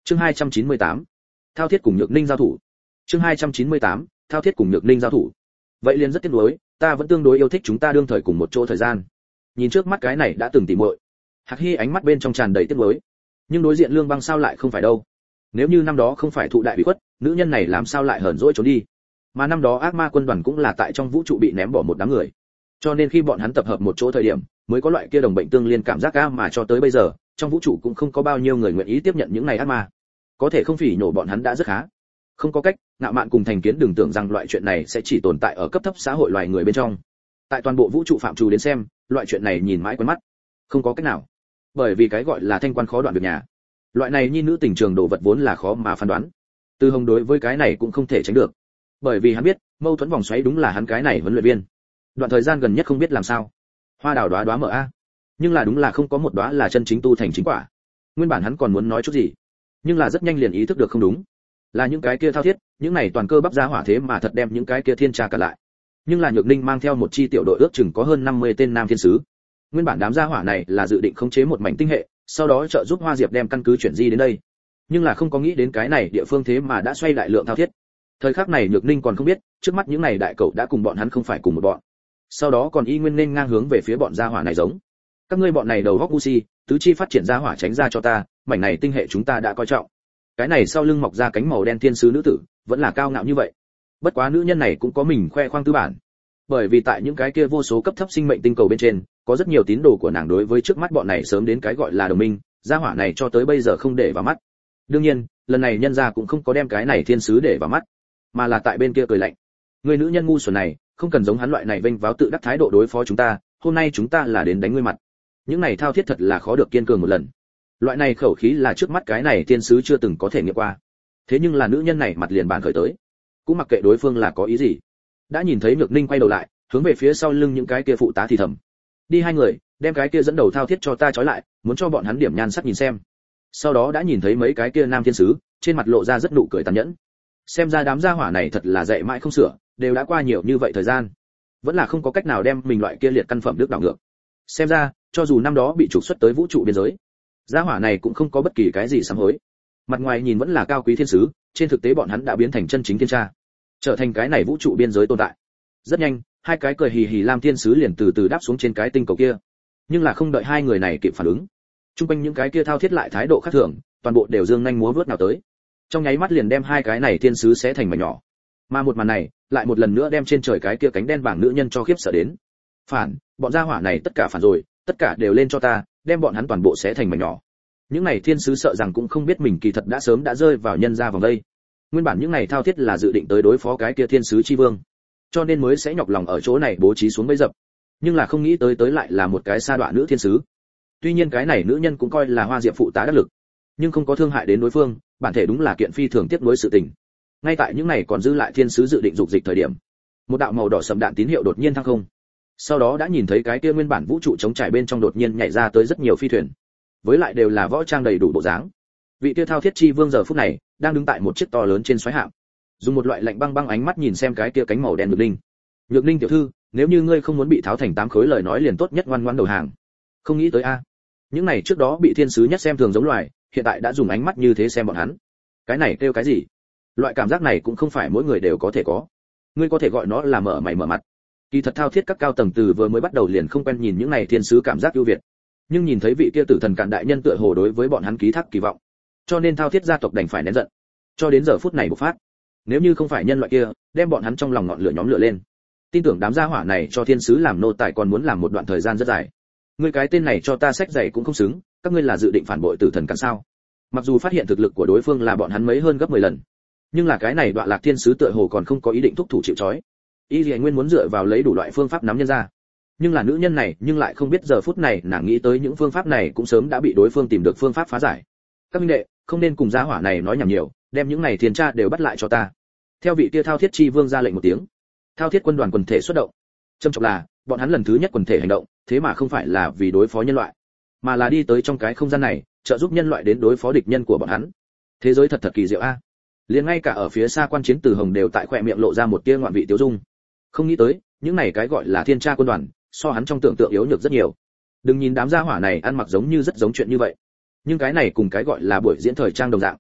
Chương 298. Thao Thiết cùng Nhược Ninh giao thủ. Chương 298. Thao Thiết cùng Nhược Ninh giao thủ. Vậy liền rất tiếc nuối, ta vẫn tương đối yêu thích chúng ta đương thời cùng một chỗ thời gian. Nhìn trước mắt cái này đã từng tỉ muội. Hạc Hi ánh mắt bên trong tràn đầy tiếc nuối. Nhưng đối diện Lương Băng sao lại không phải đâu? Nếu như năm đó không phải thụ đại bị khuất, nữ nhân này làm sao lại hờn dỗi trốn đi? Mà năm đó ác ma quân đoàn cũng là tại trong vũ trụ bị ném bỏ một đám người. Cho nên khi bọn hắn tập hợp một chỗ thời điểm, mới có loại kia đồng bệnh tương liên cảm giác ca, mà cho tới bây giờ, trong vũ trụ cũng không có bao nhiêu người nguyện ý tiếp nhận những này ác ma. Có thể không phỉ nhổ bọn hắn đã rất khá. Không có cách, ngạo mạn cùng thành kiến đừng tưởng rằng loại chuyện này sẽ chỉ tồn tại ở cấp thấp xã hội loài người bên trong. Tại toàn bộ vũ trụ phạm trù đến xem, loại chuyện này nhìn mãi quen mắt. Không có cách nào. Bởi vì cái gọi là thanh quan khó đoạn việc nhà. Loại này nhi nữ tình trường đồ vật vốn là khó mà phán đoán. Từ Hồng đối với cái này cũng không thể tránh được. Bởi vì hắn biết, mâu thuẫn vòng xoáy đúng là hắn cái này huấn luyện viên. Đoạn thời gian gần nhất không biết làm sao, hoa đào đóa đóa mở a, nhưng là đúng là không có một đóa là chân chính tu thành chính quả. Nguyên bản hắn còn muốn nói chút gì, nhưng là rất nhanh liền ý thức được không đúng, là những cái kia thao thiết, những này toàn cơ bắp ra hỏa thế mà thật đem những cái kia thiên tra cả lại. Nhưng là Nhược Ninh mang theo một chi tiểu đội ước chừng có hơn 50 tên nam thiên sứ. Nguyên bản đám gia hỏa này là dự định khống chế một mảnh tinh hệ, sau đó trợ giúp Hoa Diệp đem căn cứ chuyển di đến đây. Nhưng là không có nghĩ đến cái này địa phương thế mà đã xoay đại lượng thao thiết. Thời khắc này Nhược Ninh còn không biết, trước mắt những này đại cẩu đã cùng bọn hắn không phải cùng một bọn. Sau đó còn y nguyên nên ngang hướng về phía bọn gia hỏa này giống. Các ngươi bọn này đầu góc ngu si, tứ chi phát triển gia hỏa tránh ra cho ta, mảnh này tinh hệ chúng ta đã coi trọng. Cái này sau lưng mọc ra cánh màu đen thiên sứ nữ tử, vẫn là cao ngạo như vậy. Bất quá nữ nhân này cũng có mình khoe khoang tư bản. Bởi vì tại những cái kia vô số cấp thấp sinh mệnh tinh cầu bên trên, có rất nhiều tín đồ của nàng đối với trước mắt bọn này sớm đến cái gọi là đồng minh, gia hỏa này cho tới bây giờ không để vào mắt. Đương nhiên, lần này nhân gia cũng không có đem cái này thiên sứ để vào mắt, mà là tại bên kia cười lạnh. Người nữ nhân ngu xuẩn này, không cần giống hắn loại này vênh váo tự đắc thái độ đối phó chúng ta, hôm nay chúng ta là đến đánh ngươi mặt. Những này thao thiết thật là khó được kiên cường một lần. Loại này khẩu khí là trước mắt cái này thiên sứ chưa từng có thể nghiệm qua. Thế nhưng là nữ nhân này mặt liền bàn khởi tới, cũng mặc kệ đối phương là có ý gì. Đã nhìn thấy Nhược Ninh quay đầu lại, hướng về phía sau lưng những cái kia phụ tá thì thầm. Đi hai người, đem cái kia dẫn đầu thao thiết cho ta trói lại, muốn cho bọn hắn điểm nhan sắc nhìn xem. Sau đó đã nhìn thấy mấy cái kia nam thiên sứ, trên mặt lộ ra rất nụ cười tàn nhẫn. Xem ra đám gia hỏa này thật là dạy mãi không sửa, đều đã qua nhiều như vậy thời gian, vẫn là không có cách nào đem mình loại kia liệt căn phẩm đức đảo ngược. Xem ra, cho dù năm đó bị trục xuất tới vũ trụ biên giới, gia hỏa này cũng không có bất kỳ cái gì sám hối. Mặt ngoài nhìn vẫn là cao quý thiên sứ, trên thực tế bọn hắn đã biến thành chân chính thiên tra, trở thành cái này vũ trụ biên giới tồn tại. Rất nhanh, hai cái cười hì hì lam thiên sứ liền từ từ đáp xuống trên cái tinh cầu kia. Nhưng là không đợi hai người này kịp phản ứng, trung quanh những cái kia thao thiết lại thái độ khác thường, toàn bộ đều dương nhanh múa vớt nào tới, trong nháy mắt liền đem hai cái này thiên sứ xé thành mảnh nhỏ. Mà một màn này lại một lần nữa đem trên trời cái kia cánh đen bảng nữ nhân cho khiếp sợ đến. Phản, bọn gia hỏa này tất cả phản rồi, tất cả đều lên cho ta, đem bọn hắn toàn bộ xé thành mảnh nhỏ. Những này thiên sứ sợ rằng cũng không biết mình kỳ thật đã sớm đã rơi vào nhân gia vòng đây. Nguyên bản những này thao thiết là dự định tới đối phó cái kia thiên sứ chi vương, cho nên mới sẽ nhọc lòng ở chỗ này bố trí xuống bẫy dập. Nhưng là không nghĩ tới lại là một cái sa đọa nữ thiên sứ. Tuy nhiên cái này nữ nhân cũng coi là Hoa Diệp phụ tá đắc lực, nhưng không có thương hại đến đối phương, bản thể đúng là kiện phi thường tiếp nối sự tình. Ngay tại những này còn dư lại thiên sứ dự định dục dịch thời điểm, một đạo màu đỏ sẫm đạn tín hiệu đột nhiên thăng không. Sau đó đã nhìn thấy cái kia nguyên bản vũ trụ chống trải bên trong đột nhiên nhảy ra tới rất nhiều phi thuyền, với lại đều là võ trang đầy đủ bộ dáng. Vị kia thao thiết chi vương giờ phút này đang đứng tại một chiếc to lớn trên xoáy hạm, dùng một loại lạnh băng băng ánh mắt nhìn xem cái kia cánh màu đen Nhược Ninh. Nhược Ninh tiểu thư, nếu như ngươi không muốn bị tháo thành 8 khối lời nói liền tốt nhất ngoan ngoãn đầu hàng. Không nghĩ tới a, những này trước đó bị thiên sứ nhất xem thường giống loài, hiện tại đã dùng ánh mắt như thế xem bọn hắn. Cái này kêu cái gì? Loại cảm giác này cũng không phải mỗi người đều có thể có. Ngươi có thể gọi nó là mở mày mở mặt. Kỳ thật thao thiết các cao tầng từ vừa mới bắt đầu liền không quen nhìn những này thiên sứ cảm giác ưu việt, nhưng nhìn thấy vị kia tử thần cạn đại nhân tựa hồ đối với bọn hắn ký thác kỳ vọng, cho nên thao thiết gia tộc đành phải nén giận, cho đến giờ phút này bộc phát. Nếu như không phải nhân loại kia đem bọn hắn trong lòng ngọn lửa nhóm lửa lên, tin tưởng đám gia hỏa này cho thiên sứ làm nô tài còn muốn làm một đoạn thời gian rất dài. Ngươi cái tên này cho ta sách giày cũng không xứng, các ngươi là dự định phản bội tử thần cạn sao? Mặc dù phát hiện thực lực của đối phương là bọn hắn mấy hơn gấp 10 lần, nhưng là cái này đoạn lạc thiên sứ tựa hồ còn không có ý định thúc thủ chịu trói. Y Lệ Nguyên muốn dựa vào lấy đủ loại phương pháp nắm nhân ra, nhưng là nữ nhân này nhưng lại không biết giờ phút này nàng nghĩ tới những phương pháp này cũng sớm đã bị đối phương tìm được phương pháp phá giải. Các minh đệ, không nên cùng gia hỏa này nói nhảm nhiều, đem những này thiên tra đều bắt lại cho ta. Theo vị kia thao thiết chi vương ra lệnh một tiếng, thao thiết quân đoàn quần thể xuất động. Trâm trọng là bọn hắn lần thứ nhất quần thể hành động, thế mà không phải là vì đối phó nhân loại, mà là đi tới trong cái không gian này, trợ giúp nhân loại đến đối phó địch nhân của bọn hắn. Thế giới thật kỳ diệu a. Liền ngay cả ở phía xa quan chiến Từ Hồng đều tại khóe miệng lộ ra một tia ngoạn vị tiêu dung. Không nghĩ tới, những này cái gọi là thiên tra quân đoàn, so hắn trong tưởng tượng yếu nhược rất nhiều. Đừng nhìn đám gia hỏa này ăn mặc giống như rất giống chuyện như vậy, nhưng cái này cùng cái gọi là buổi diễn thời trang đồng dạng.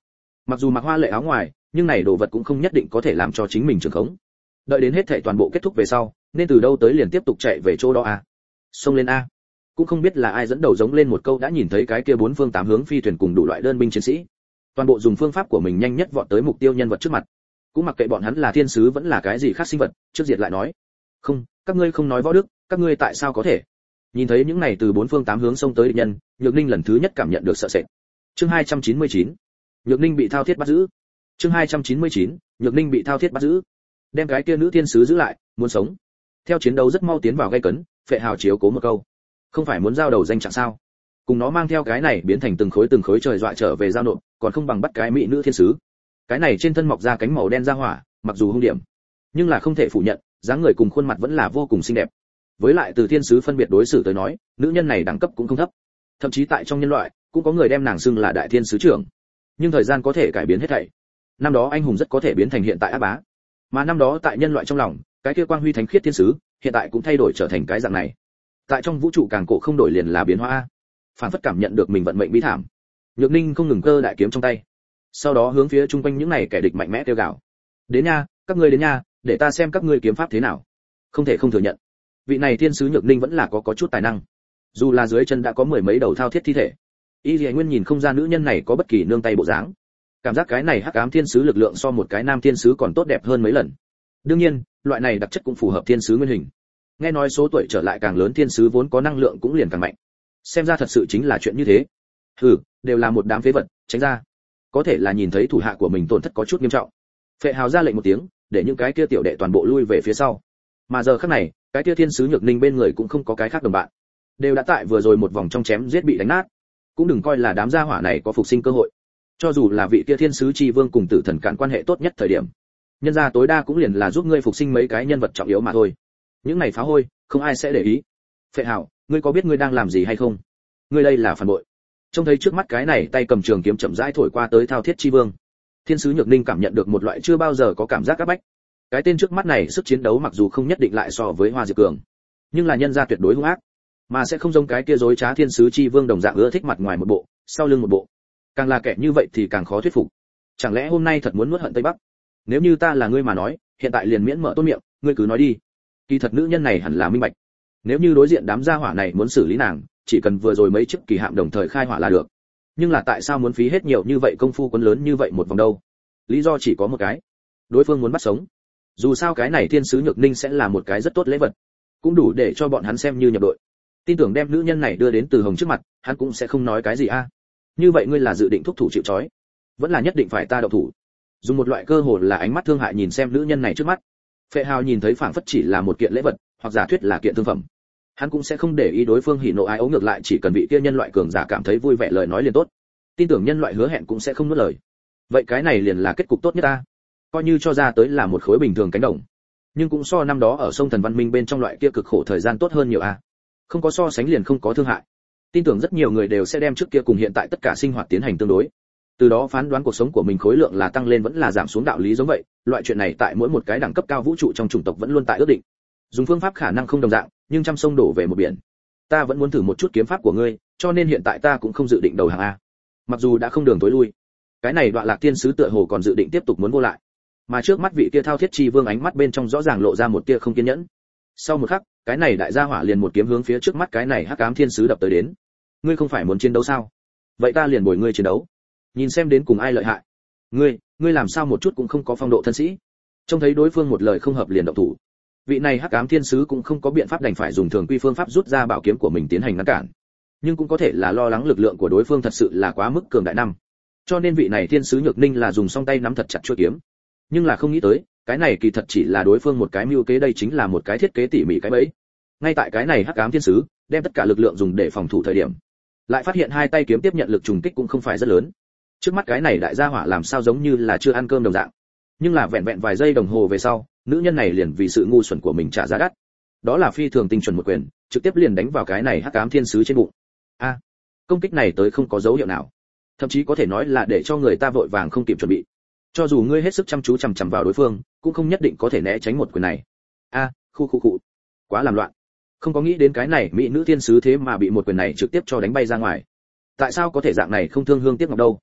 Mặc dù mặc hoa lệ áo ngoài, nhưng này đồ vật cũng không nhất định có thể làm cho chính mình trường khống. Đợi đến hết thảy toàn bộ kết thúc về sau, nên từ đâu tới liền tiếp tục chạy về chỗ đó a. Xông lên a. Cũng không biết là ai dẫn đầu giống lên một câu đã nhìn thấy cái kia bốn phương tám hướng phi thuyền cùng đủ loại đơn binh chiến sĩ. Toàn bộ dùng phương pháp của mình nhanh nhất vọt tới mục tiêu nhân vật trước mặt. Cũng mặc kệ bọn hắn là thiên sứ vẫn là cái gì khác sinh vật, trước diệt lại nói. Không, các ngươi không nói võ đức, các ngươi tại sao có thể? Nhìn thấy những này từ bốn phương tám hướng xông tới địch nhân, Nhược Ninh lần thứ nhất cảm nhận được sợ sệt. Chương 299. Nhược Ninh bị thao thiết bắt giữ. Chương 299. Nhược Ninh bị thao thiết bắt giữ. Đem cái kia nữ thiên sứ giữ lại, muốn sống. Theo chiến đấu rất mau tiến vào gay cấn, Phệ Hào chiếu cố một câu. Không phải muốn giao đầu danh trạng sao? Cùng nó mang theo cái này biến thành từng khối trời dọa trở về giao nộp, còn không bằng bắt cái mỹ nữ thiên sứ. Cái này trên thân mọc ra cánh màu đen ra hỏa, mặc dù hung điểm, nhưng là không thể phủ nhận, dáng người cùng khuôn mặt vẫn là vô cùng xinh đẹp. Với lại từ thiên sứ phân biệt đối xử tới nói, nữ nhân này đẳng cấp cũng không thấp. Thậm chí tại trong nhân loại, cũng có người đem nàng xưng là đại thiên sứ trưởng. Nhưng thời gian có thể cải biến hết thảy. Năm đó anh hùng rất có thể biến thành hiện tại ác bá. Mà năm đó tại nhân loại trong lòng, cái kia quang huy thánh khiết thiên sứ, hiện tại cũng thay đổi trở thành cái dạng này. Tại trong vũ trụ càng cổ không đổi liền là biến hóa. Phản phất cảm nhận được mình vận mệnh bi thảm. Nhược Ninh không ngừng cơ đại kiếm trong tay. Sau đó hướng phía chung quanh những này kẻ địch mạnh mẽ kêu gào. Đến nha, các ngươi đến nha, để ta xem các ngươi kiếm pháp thế nào. Không thể không thừa nhận, vị này thiên sứ Nhược Ninh vẫn là có chút tài năng. Dù là dưới chân đã có mười mấy đầu thao thiết thi thể, Y Lệ Nguyên nhìn không ra nữ nhân này có bất kỳ nương tay bộ dáng. Cảm giác cái này hắc ám thiên sứ lực lượng so một cái nam thiên sứ còn tốt đẹp hơn mấy lần. Đương nhiên, loại này đặc chất cũng phù hợp thiên sứ nguyên hình. Nghe nói số tuổi trở lại càng lớn thiên sứ vốn có năng lượng cũng liền càng mạnh. Xem ra thật sự chính là chuyện như thế. Hừ, đều là một đám phế vật, tránh ra. Có thể là nhìn thấy thủ hạ của mình tổn thất có chút nghiêm trọng. Phệ Hào ra lệnh một tiếng, để những cái kia tiểu đệ toàn bộ lui về phía sau. Mà giờ khắc này, cái kia thiên sứ Nhược Ninh bên người cũng không có cái khác đồng bạn, đều đã tại vừa rồi một vòng trong chém giết bị đánh nát. Cũng đừng coi là đám gia hỏa này có phục sinh cơ hội. Cho dù là vị kia thiên sứ chi vương cùng tử thần cản quan hệ tốt nhất thời điểm, nhân gia tối đa cũng liền là giúp ngươi phục sinh mấy cái nhân vật trọng yếu mà thôi. Những này phá hôi, không ai sẽ để ý. Phệ Hào, ngươi có biết ngươi đang làm gì hay không? Ngươi đây là phản bội. Trông thấy trước mắt cái này tay cầm trường kiếm chậm rãi thổi qua tới thao thiết chi vương, thiên sứ Nhược Ninh cảm nhận được một loại chưa bao giờ có cảm giác áp bách. Cái tên trước mắt này sức chiến đấu mặc dù không nhất định lại so với Hoa Diệp Cường, nhưng là nhân gia tuyệt đối hung ác, mà sẽ không giống cái kia dối trá thiên sứ chi vương đồng dạng ưa thích mặt ngoài một bộ, sau lưng một bộ. Càng là kẻ như vậy thì càng khó thuyết phục. Chẳng lẽ hôm nay thật muốn nuốt hận Tây Bắc? Nếu như ta là ngươi mà nói, hiện tại liền miễn mở tốt miệng, ngươi cứ nói đi. Kỳ thật nữ nhân này hẳn là minh bạch. Nếu như đối diện đám gia hỏa này muốn xử lý nàng, chỉ cần vừa rồi mấy chiếc kỳ hạm đồng thời khai hỏa là được. Nhưng là tại sao muốn phí hết nhiều như vậy công phu quân lớn như vậy một vòng đâu? Lý do chỉ có một cái. Đối phương muốn bắt sống. Dù sao cái này thiên sứ Nhược Ninh sẽ là một cái rất tốt lễ vật, cũng đủ để cho bọn hắn xem như nhập đội. Tin tưởng đem nữ nhân này đưa đến Từ Hồng trước mặt, hắn cũng sẽ không nói cái gì a. Như vậy ngươi là dự định thúc thủ chịu trói, vẫn là nhất định phải ta động thủ? Dùng một loại cơ hồ là ánh mắt thương hại nhìn xem nữ nhân này trước mắt. Phệ Hào nhìn thấy phảng phất chỉ là một kiện lễ vật, hoặc giả thuyết là kiện thương phẩm. Hắn cũng sẽ không để ý đối phương hỉ nộ ai ố, ngược lại chỉ cần vị kia nhân loại cường giả cảm thấy vui vẻ lời nói liền tốt. Tin tưởng nhân loại hứa hẹn cũng sẽ không nuốt lời. Vậy cái này liền là kết cục tốt nhất ta. Coi như cho ra tới là một khối bình thường cánh đồng, nhưng cũng so năm đó ở sông Thần Văn Minh bên trong loại kia cực khổ thời gian tốt hơn nhiều a. Không có so sánh liền không có thương hại. Tin tưởng rất nhiều người đều sẽ đem trước kia cùng hiện tại tất cả sinh hoạt tiến hành tương đối, từ đó phán đoán cuộc sống của mình khối lượng là tăng lên vẫn là giảm xuống, đạo lý giống vậy. Loại chuyện này tại mỗi một cái đẳng cấp cao vũ trụ trong chủng tộc vẫn luôn tại ước định. Dùng phương pháp khả năng không đồng dạng, nhưng trăm sông đổ về một biển. Ta vẫn muốn thử một chút kiếm pháp của ngươi, cho nên hiện tại ta cũng không dự định đầu hàng a. Mặc dù đã không đường tối lui, cái này Đoạn Lạc Thiên sứ tựa hồ còn dự định tiếp tục muốn vô lại. Mà trước mắt vị kia thao thiết chi vương ánh mắt bên trong rõ ràng lộ ra một tia không kiên nhẫn. Sau một khắc, cái này đại gia hỏa liền một kiếm hướng phía trước mắt cái này hắc ám thiên sứ đập tới đến. Ngươi không phải muốn chiến đấu sao? Vậy ta liền bồi ngươi chiến đấu, nhìn xem đến cùng ai lợi hại. Ngươi làm sao một chút cũng không có phong độ thân sĩ? Trông thấy đối phương một lời không hợp liền động thủ, vị này hắc ám thiên sứ cũng không có biện pháp, đành phải dùng thường quy phương pháp rút ra bảo kiếm của mình tiến hành ngăn cản. Nhưng cũng có thể là lo lắng lực lượng của đối phương thật sự là quá mức cường đại năm, cho nên vị này thiên sứ Nhược Ninh là dùng song tay nắm thật chặt chuôi kiếm. Nhưng là không nghĩ tới, cái này kỳ thật chỉ là đối phương một cái mưu kế, đây chính là một cái thiết kế tỉ mỉ cái bẫy. Ngay tại cái này hắc ám thiên sứ đem tất cả lực lượng dùng để phòng thủ thời điểm, lại phát hiện hai tay kiếm tiếp nhận lực trùng kích cũng không phải rất lớn. Trước mắt cái này đại gia hỏa làm sao giống như là chưa ăn cơm đồng dạng. Nhưng là vẹn vẹn vài giây đồng hồ về sau, nữ nhân này liền vì sự ngu xuẩn của mình trả giá đắt. Đó là phi thường tinh chuẩn một quyền, trực tiếp liền đánh vào cái này hắc ám thiên sứ trên bụng. A, công kích này tới không có dấu hiệu nào, thậm chí có thể nói là để cho người ta vội vàng không kịp chuẩn bị. Cho dù ngươi hết sức chăm chú chằm chằm vào đối phương, cũng không nhất định có thể né tránh một quyền này. A, khu, quá làm loạn. Không có nghĩ đến cái này mỹ nữ thiên sứ thế mà bị một quyền này trực tiếp cho đánh bay ra ngoài. Tại sao có thể dạng này không thương hương tiếc ngọc đâu?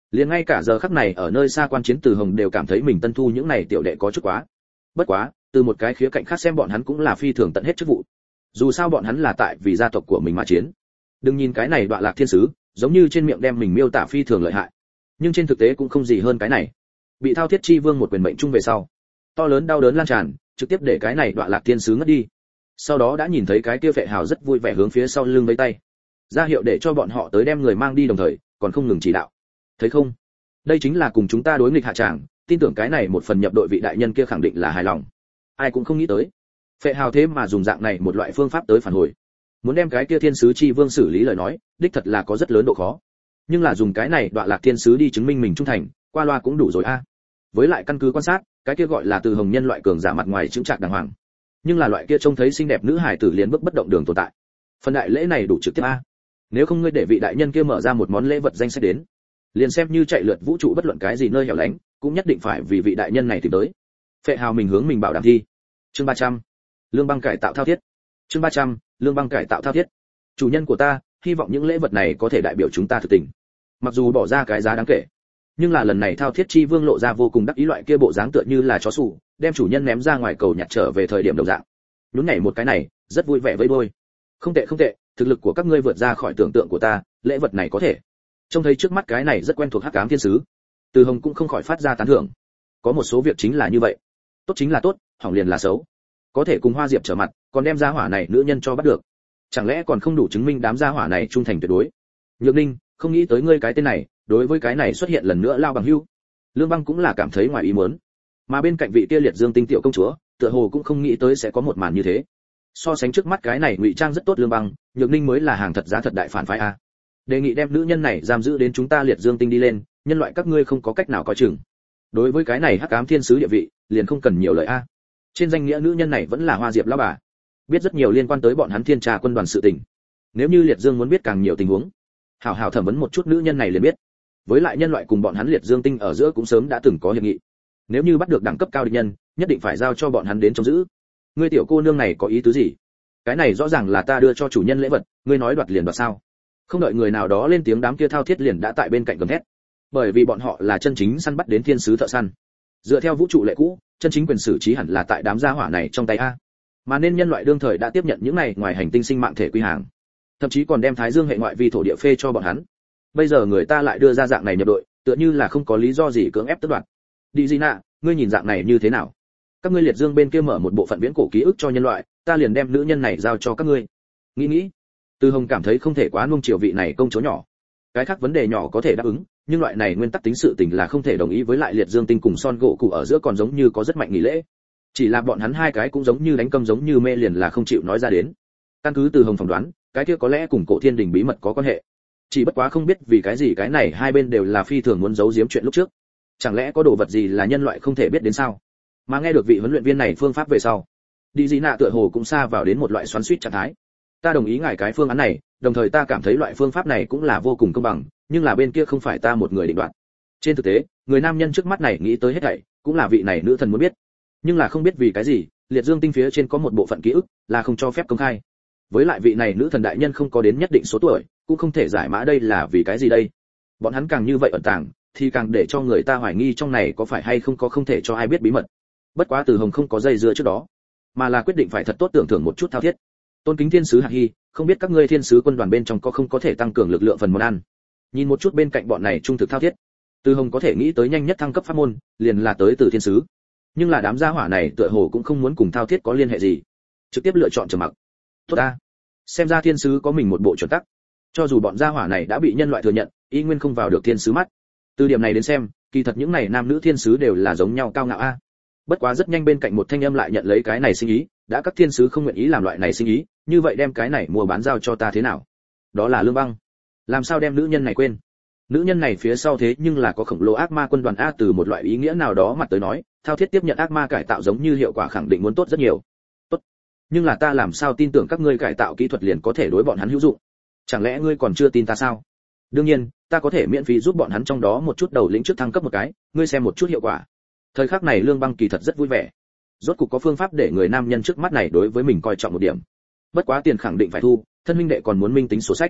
Liền ngay cả giờ khắc này ở nơi xa quan chiến Từ Hồng đều cảm thấy mình tân thu những này tiểu đệ có chút quá. Bất quá, từ một cái khía cạnh khác xem bọn hắn cũng là phi thường tận hết chức vụ. Dù sao bọn hắn là tại vì gia tộc của mình mà chiến. Đừng nhìn cái này Đoạn Lạc Thiên sứ, giống như trên miệng đem mình miêu tả phi thường lợi hại, nhưng trên thực tế cũng không gì hơn cái này. Bị Thao Thiết Chi Vương một quyền mệnh trung về sau, to lớn đau đớn lan tràn, trực tiếp để cái này Đoạn Lạc Thiên sứ ngất đi. Sau đó đã nhìn thấy cái kia Phệ Hào rất vui vẻ hướng phía sau lưng vẫy tay, ra hiệu để cho bọn họ tới đem người mang đi, đồng thời còn không ngừng chỉ đạo. Thấy không? Đây chính là cùng chúng ta đối nghịch hạ tràng, tin tưởng cái này một phần nhập đội vị đại nhân kia khẳng định là hài lòng. Ai cũng không nghĩ tới, Phệ Hào thế mà dùng dạng này một loại phương pháp tới phản hồi. Muốn đem cái kia Thiên sứ Chi Vương xử lý lời nói, đích thật là có rất lớn độ khó. Nhưng là dùng cái này Đoạn Lạc Thiên sứ đi chứng minh mình trung thành, qua loa cũng đủ rồi a. Với lại căn cứ quan sát, cái kia gọi là Từ Hồng nhân loại cường giả mặt ngoài chững chạc đàng hoàng, nhưng là loại kia trông thấy xinh đẹp nữ hải tử liền bước bất động đường tồn tại. Phần đại lễ này đủ trực tiếp a. Nếu không ngươi để vị đại nhân kia mở ra một món lễ vật danh sách đến, liền xem như chạy lượt vũ trụ bất luận cái gì nơi hẻo lánh, cũng nhất định phải vì vị đại nhân này tìm tới. Phệ Hào mình hướng mình bảo đảm thi. Chương 300. Lương băng cải tạo thao thiết. Chương 300. Lương băng cải tạo thao thiết. Chủ nhân của ta, hy vọng những lễ vật này có thể đại biểu chúng ta thực tình. Mặc dù bỏ ra cái giá đáng kể, nhưng là lần này Thao Thiết Chi Vương lộ ra vô cùng đắc ý, loại kia bộ dáng tựa như là chó sủ, đem chủ nhân ném ra ngoài cầu nhặt trở về thời điểm đồng dạng. Nhún nhảy một cái này, rất vui vẻ vẫy đuôi. Không tệ không tệ, thực lực của các ngươi vượt ra khỏi tưởng tượng của ta, lễ vật này có thể. Trông thấy trước mắt cái này rất quen thuộc Hắc Ám Thiên sứ, Từ Hồng cũng không khỏi phát ra tán thưởng. Có một số việc chính là như vậy, tốt chính là tốt, hỏng liền là xấu. Có thể cùng Hoa Diệp trở mặt, còn đem gia hỏa này nữ nhân cho bắt được, chẳng lẽ còn không đủ chứng minh đám gia hỏa này trung thành tuyệt đối. Nhược Ninh, không nghĩ tới ngươi cái tên này, đối với cái này xuất hiện lần nữa lao bằng hưu. Lương Băng cũng là cảm thấy ngoài ý muốn, mà bên cạnh vị kia Liệt Dương Tinh tiểu công chúa, tựa hồ cũng không nghĩ tới sẽ có một màn như thế. So sánh trước mắt cái này ngụy trang rất tốt Lương Băng, Nhược Ninh mới là hàng thật giá thật đại phản phái a. Đề nghị đem nữ nhân này giam giữ đến chúng ta Liệt Dương Tinh đi lên, nhân loại các ngươi không có cách nào coi chừng. Đối với cái này Hắc Ám Thiên sứ địa vị, liền không cần nhiều lời a. Trên danh nghĩa nữ nhân này vẫn là Hoa Diệp lão bà, biết rất nhiều liên quan tới bọn hắn Thiên Trà quân đoàn sự tình. Nếu như Liệt Dương muốn biết càng nhiều tình huống, hảo hảo thẩm vấn một chút nữ nhân này liền biết. Với lại nhân loại cùng bọn hắn Liệt Dương Tinh ở giữa cũng sớm đã từng có hiệp nghị, nếu như bắt được đẳng cấp cao địch nhân, nhất định phải giao cho bọn hắn đến trông giữ. Ngươi tiểu cô nương này có ý tứ gì? Cái này rõ ràng là ta đưa cho chủ nhân lễ vật, ngươi nói đoạt liền đoạt sao? Không đợi người nào đó lên tiếng, đám kia Thao Thiết liền đã tại bên cạnh gầm thét, bởi vì bọn họ là chân chính săn bắt đến thiên sứ thợ săn. Dựa theo vũ trụ lệ cũ, chân chính quyền xử trí hẳn là tại đám gia hỏa này trong tay a. Mà nên nhân loại đương thời đã tiếp nhận những này ngoài hành tinh sinh mạng thể quy hàng, thậm chí còn đem Thái Dương hệ ngoại vi thổ địa phê cho bọn hắn. Bây giờ người ta lại đưa ra dạng này nhập đội, tựa như là không có lý do gì cưỡng ép tước đoạt. Đi gì nạ, ngươi nhìn dạng này như thế nào? Các ngươi Liệt Dương bên kia mở một bộ phận viễn cổ ký ức cho nhân loại, ta liền đem nữ nhân này giao cho các ngươi. Nghĩ, Từ Hồng cảm thấy không thể quá nuông chiều vị này công chúa nhỏ. Cái khác vấn đề nhỏ có thể đáp ứng, nhưng loại này nguyên tắc tính sự tình là không thể đồng ý. Với lại Liệt Dương Tinh cùng Son gỗ cụ ở giữa còn giống như có rất mạnh nghỉ lễ. Chỉ là bọn hắn hai cái cũng giống như đánh câm giống như mê liền là không chịu nói ra đến. Căn cứ Từ Hồng phỏng đoán, cái kia có lẽ cùng Cổ Thiên Đình bí mật có quan hệ. Chỉ bất quá không biết vì cái gì cái này hai bên đều là phi thường muốn giấu giếm chuyện lúc trước. Chẳng lẽ có đồ vật gì là nhân loại không thể biết đến sao? Mà nghe được vị huấn luyện viên này phương pháp về sau, đi dị nạ tựa hồ cũng xa vào đến một loại xoắn xuýt trạng thái. Ta đồng ý ngài cái phương án này, đồng thời ta cảm thấy loại phương pháp này cũng là vô cùng công bằng, nhưng là bên kia không phải ta một người định đoạt. Trên thực tế, người nam nhân trước mắt này nghĩ tới hết thảy, cũng là vị này nữ thần muốn biết, nhưng là không biết vì cái gì, Liệt Dương Tinh phía trên có một bộ phận ký ức là không cho phép công khai. Với lại vị này nữ thần đại nhân không có đến nhất định số tuổi, cũng không thể giải mã đây là vì cái gì đây. Bọn hắn càng như vậy ẩn tàng, thì càng để cho người ta hoài nghi trong này có phải hay không có không thể cho ai biết bí mật. Bất quá Từ Hồng không có dây dưa trước đó, mà là quyết định phải thật tốt tưởng thưởng một chút Thao Thiết. Tôn kính thiên sứ Hạc Hy, không biết các ngươi thiên sứ quân đoàn bên trong có không có thể tăng cường lực lượng phần món ăn. Nhìn một chút bên cạnh bọn này trung thực Thao Thiết, Từ Hồng có thể nghĩ tới nhanh nhất thăng cấp pháp môn, liền là tới từ thiên sứ. Nhưng là đám gia hỏa này tựa hồ cũng không muốn cùng Thao Thiết có liên hệ gì, trực tiếp lựa chọn trầm mặc. Tốt ta, xem ra thiên sứ có mình một bộ chuẩn tắc. Cho dù bọn gia hỏa này đã bị nhân loại thừa nhận, y nguyên không vào được thiên sứ mắt. Từ điểm này đến xem, kỳ thật những này nam nữ thiên sứ đều là giống nhau cao ngạo a. Bất quá rất nhanh bên cạnh một thanh âm lại nhận lấy cái này sinh ý, đã các thiên sứ không nguyện ý làm loại này sinh ý, như vậy đem cái này mua bán giao cho ta thế nào? Đó là Lương Băng. Làm sao đem nữ nhân này quên? Nữ nhân này phía sau thế nhưng là có khổng lồ ác ma quân đoàn a, từ một loại ý nghĩa nào đó mặt tới nói, Thao Thiết tiếp nhận ác ma cải tạo giống như hiệu quả khẳng định muốn tốt rất nhiều. Tốt. Nhưng là ta làm sao tin tưởng các ngươi cải tạo kỹ thuật liền có thể đối bọn hắn hữu dụng? Chẳng lẽ ngươi còn chưa tin ta sao? Đương nhiên, ta có thể miễn phí giúp bọn hắn trong đó một chút đầu lĩnh trước thăng cấp một cái, ngươi xem một chút hiệu quả. Thời khắc này Lương Băng kỳ thật rất vui vẻ. Rốt cục có phương pháp để người nam nhân trước mắt này đối với mình coi trọng một điểm. Bất quá tiền khẳng định phải thu, thân minh đệ còn muốn minh tính sổ sách.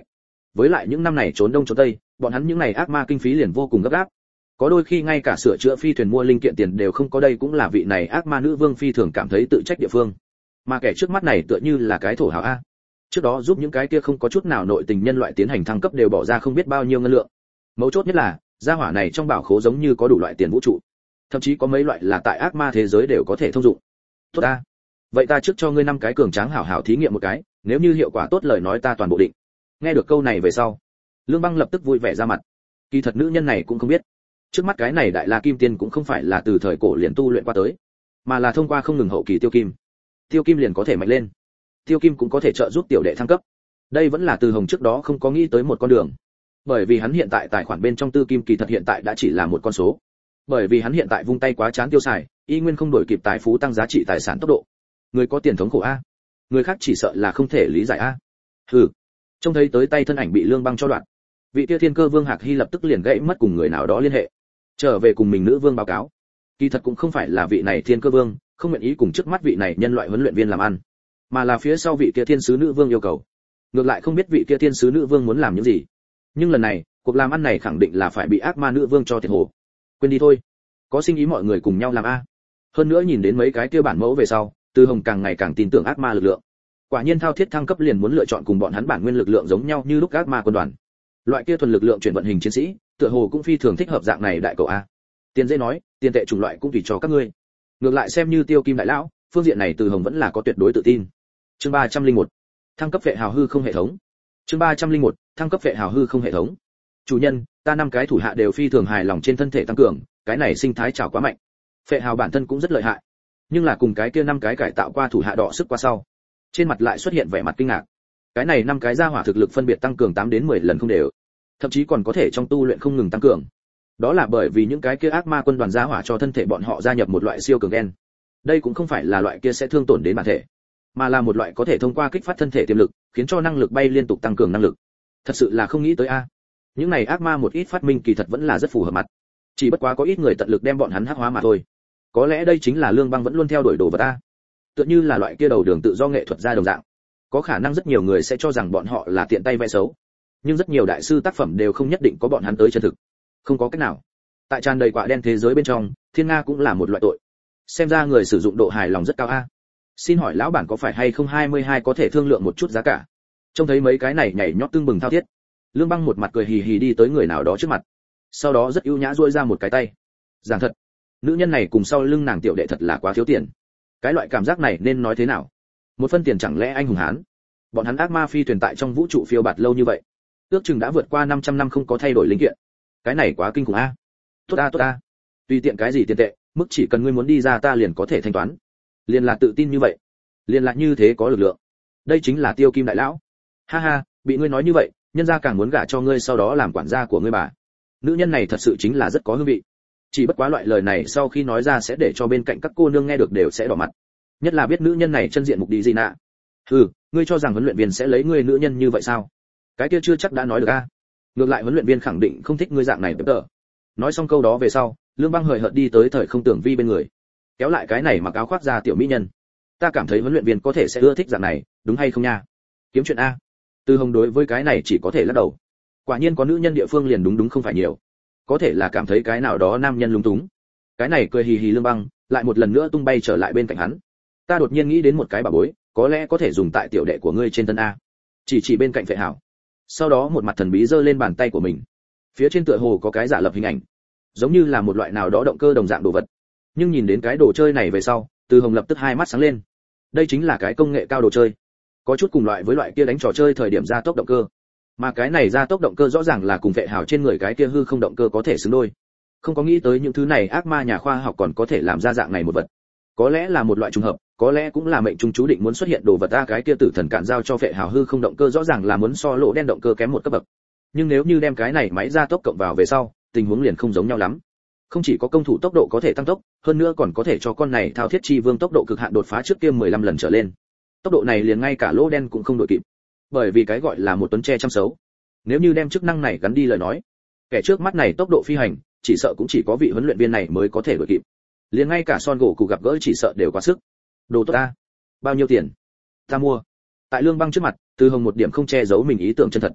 Với lại những năm này trốn đông trốn tây, bọn hắn những này ác ma kinh phí liền vô cùng gấp gáp. Có đôi khi ngay cả sửa chữa phi thuyền mua linh kiện tiền đều không có, đây cũng là vị này ác ma nữ vương phi thường cảm thấy tự trách địa phương. Mà kẻ trước mắt này tựa như là cái thổ hào a. Trước đó giúp những cái kia không có chút nào nội tình nhân loại tiến hành thăng cấp đều bỏ ra không biết bao nhiêu ngân lượng. Mấu chốt nhất là, gia hỏa này trong bảo khố giống như có đủ loại tiền vũ trụ. Thậm chí có mấy loại là tại ác ma thế giới đều có thể thông dụng. Tốt a. Vậy ta trước cho ngươi 5 cái cường tráng hảo hảo thí nghiệm một cái, nếu như hiệu quả tốt lời nói ta toàn bộ định. Nghe được câu này về sau, Lương Băng lập tức vui vẻ ra mặt. Kỳ thật nữ nhân này cũng không biết, trước mắt cái này đại la kim tiên cũng không phải là từ thời cổ liền tu luyện qua tới, mà là thông qua không ngừng hậu kỳ tiêu kim. Tiêu kim liền có thể mạnh lên, tiêu kim cũng có thể trợ giúp tiểu đệ thăng cấp. Đây vẫn là Từ Hồng trước đó không có nghĩ tới một con đường, bởi vì hắn hiện tại tài khoản bên trong tư kim kỳ thật hiện tại đã chỉ là một con số, bởi vì hắn hiện tại vung tay quá chán tiêu xài, y nguyên không đổi kịp tài phú tăng giá trị tài sản tốc độ. Người có tiền thống khổ a, người khác chỉ sợ là không thể lý giải a. Hừ. Trông thấy tới tay thân ảnh bị Lương Băng cho đoạn, vị kia Thiên Cơ Vương Hạc Hy lập tức liền gãy mất cùng người nào đó liên hệ, trở về cùng mình nữ vương báo cáo. Kỳ thật cũng không phải là vị này Thiên Cơ Vương không nguyện ý cùng trước mắt vị này nhân loại huấn luyện viên làm ăn, mà là phía sau vị kia Thiên Sứ Nữ Vương yêu cầu. Ngược lại không biết vị kia Thiên Sứ Nữ Vương muốn làm những gì, nhưng lần này cuộc làm ăn này khẳng định là phải bị ác ma nữ vương cho thiệt hồ. Quên đi thôi, có sinh ý mọi người cùng nhau làm a. Hơn nữa nhìn đến mấy cái kia bản mẫu về sau, Từ Hồng càng ngày càng tin tưởng ác ma lực lượng. Quả nhiên thao thiết thăng cấp liền muốn lựa chọn cùng bọn hắn bản nguyên lực lượng giống nhau như lúc ác ma quân đoàn. Loại kia thuần lực lượng chuyển vận hình chiến sĩ, tựa hồ cũng phi thường thích hợp dạng này đại cậu a. Tiền dễ nói, tiền tệ chủng loại cũng tùy cho các ngươi. Ngược lại xem như Tiêu Kim đại lão, phương diện này Từ Hồng vẫn là có tuyệt đối tự tin. Chương 301. Thăng cấp vệ hào hư không hệ thống. Chương 301. Thăng cấp vệ hào hư không hệ thống. Chủ nhân, ta 5 cái thủ hạ đều phi thường hài lòng trên thân thể tăng cường, cái này sinh thái trào quá mạnh. Phệ hào bản thân cũng rất lợi hại, nhưng là cùng cái kia 5 cái cải tạo qua thủ hạ đọ sức qua sau, trên mặt lại xuất hiện vẻ mặt kinh ngạc. Cái này 5 cái gia hỏa thực lực phân biệt tăng cường 8 đến 10 lần không đều, thậm chí còn có thể trong tu luyện không ngừng tăng cường. Đó là bởi vì những cái kia ác ma quân đoàn gia hỏa cho thân thể bọn họ gia nhập một loại siêu cường gen. Đây cũng không phải là loại kia sẽ thương tổn đến bản thể, mà là một loại có thể thông qua kích phát thân thể tiềm lực, khiến cho năng lực bay liên tục tăng cường năng lực. Thật sự là không nghĩ tới a. Những này ác ma một ít phát minh kỳ thật vẫn là rất phù hợp mặt. Chỉ bất quá có ít người tận lực đem bọn hắn hắc hóa mà thôi. Có lẽ đây chính là Lương Băng vẫn luôn theo đuổi đồ vật a. Tựa như là loại kia đầu đường tự do nghệ thuật gia đồng dạng. Có khả năng rất nhiều người sẽ cho rằng bọn họ là tiện tay vẽ xấu, nhưng rất nhiều đại sư tác phẩm đều không nhất định có bọn hắn tới chân thực. Không có cách nào. Tại tràn đầy quả đen thế giới bên trong, thiên nga cũng là một loại tội. Xem ra người sử dụng độ hài lòng rất cao a. Xin hỏi lão bản có phải hay không 22 có thể thương lượng một chút giá cả? Trông thấy mấy cái này nhảy nhót tưng bừng thao thiết, Lương Băng một mặt cười hì hì đi tới người nào đó trước mặt, sau đó rất ưu nhã duỗi ra một cái tay. Giảng thật, nữ nhân này cùng sau lưng nàng tiểu đệ thật là quá thiếu tiền. Cái loại cảm giác này nên nói thế nào? Một phân tiền chẳng lẽ anh hùng hán? Bọn hắn ác ma phi thuyền tại trong vũ trụ phiêu bạt lâu như vậy, ước chừng đã vượt qua 500 năm không có thay đổi linh kiện. Cái này quá kinh khủng a. Tốt a. Tùy tiện cái gì tiền tệ, mức chỉ cần ngươi muốn đi ra ta liền có thể thanh toán. Liền là tự tin như vậy, liền là như thế có lực lượng. Đây chính là Tiêu Kim đại lão. Ha ha, bị ngươi nói như vậy, nhân gia càng muốn gả cho ngươi sau đó làm quản gia của ngươi bà. Nữ nhân này thật sự chính là rất có hương vị. Chỉ bất quá loại lời này sau khi nói ra sẽ để cho bên cạnh các cô nương nghe được đều sẽ đỏ mặt. Nhất là biết nữ nhân này chân diện mục đi gì nạ. Ngươi cho rằng huấn luyện viên sẽ lấy ngươi nữ nhân như vậy sao? Cái kia chưa chắc đã nói được a. Ngược lại huấn luyện viên khẳng định không thích ngươi dạng này tờ. Nói xong câu đó về sau, Lương Băng hời hợt đi tới Thời Không Tưởng Vi bên người, kéo lại cái này mặc áo khoác da tiểu mỹ nhân. Ta cảm thấy huấn luyện viên có thể sẽ ưa thích dạng này, đúng hay không nha? Kiếm chuyện a. Từ Hồng đối với cái này chỉ có thể lắc đầu. Quả nhiên có nữ nhân địa phương liền đúng không phải nhiều. Có thể là cảm thấy cái nào đó nam nhân lúng túng. Cái này cười hì hì Lương Băng, lại một lần nữa tung bay trở lại bên cạnh hắn. Ta đột nhiên nghĩ đến một cái bà bối, có lẽ có thể dùng tại tiểu đệ của ngươi trên thân a. Chỉ bên cạnh Phệ Hảo. Sau đó một mặt thần bí giơ lên bàn tay của mình. Phía trên tựa hồ có cái giả lập hình ảnh, giống như là một loại nào đó động cơ đồng dạng đồ vật. Nhưng nhìn đến cái đồ chơi này về sau, Từ Hồng lập tức hai mắt sáng lên. Đây chính là cái công nghệ cao đồ chơi, có chút cùng loại với loại kia đánh trò chơi thời điểm gia tốc động cơ, mà cái này gia tốc động cơ rõ ràng là cùng Phệ Hảo trên người cái kia hư không động cơ có thể xứng đôi. Không có nghĩ tới những thứ này ác ma nhà khoa học còn có thể làm ra dạng này một vật. Có lẽ là một loại trùng hợp, có lẽ cũng là mệnh trung chú định muốn xuất hiện đồ vật a. Cái kia tử thần cản giao cho Phệ Hảo hư không động cơ rõ ràng là muốn so lỗ đen động cơ kém một cấp bậc, nhưng nếu như đem cái này máy gia tốc cộng vào về sau, tình huống liền không giống nhau lắm. Không chỉ có công thủ tốc độ có thể tăng tốc, hơn nữa còn có thể cho con này thao thiết chi vương tốc độ cực hạn đột phá trước kia 15 lần trở lên. Tốc độ này liền ngay cả lỗ đen cũng không đội kịp, bởi vì cái gọi là một tuấn tre chăm sấu. Nếu như đem chức năng này gắn đi lời nói, kẻ trước mắt này tốc độ phi hành, chỉ sợ cũng chỉ có vị huấn luyện viên này mới có thể đội kịp. Liền ngay cả Son gỗ cụ gặp gỡ chỉ sợ đều quá sức. Đồ tốt ta, bao nhiêu tiền? Ta mua. Tại Lương Băng trước mặt, Từ Hồng một điểm không che giấu mình ý tưởng chân thật.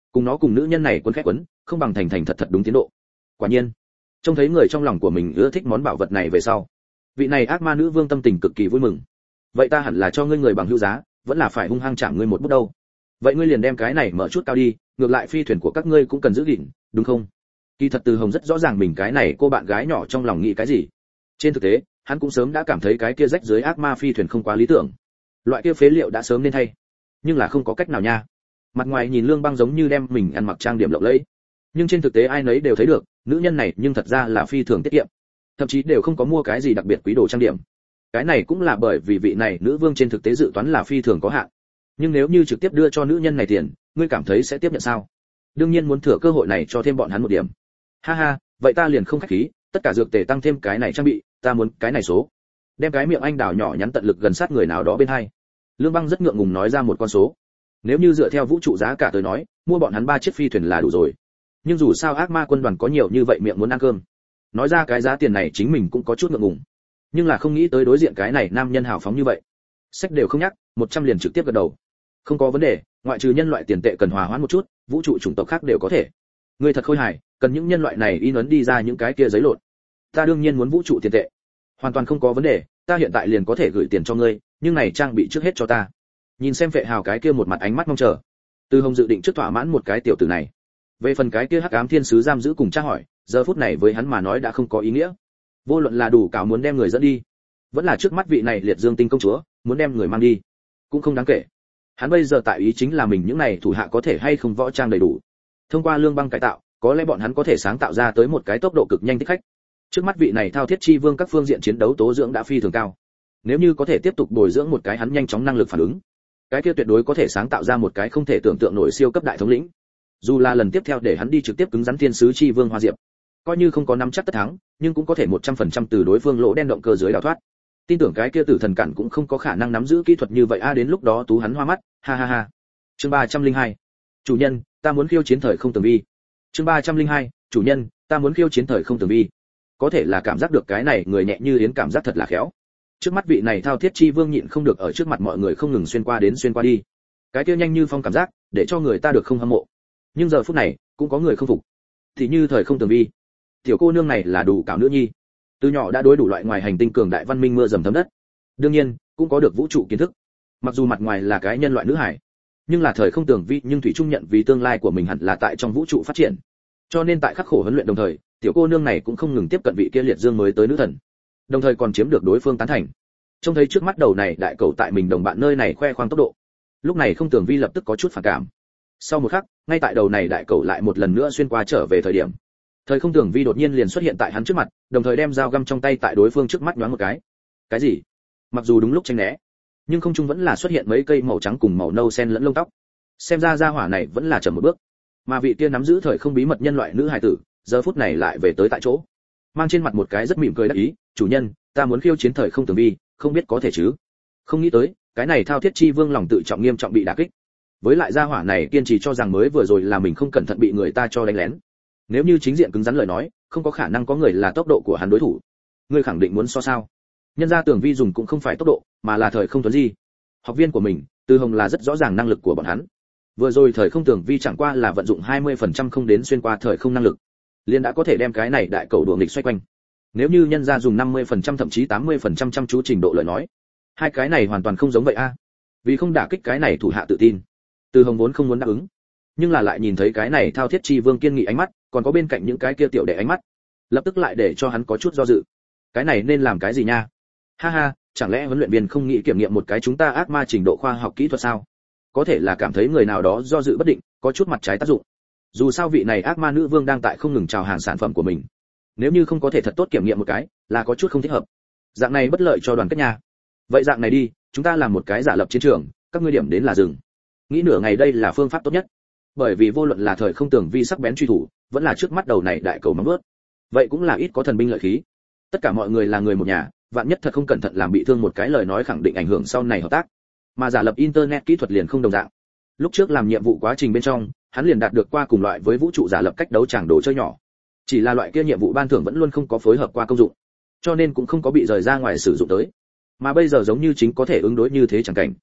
cùng nó cùng nữ nhân này quấn khép quấn, không bằng thành thành thật thật đúng tiến độ. Quả nhiên, trông thấy người trong lòng của mình ưa thích món bảo vật này về sau, vị này ác ma nữ vương tâm tình cực kỳ vui mừng. Vậy ta hẳn là cho ngươi người bằng hữu giá, vẫn là phải hung hăng chạm ngươi một bút đâu. Vậy ngươi liền đem cái này mở chút cao đi, ngược lại phi thuyền của các ngươi cũng cần giữ gìn, đúng không? Kỳ thật Từ Hồng rất rõ ràng mình cái này cô bạn gái nhỏ trong lòng nghĩ cái gì. Trên thực tế, hắn cũng sớm đã cảm thấy cái kia rách dưới ác ma phi thuyền không quá lý tưởng. Loại kia phế liệu đã sớm nên thay, nhưng là không có cách nào nha. Mặt ngoài nhìn Lương Băng giống như đem mình ăn mặc trang điểm lộng lẫy, nhưng trên thực tế ai nấy đều thấy được, nữ nhân này nhưng thật ra là phi thường tiết kiệm, thậm chí đều không có mua cái gì đặc biệt quý đồ trang điểm. Cái này cũng là bởi vì vị này nữ vương trên thực tế dự toán là phi thường có hạn. Nhưng nếu như trực tiếp đưa cho nữ nhân này tiền, ngươi cảm thấy sẽ tiếp nhận sao? Đương nhiên muốn thừa cơ hội này cho thêm bọn hắn một điểm. Ha ha, vậy ta liền không khách khí, tất cả dược tề tăng thêm cái này trang bị, ta muốn cái này số. Đem cái miệng anh đào nhỏ nhắn tận lực gần sát người nào đó bên hai. Lương Băng rất ngượng ngùng nói ra một con số. Nếu như dựa theo vũ trụ giá cả tới nói, mua bọn hắn 3 chiếc phi thuyền là đủ rồi. Nhưng dù sao ác ma quân đoàn có nhiều như vậy miệng muốn ăn cơm. Nói ra cái giá tiền này chính mình cũng có chút ngượng ngùng. Nhưng là không nghĩ tới đối diện cái này nam nhân hào phóng như vậy. Sách đều không nhắc, 100 liền trực tiếp gật đầu. Không có vấn đề, ngoại trừ nhân loại tiền tệ cần hòa hoãn một chút, vũ trụ chủng tộc khác đều có thể. Ngươi thật khôi hài, cần những nhân loại này in ấn đi ra những cái kia giấy lộn. Ta đương nhiên muốn vũ trụ tiền tệ. Hoàn toàn không có vấn đề, ta hiện tại liền có thể gửi tiền cho ngươi, nhưng này trang bị trước hết cho ta. Nhìn xem Vệ Hào cái kia một mặt ánh mắt mong chờ. Từ Hồng dự định trước thỏa mãn một cái tiểu tử này. Về phần cái kia hắc ám thiên sứ giam giữ cùng tra hỏi, giờ phút này với hắn mà nói đã không có ý nghĩa. Vô luận là đủ cảo muốn đem người dẫn đi, vẫn là trước mắt vị này liệt dương tinh công chúa muốn đem người mang đi, cũng không đáng kể. Hắn bây giờ tại ý chính là mình những này thủ hạ có thể hay không võ trang đầy đủ. Thông qua Lương Băng cải tạo, có lẽ bọn hắn có thể sáng tạo ra tới một cái tốc độ cực nhanh thích khách. Trước mắt vị này thao thiết chi vương các phương diện chiến đấu tố dưỡng đã phi thường cao. Nếu như có thể tiếp tục bồi dưỡng một cái hắn nhanh chóng năng lực phản ứng, cái kia tuyệt đối có thể sáng tạo ra một cái không thể tưởng tượng nổi siêu cấp đại thống lĩnh. Dù là lần tiếp theo để hắn đi trực tiếp cứng rắn thiên sứ chi vương Hoa Diệp, coi như không có nắm chắc tất thắng, nhưng cũng có thể 100% từ đối phương lỗ đen động cơ dưới đào thoát. Tin tưởng cái kia tử thần cản cũng không có khả năng nắm giữ kỹ thuật như vậy đến lúc đó tú hắn hoa mắt, ha ha ha. Chương 302. Chủ nhân, ta muốn khiêu chiến thời không tường vi. Chương 302. Chủ nhân, ta muốn khiêu chiến thời không tường vi. Có thể là cảm giác được cái này người nhẹ như yến cảm giác thật là khéo. Trước mắt vị này thao thiết chi vương nhịn không được ở trước mặt mọi người không ngừng xuyên qua đến xuyên qua đi. Cái kia nhanh như phong cảm giác, để cho người ta được không hâm mộ. Nhưng giờ phút này, cũng có người không phục. Thì như thời không tường vi, tiểu cô nương này là đủ cảo nữ nhi, từ nhỏ đã đối đủ loại ngoài hành tinh cường đại văn minh mưa dầm thấm đất, đương nhiên cũng có được vũ trụ kiến thức. Mặc dù mặt ngoài là cái nhân loại nữ hải, nhưng là thời không tường vi nhưng thủy chung nhận vì tương lai của mình hẳn là tại trong vũ trụ phát triển. Cho nên tại khắc khổ huấn luyện đồng thời, tiểu cô nương này cũng không ngừng tiếp cận vị kia liệt dương mới tới nữ thần, đồng thời còn chiếm được đối phương tán thành. Trông thấy trước mắt đầu này đại cầu tại mình đồng bạn nơi này khoe khoang tốc độ, lúc này không tường vi lập tức có chút phản cảm. Sau một khắc, ngay tại đầu này đại cầu lại một lần nữa xuyên qua trở về thời điểm, thời không tường vi đột nhiên liền xuất hiện tại hắn trước mặt, đồng thời đem dao găm trong tay tại đối phương trước mắt nhoáng một cái. Cái gì? Mặc dù đúng lúc tránh né, nhưng không trung vẫn là xuất hiện mấy cây màu trắng cùng màu nâu xen lẫn lông tóc. Xem ra gia hỏa này vẫn là chậm một bước. Mà vị kia nắm giữ thời không bí mật nhân loại nữ hài tử, giờ phút này lại về tới tại chỗ, mang trên mặt một cái rất mỉm cười đắc ý, "Chủ nhân, ta muốn khiêu chiến thời không tường vi, không biết có thể chứ?" Không nghĩ tới, cái này thao thiết chi vương lòng tự trọng nghiêm trọng bị đả kích. Với lại gia hỏa này kiên trì cho rằng mới vừa rồi là mình không cẩn thận bị người ta cho đánh lén. Nếu như chính diện cứng rắn lời nói, không có khả năng có người là tốc độ của hắn đối thủ. Ngươi khẳng định muốn so sao? Nhân ra tường vi dùng cũng không phải tốc độ, mà là thời không tuấn di. Học viên của mình, Từ Hồng là rất rõ ràng năng lực của bọn hắn. Vừa rồi thời không tường vi chẳng qua là vận dụng 20% không đến xuyên qua thời không năng lực, liền đã có thể đem cái này đại cầu đuổi nghịch xoay quanh. Nếu như nhân ra dùng 50% thậm chí 80% chăm chú trình độ lời nói, hai cái này hoàn toàn không giống vậy a. Vì không đả kích cái này thủ hạ tự tin, Từ Hồng vốn không muốn đáp ứng, nhưng là lại nhìn thấy cái này thao thiết chi vương kiên nghị ánh mắt, còn có bên cạnh những cái kia tiểu đệ ánh mắt, lập tức lại để cho hắn có chút do dự. Cái này nên làm cái gì nha? Ha ha, chẳng lẽ huấn luyện viên không nghĩ kiểm nghiệm một cái chúng ta ác ma trình độ khoa học kỹ thuật sao? Có thể là cảm thấy người nào đó do dự bất định, có chút mặt trái tác dụng. Dù sao vị này ác ma nữ vương đang tại không ngừng chào hàng sản phẩm của mình. Nếu như không có thể thật tốt kiểm nghiệm một cái, là có chút không thích hợp. Dạng này bất lợi cho đoàn kết nhà. Vậy dạng này đi, chúng ta làm một cái giả lập chiến trường, các ngươi điểm đến là dừng. Nghĩ nửa ngày đây là phương pháp tốt nhất. Bởi vì vô luận là thời không tường vi sắc bén truy thủ, vẫn là trước mắt đầu này đại cầu móng vuốt, vậy cũng là ít có thần binh lợi khí. Tất cả mọi người là người một nhà, vạn nhất thật không cẩn thận làm bị thương một cái lời nói khẳng định ảnh hưởng sau này hợp tác. Mà giả lập internet kỹ thuật liền không đồng dạng. Lúc trước làm nhiệm vụ quá trình bên trong, hắn liền đạt được qua cùng loại với vũ trụ giả lập cách đấu tràng đồ chơi nhỏ. Chỉ là loại kia nhiệm vụ ban thưởng vẫn luôn không có phối hợp qua công dụng, cho nên cũng không có bị rời ra ngoài sử dụng tới. Mà bây giờ giống như chính có thể ứng đối như thế chẳng cảnh.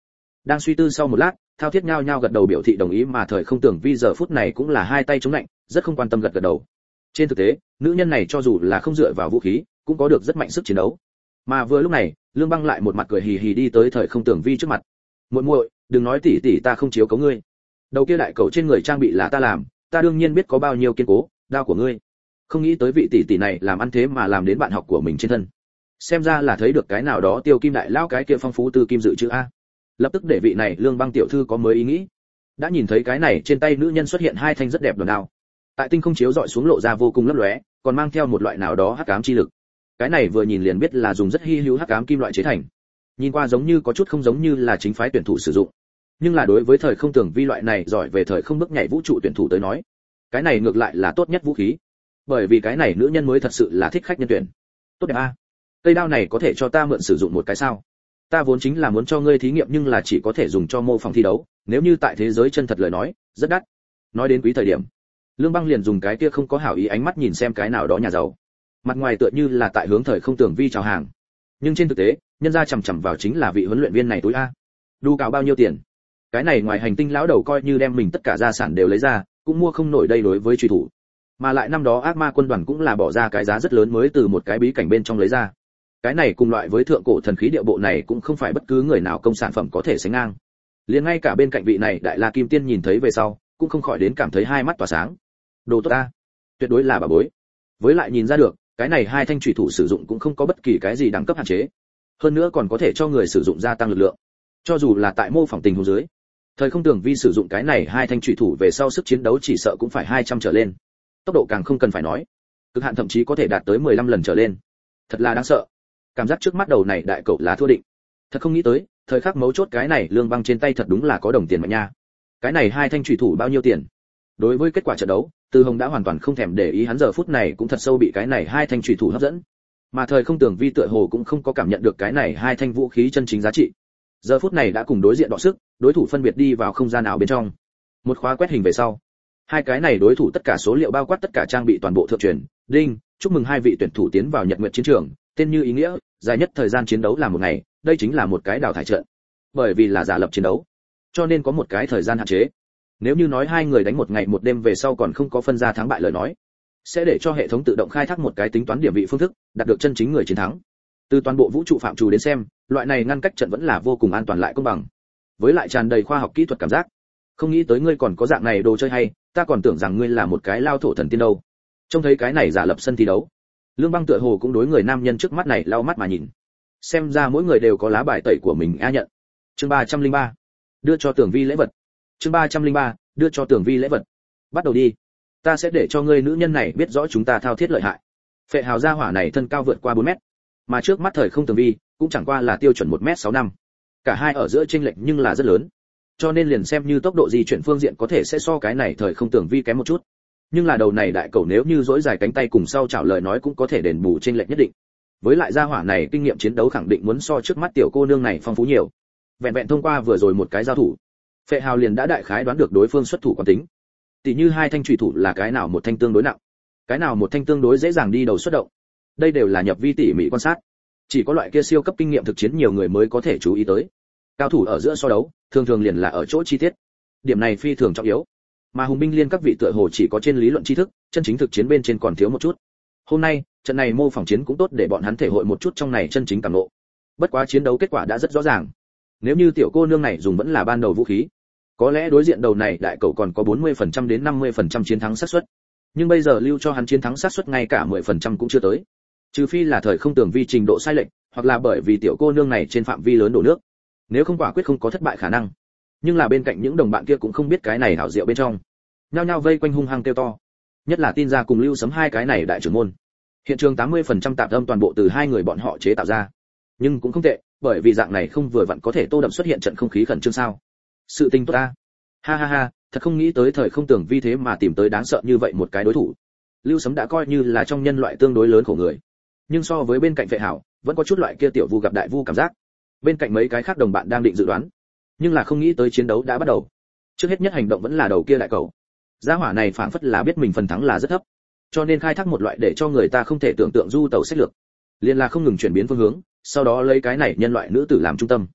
Đang suy tư sau một lát, Thao Thiết nhao nhao gật đầu biểu thị đồng ý, mà Thời Không Tưởng Vi giờ phút này cũng là hai tay chống lạnh, rất không quan tâm gật gật đầu. Trên thực tế, nữ nhân này cho dù là không dựa vào vũ khí, cũng có được rất mạnh sức chiến đấu. Mà vừa lúc này, Lương Băng lại một mặt cười hì hì đi tới Thời Không Tưởng Vi trước mặt. "Muội muội, đừng nói tỷ tỷ ta không chiếu cố ngươi. Đầu kia đại cẩu trên người trang bị là ta làm, ta đương nhiên biết có bao nhiêu kiên cố, đao của ngươi. Không nghĩ tới vị tỷ tỷ này làm ăn thế mà làm đến bạn học của mình trên thân. Xem ra là thấy được cái nào đó Tiêu Kim đại lão cái kia phong phú tư kim dự trữ a." Lập tức để vị này Lương Băng tiểu thư có mới ý nghĩ. Đã nhìn thấy cái này trên tay nữ nhân xuất hiện hai thanh rất đẹp đòn đao. Tại tinh không chiếu dọi xuống lộ ra vô cùng lấp lóe, còn mang theo một loại nào đó hắc ám chi lực. Cái này vừa nhìn liền biết là dùng rất hi hữu hắc ám kim loại chế thành. Nhìn qua giống như có chút không giống như là chính phái tuyển thủ sử dụng. Nhưng là đối với Thời Không Tưởng Vi loại này giỏi về thời không bước nhảy vũ trụ tuyển thủ tới nói, cái này ngược lại là tốt nhất vũ khí. Bởi vì cái này nữ nhân mới thật sự là thích khách nhân tuyển. Tốt đẹp a. Cây đao này có thể cho ta mượn sử dụng một cái sao? Ta vốn chính là muốn cho ngươi thí nghiệm nhưng là chỉ có thể dùng cho mô phỏng thi đấu, nếu như tại thế giới chân thật lời nói, rất đắt. Nói đến quý thời điểm, Lương Băng liền dùng cái kia không có hảo ý ánh mắt nhìn xem cái nào đó nhà giàu. Mặt ngoài tựa như là tại hướng Thời Không Tưởng Vi chào hàng, nhưng trên thực tế, nhân gia chằm chằm vào chính là vị huấn luyện viên này túi a. Đu cào bao nhiêu tiền? Cái này ngoài hành tinh lão đầu coi như đem mình tất cả gia sản đều lấy ra, cũng mua không nổi đây đối với truy thủ. Mà lại năm đó ác ma quân đoàn cũng là bỏ ra cái giá rất lớn mới từ một cái bí cảnh bên trong lấy ra. Cái này cùng loại với thượng cổ thần khí địa bộ này cũng không phải bất cứ người nào công sản phẩm có thể sánh ngang. Liền ngay cả bên cạnh vị này Đại La Kim Tiên nhìn thấy về sau, cũng không khỏi đến cảm thấy hai mắt tỏa sáng. Đồ tốt ta, tuyệt đối là bà bối. Với lại nhìn ra được, cái này hai thanh chủy thủ sử dụng cũng không có bất kỳ cái gì đẳng cấp hạn chế. Hơn nữa còn có thể cho người sử dụng gia tăng lực lượng. Cho dù là tại mô phỏng tình huống dưới, Thời Không Tưởng Vi sử dụng cái này hai thanh chủy thủ về sau sức chiến đấu chỉ sợ cũng phải 200 trở lên. Tốc độ càng không cần phải nói, cực hạn thậm chí có thể đạt tới 15 lần trở lên. Thật là đáng sợ. Cảm giác trước mắt đầu này đại cậu là thua định. Thật không nghĩ tới, thời khắc mấu chốt cái này Lương Băng trên tay thật đúng là có đồng tiền mạnh nha. Cái này hai thanh chủy thủ bao nhiêu tiền? Đối với kết quả trận đấu, Từ Hồng đã hoàn toàn không thèm để ý, hắn giờ phút này cũng thật sâu bị cái này hai thanh chủy thủ hấp dẫn. Mà Thời Không Tưởng Vi tựa hồ cũng không có cảm nhận được cái này hai thanh vũ khí chân chính giá trị. Giờ phút này đã cùng đối diện đọ sức, đối thủ phân biệt đi vào không gian nào bên trong. Một khóa quét hình về sau, hai cái này đối thủ tất cả số liệu bao quát tất cả trang bị toàn bộ thượng truyền. Đinh, chúc mừng hai vị tuyển thủ tiến vào Nhật Nguyệt chiến trường, tên như ý nghĩa, dài nhất thời gian chiến đấu là một ngày, đây chính là một cái đào thải trận. Bởi vì là giả lập chiến đấu, cho nên có một cái thời gian hạn chế. Nếu như nói hai người đánh một ngày một đêm về sau còn không có phân ra thắng bại lời nói, sẽ để cho hệ thống tự động khai thác một cái tính toán điểm vị phương thức, đạt được chân chính người chiến thắng. Từ toàn bộ vũ trụ phạm trù đến xem, loại này ngăn cách trận vẫn là vô cùng an toàn lại công bằng. Với lại tràn đầy khoa học kỹ thuật cảm giác. Không nghĩ tới ngươi còn có dạng này đồ chơi hay, ta còn tưởng rằng ngươi là một cái lao thổ thần tiên đâu. Trông thấy cái này giả lập sân thi đấu, Lương Băng tựa hồ cũng đối người nam nhân trước mắt này lau mắt mà nhìn. Xem ra mỗi người đều có lá bài tẩy của mình a nhận. Chương 303. Đưa cho Tưởng Vi lễ vật. Chương 303. Đưa cho Tưởng Vi lễ vật. Bắt đầu đi. Ta sẽ để cho ngươi nữ nhân này biết rõ chúng ta thao thiết lợi hại. Phệ Hào gia hỏa này thân cao vượt qua 4 mét, mà trước mắt Thời Không Tưởng Vi cũng chẳng qua là tiêu chuẩn 1m65. Cả hai ở giữa chênh lệch nhưng là rất lớn. Cho nên liền xem như tốc độ di chuyển phương diện có thể sẽ so cái này Thời Không Tưởng Vi kém một chút. Nhưng là đầu này đại cầu nếu như dỗi dài cánh tay cùng sau chảo lời nói cũng có thể đền bù chênh lệch nhất định. Với lại gia hỏa này kinh nghiệm chiến đấu khẳng định muốn so trước mắt tiểu cô nương này phong phú nhiều. Vẹn vẹn thông qua vừa rồi một cái giao thủ, Phệ Hào liền đã đại khái đoán được đối phương xuất thủ quán tính. Tỷ như hai thanh chủy thủ là cái nào một thanh tương đối nặng, cái nào một thanh tương đối dễ dàng đi đầu xuất động. Đây đều là nhập vi tỉ mỉ quan sát. Chỉ có loại kia siêu cấp kinh nghiệm thực chiến nhiều người mới có thể chú ý tới. Cao thủ ở giữa so đấu, thường thường liền là ở chỗ chi tiết. Điểm này phi thường trọng yếu. Mà hùng binh liên các vị tựa hồ chỉ có trên lý luận tri thức, chân chính thực chiến bên trên còn thiếu một chút. Hôm nay, trận này mô phỏng chiến cũng tốt để bọn hắn thể hội một chút trong này chân chính cảm ngộ. Bất quá chiến đấu kết quả đã rất rõ ràng. Nếu như tiểu cô nương này dùng vẫn là ban đầu vũ khí, có lẽ đối diện đầu này đại cậu còn có 40% đến 50% chiến thắng xác suất. Nhưng bây giờ lưu cho hắn chiến thắng xác suất ngay cả 10% cũng chưa tới. Trừ phi là Thời Không Tưởng Vi trình độ sai lệch, hoặc là bởi vì tiểu cô nương này trên phạm vi lớn đổ nước. Nếu không quả quyết không có thất bại khả năng. Nhưng là bên cạnh những đồng bạn kia cũng không biết cái này hảo diệu bên trong. Nhao nhao vây quanh hung hăng kêu to. Nhất là tin ra cùng Lưu Sấm hai cái này đại trưởng môn. Hiện trường 80% tạp âm toàn bộ từ hai người bọn họ chế tạo ra. Nhưng cũng không tệ, bởi vì dạng này không vừa vặn có thể tô đậm xuất hiện trận không khí khẩn trương sao? Sự tình tốt ta. Ha ha ha, thật không nghĩ tới Thời Không Tưởng Vi thế mà tìm tới đáng sợ như vậy một cái đối thủ. Lưu Sấm đã coi như là trong nhân loại tương đối lớn khổ người. Nhưng so với bên cạnh Phệ Hảo, vẫn có chút loại kia tiểu vu gặp đại vu cảm giác. Bên cạnh mấy cái khác đồng bạn đang định dự đoán, nhưng là không nghĩ tới chiến đấu đã bắt đầu. Trước hết nhất hành động vẫn là đầu kia đại cầu. Gia hỏa này phảng phất là biết mình phần thắng là rất thấp, cho nên khai thác một loại để cho người ta không thể tưởng tượng du tàu sách lược, liền là không ngừng chuyển biến phương hướng, sau đó lấy cái này nhân loại nữ tử làm trung tâm,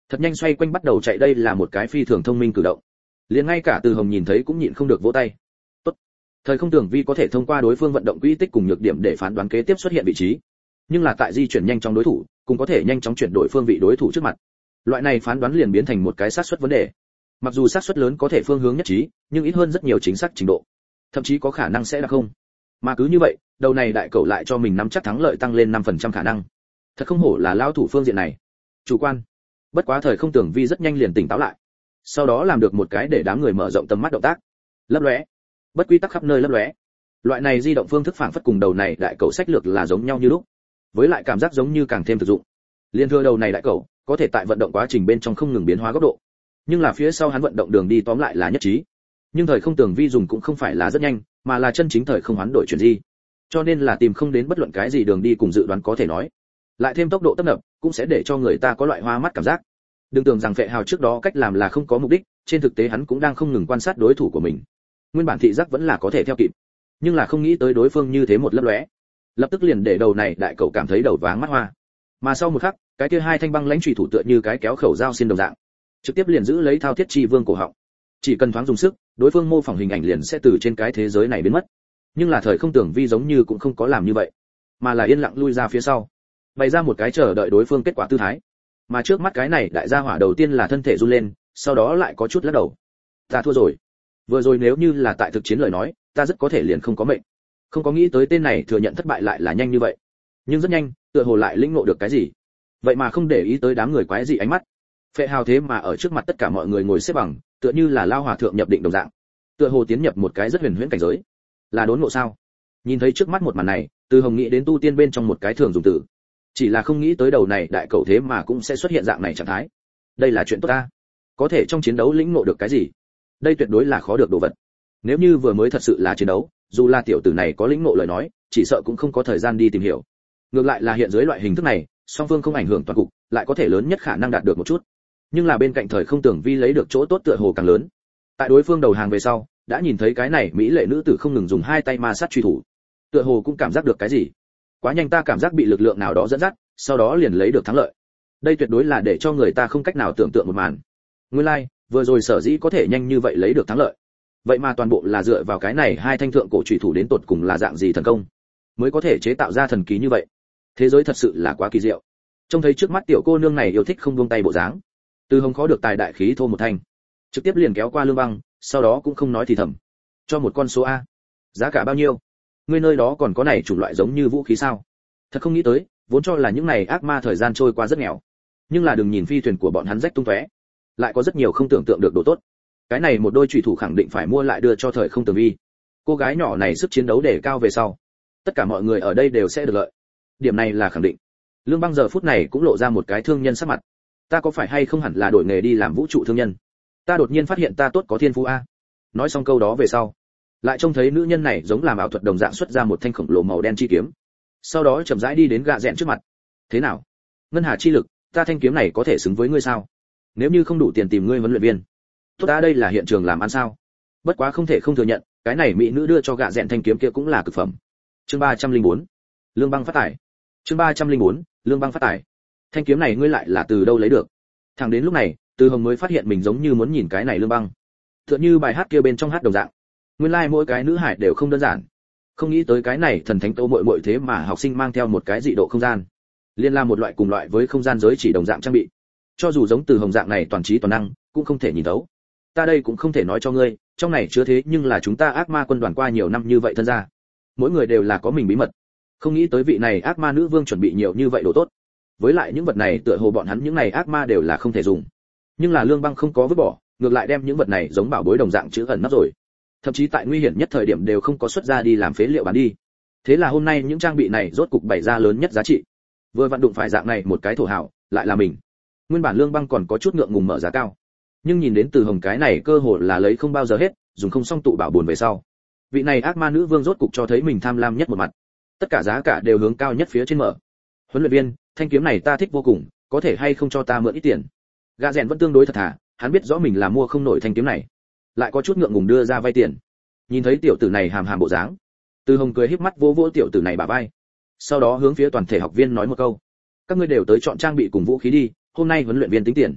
thật nhanh xoay quanh bắt đầu chạy, đây là một cái phi thường thông minh cử động. Liền ngay cả Từ Hồng nhìn thấy cũng nhịn không được vỗ tay. Tốt. Thời không tưởng vi có thể thông qua đối phương vận động quỹ tích cùng nhược điểm để phán đoán kế tiếp xuất hiện vị trí, nhưng là tại di chuyển nhanh chóng đối thủ, cũng có thể nhanh chóng chuyển đổi phương vị đối thủ trước mặt. Loại này phán đoán liền biến thành một cái xác suất vấn đề. Mặc dù xác suất lớn có thể phương hướng nhất trí, nhưng ít hơn rất nhiều chính xác trình độ, thậm chí có khả năng sẽ là không. Mà cứ như vậy, đầu này đại cẩu lại cho mình nắm chắc thắng lợi tăng lên 5% khả năng. Thật không hổ là lao thủ phương diện này. Chủ quan. Bất quá thời không tưởng vi rất nhanh liền tỉnh táo lại. Sau đó làm được một cái để đám người mở rộng tầm mắt động tác. Lấp lóe. Bất quy tắc khắp nơi lấp lóe. Loại này di động phương thức phảng phất cùng đầu này đại cẩu sách lược là giống nhau như lúc. Với lại cảm giác giống như càng thêm thực dụng. Liên thừa đầu này đại cẩu, có thể tại vận động quá trình bên trong không ngừng biến hóa góc độ. Nhưng là phía sau hắn vận động đường đi tóm lại là nhất trí. Nhưng thời không tưởng vi dùng cũng không phải là rất nhanh, mà là chân chính thời không hoán đổi chuyển di. Cho nên là tìm không đến bất luận cái gì đường đi cùng dự đoán có thể nói. Lại thêm tốc độ tấp nập, cũng sẽ để cho người ta có loại hoa mắt cảm giác. Đừng tưởng rằng Phệ Hào trước đó cách làm là không có mục đích, trên thực tế hắn cũng đang không ngừng quan sát đối thủ của mình. Nguyên bản thị giác vẫn là có thể theo kịp, nhưng là không nghĩ tới đối phương như thế một lấp lóe, lập tức liền để đầu này đại cậu cảm thấy đầu váng mắt hoa. Mà sau một khắc, cái kia hai thanh băng lãnh chủy thủ tựa như cái kéo khẩu dao xiên đồng dạng, trực tiếp liền giữ lấy Thao Thiết Chi Vương cổ họng. Chỉ cần thoáng dùng sức, đối phương mô phỏng hình ảnh liền sẽ từ trên cái thế giới này biến mất. Nhưng là thời không tưởng vi giống như cũng không có làm như vậy, mà là yên lặng lui ra phía sau, bày ra một cái chờ đợi đối phương kết quả tư thái. Mà trước mắt cái này đại gia hỏa đầu tiên là thân thể run lên, sau đó lại có chút lắc đầu. Ta thua rồi. Vừa rồi nếu như là tại thực chiến lời nói, ta rất có thể liền không có mệnh. Không có nghĩ tới tên này thừa nhận thất bại lại là nhanh như vậy. Nhưng rất nhanh, tựa hồ lại lĩnh ngộ được cái gì. Vậy mà không để ý tới đám người quái dị ánh mắt. Phệ Hào thế mà ở trước mặt tất cả mọi người ngồi xếp bằng, tựa như là lao hòa thượng nhập định đồng dạng. Tựa hồ tiến nhập một cái rất huyền huyễn cảnh giới. Là đốn ngộ sao? Nhìn thấy trước mắt một màn này, Từ Hồng nghĩ đến tu tiên bên trong một cái thường dùng từ. Chỉ là không nghĩ tới đầu này đại cẩu thế mà cũng sẽ xuất hiện dạng này trạng thái. Đây là chuyện tốt ta. Có thể trong chiến đấu lĩnh ngộ được cái gì? Đây tuyệt đối là khó được đồ vật. Nếu như vừa mới thật sự là chiến đấu, dù là tiểu tử này có lĩnh ngộ lời nói, chỉ sợ cũng không có thời gian đi tìm hiểu. Ngược lại là hiện dưới loại hình thức này, song phương không ảnh hưởng toàn cục, lại có thể lớn nhất khả năng đạt được một chút. Nhưng là bên cạnh thời không tưởng vi lấy được chỗ tốt tựa hồ càng lớn. Tại đối phương đầu hàng về sau, đã nhìn thấy cái này mỹ lệ nữ tử không ngừng dùng hai tay ma sát truy thủ. Tựa hồ cũng cảm giác được cái gì. Quá nhanh, ta cảm giác bị lực lượng nào đó dẫn dắt, sau đó liền lấy được thắng lợi. Đây tuyệt đối là để cho người ta không cách nào tưởng tượng một màn. Nguyên lai, vừa rồi sở dĩ có thể nhanh như vậy lấy được thắng lợi. Vậy mà toàn bộ là dựa vào cái này hai thanh thượng cổ chủy thủ đến tột cùng là dạng gì thần công, mới có thể chế tạo ra thần kỳ như vậy. Thế giới thật sự là quá kỳ diệu. Trông thấy trước mắt tiểu cô nương này yêu thích không buông tay bộ dáng, Từ Hồng khó được tài đại khí thô một thanh, trực tiếp liền kéo qua Lương Băng, sau đó cũng không nói thì thầm. Cho một con số a. Giá cả bao nhiêu? Ngươi nơi đó còn có này chủng loại giống như vũ khí sao? Thật không nghĩ tới, vốn cho là những này ác ma thời gian trôi qua rất nghèo, nhưng là đừng nhìn phi thuyền của bọn hắn rách tung tóe, lại có rất nhiều không tưởng tượng được đồ tốt. Cái này một đôi chủy thủ khẳng định phải mua lại đưa cho thời không tường vi. Cô gái nhỏ này sức chiến đấu đề cao về sau, tất cả mọi người ở đây đều sẽ được lợi. Điểm này là khẳng định. Lương Băng giờ phút này cũng lộ ra một cái thương nhân sắc mặt. Ta có phải hay không hẳn là đổi nghề đi làm vũ trụ thương nhân? Ta đột nhiên phát hiện ta tốt có thiên phú a. Nói xong câu đó về sau, lại trông thấy nữ nhân này giống làm ảo thuật đồng dạng xuất ra một thanh khổng lồ màu đen chi kiếm, sau đó chậm rãi đi đến gạ rẽn trước mặt. Thế nào? Ngân hà chi lực, ta thanh kiếm này có thể xứng với ngươi sao? Nếu như không đủ tiền tìm ngươi huấn luyện viên. Tốt, ta đây là hiện trường làm ăn sao? Bất quá không thể không thừa nhận, cái này mỹ nữ đưa cho gạ rẽn thanh kiếm kia cũng là cực phẩm. Chương 304. Lương Băng phát tài. Chương 304. Lương Băng phát tài. Thanh kiếm này ngươi lại là từ đâu lấy được? Thẳng đến lúc này, Từ Hồng mới phát hiện mình giống như muốn nhìn cái này Lương Băng. Tựa như bài hát kia bên trong hát đồng dạng. Nguyên lai like mỗi cái nữ hải đều không đơn giản. Không nghĩ tới cái này thần thánh tố muội muội thế mà học sinh mang theo một cái dị độ không gian. Liên la một loại cùng loại với không gian giới chỉ đồng dạng trang bị. Cho dù giống Từ Hồng dạng này toàn trí toàn năng, cũng không thể nhìn thấu. Ta đây cũng không thể nói cho ngươi, trong này chứa thế nhưng là chúng ta ác ma quân đoàn qua nhiều năm như vậy thân ra. Mỗi người đều là có mình bí mật. Không nghĩ tới vị này ác ma nữ vương chuẩn bị nhiều như vậy đồ tốt. Với lại những vật này tựa hồ bọn hắn những này ác ma đều là không thể dùng. Nhưng là Lương Băng không có vứt bỏ, ngược lại đem những vật này giống bảo bối đồng dạng chữ ẩn nấp rồi. Thậm chí tại nguy hiểm nhất thời điểm đều không có xuất ra đi làm phế liệu bán đi. Thế là hôm nay những trang bị này rốt cục bày ra lớn nhất giá trị. Vừa vặn đụng phải dạng này một cái thổ hảo, lại là mình. Nguyên bản Lương Băng còn có chút ngượng ngùng mở giá cao, nhưng nhìn đến Từ Hồng cái này cơ hội là lấy không bao giờ hết, dùng không xong tụ bảo buồn về sau. Vị này ác ma nữ vương rốt cục cho thấy mình tham lam nhất một mặt. Tất cả giá cả đều hướng cao nhất phía trên mở. Huấn luyện viên, thanh kiếm này ta thích vô cùng, có thể hay không cho ta mượn ít tiền? Gã rèn vẫn tương đối thật thà, hắn biết rõ mình là mua không nổi thanh kiếm này, lại có chút ngượng ngùng đưa ra vay tiền. Nhìn thấy tiểu tử này hàm hàm bộ dáng, Từ Hồng cười híp mắt vỗ vỗ tiểu tử này bả vai, sau đó hướng phía toàn thể học viên nói một câu: các ngươi đều tới chọn trang bị cùng vũ khí đi, hôm nay huấn luyện viên tính tiền.